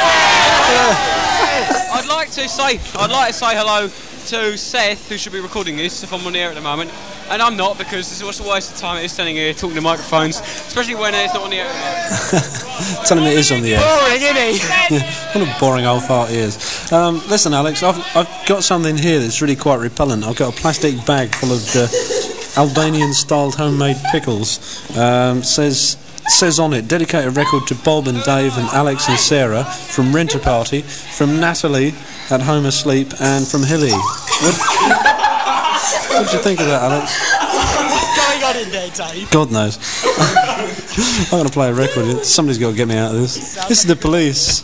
I'd like to say hello to Seth, who should be recording this if I'm on the air at the moment, and I'm not, because this is what's a waste of time it is standing here talking to microphones, especially when it's not on the air at the moment. Tell him it is on the air. Boring, isn't he? What a boring old fart he is. Listen, Alex, I've got something here that's really quite repellent. I've got a plastic bag full of Albanian-styled homemade pickles. Says on it, dedicate a record to Bob and Dave and Alex and Sarah, from Renter Party, from Natalie at home asleep, and from Hilly. What did you think of that, Alex? What's going on in there, Dave? God knows. I'm going to play a record. Somebody's got to get me out of this. This is the Police.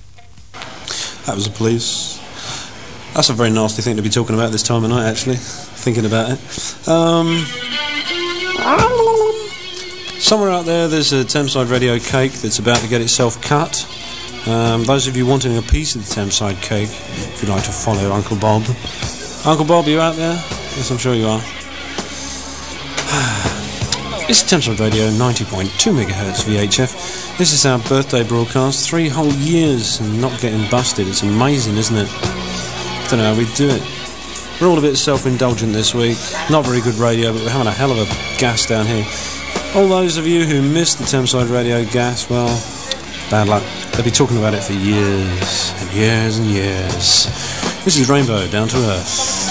That was the Police. That's a very nasty thing to be talking about this time of night, actually. thinking about it. Somewhere out there's a Thameside Radio cake that's about to get itself cut. Those of you wanting a piece of the Thameside cake, if you'd like to follow Uncle Bob. Uncle Bob, you out there? Yes, I'm sure you are. This is Thameside Radio, 90.2 megahertz VHF. This is our birthday broadcast. 3 whole years and not getting busted. It's amazing, isn't it? Don't know how we do it. We're all a bit self-indulgent this week. Not very good radio, but we're having a hell of a gas down here. All those of you who missed the Thameside Radio gas, well, bad luck. They'll be talking about it for years and years and years. This is Rainbow, Down to Earth.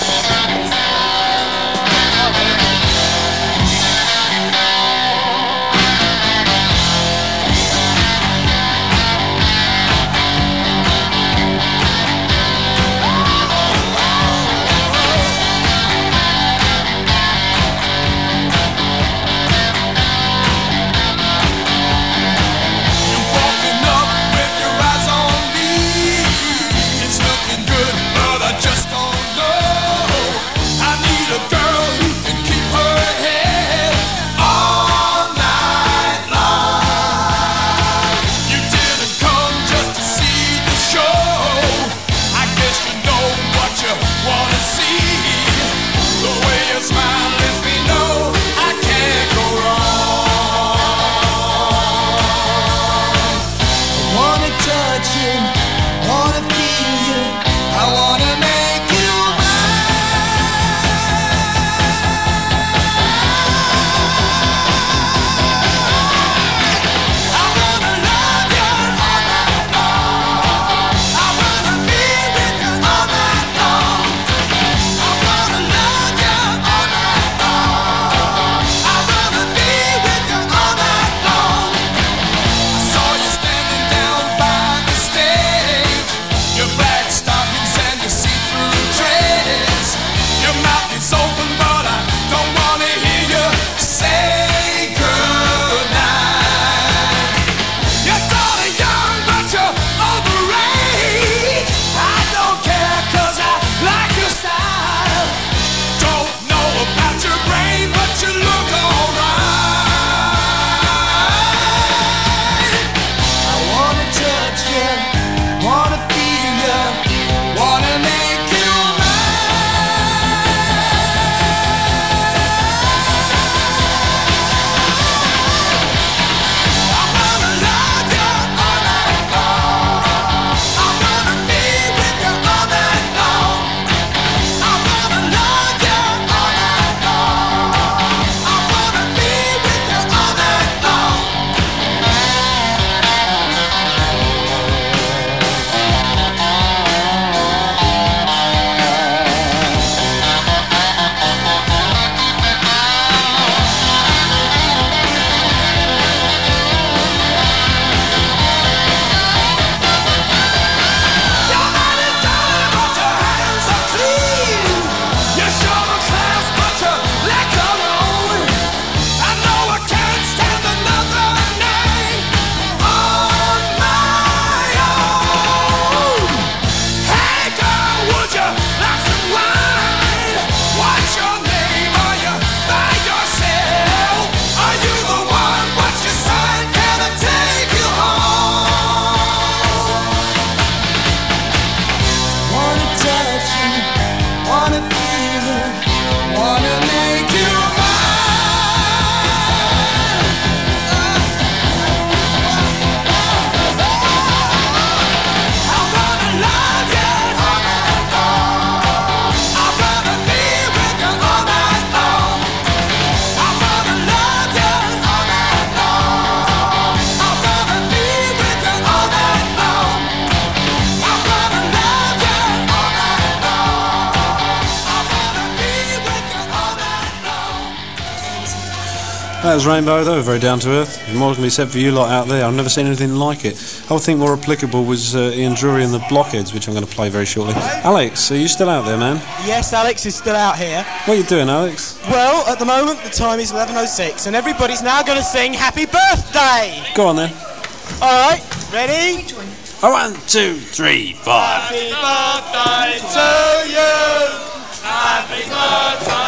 That was Rainbow, they were very down to earth. More can be said for you lot out there. I've never seen anything like it. I would think more applicable was Ian Drury and the Blockheads, which I'm going to play very shortly. Alex, are you still out there, man? Yes, Alex is still out here. What are you doing, Alex? Well, at the moment the time is 11:06 and everybody's now going to sing Happy Birthday! Go on then. Alright, ready? 1, 2, 3, 4. Happy birthday to you! Happy birthday!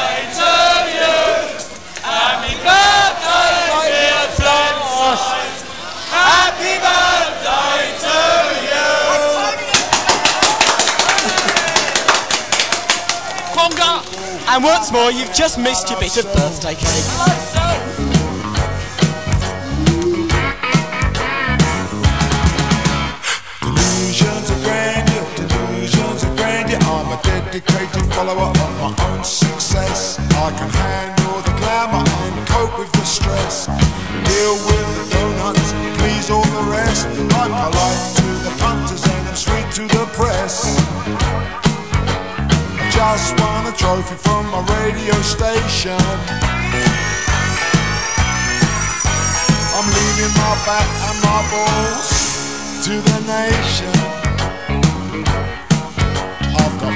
conga! And once more, you've just missed your bit of birthday cake. Delusions of grandeur, I'm a dedicated follower of my own success. I can handle the glamour and cope with the stress. Deal with the donuts, please all the rest. I'm polite to the punters and I'm sweet to the press. I just won a trophy from my radio station. I'm leaving my bat and my balls to the nation. I've got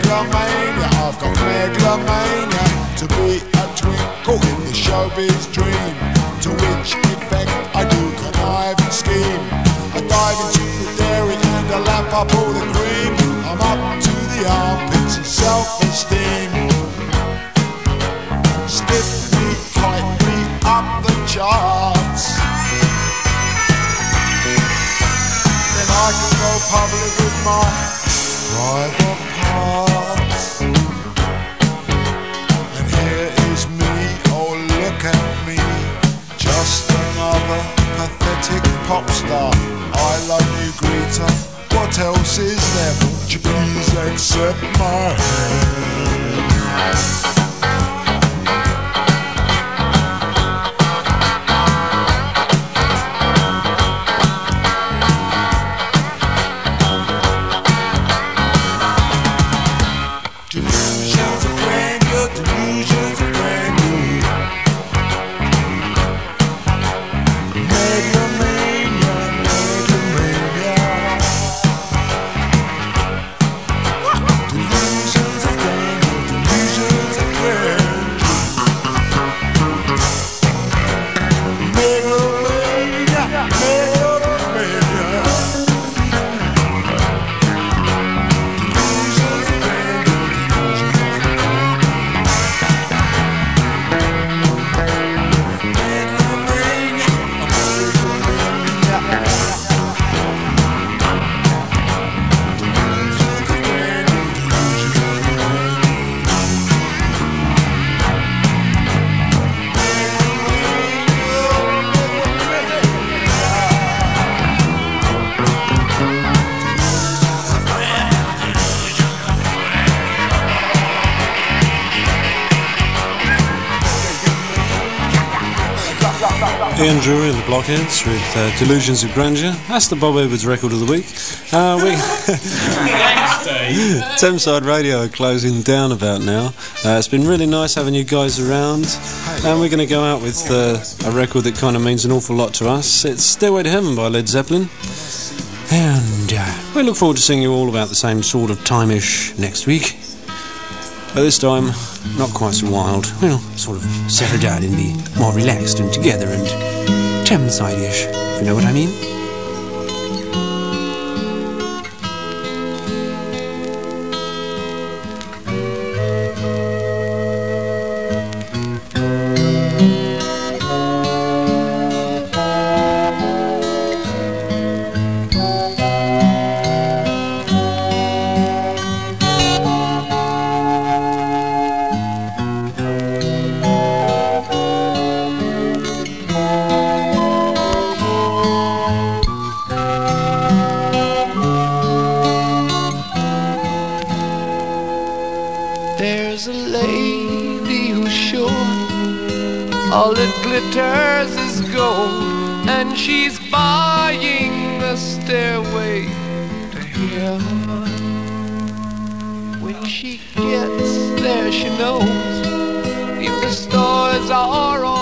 megalomania to be a twinkle in the showbiz dream. To which effect I do connive and scheme. I dive into the dairy and I lap up all the cream. I'm up to the armpits in self-esteem. Stiff me, tight me up the charts. Then I can go public with my private parts. And here is me, oh look at me, just another pathetic pop star. I love you, Greta, what else is there? Won't you please accept my hand? Delusions of grandeur, delusions of grandeur. Megalomania, megalomania. Delusions of grandeur, delusions of grandeur. Megalomania, megalomania. Delusions of grandeur. Ian Drury and the Blockheads with Delusions of Grandeur. That's the Bob Edwards record of the week. Thameside Radio are closing down about now. It's been really nice having you guys around, and we're going to go out with a record that kind of means an awful lot to us. It's Stairway to Heaven by Led Zeppelin, and we look forward to seeing you all about the same sort of time-ish next week. But this time, not quite so wild. We'll sort of settle down and be more relaxed and together and Thameside-ish, if you know what I mean. There's a lady who's sure all that glitters is gold, and she's buying the stairway to heaven. When she gets there, she knows if the stores are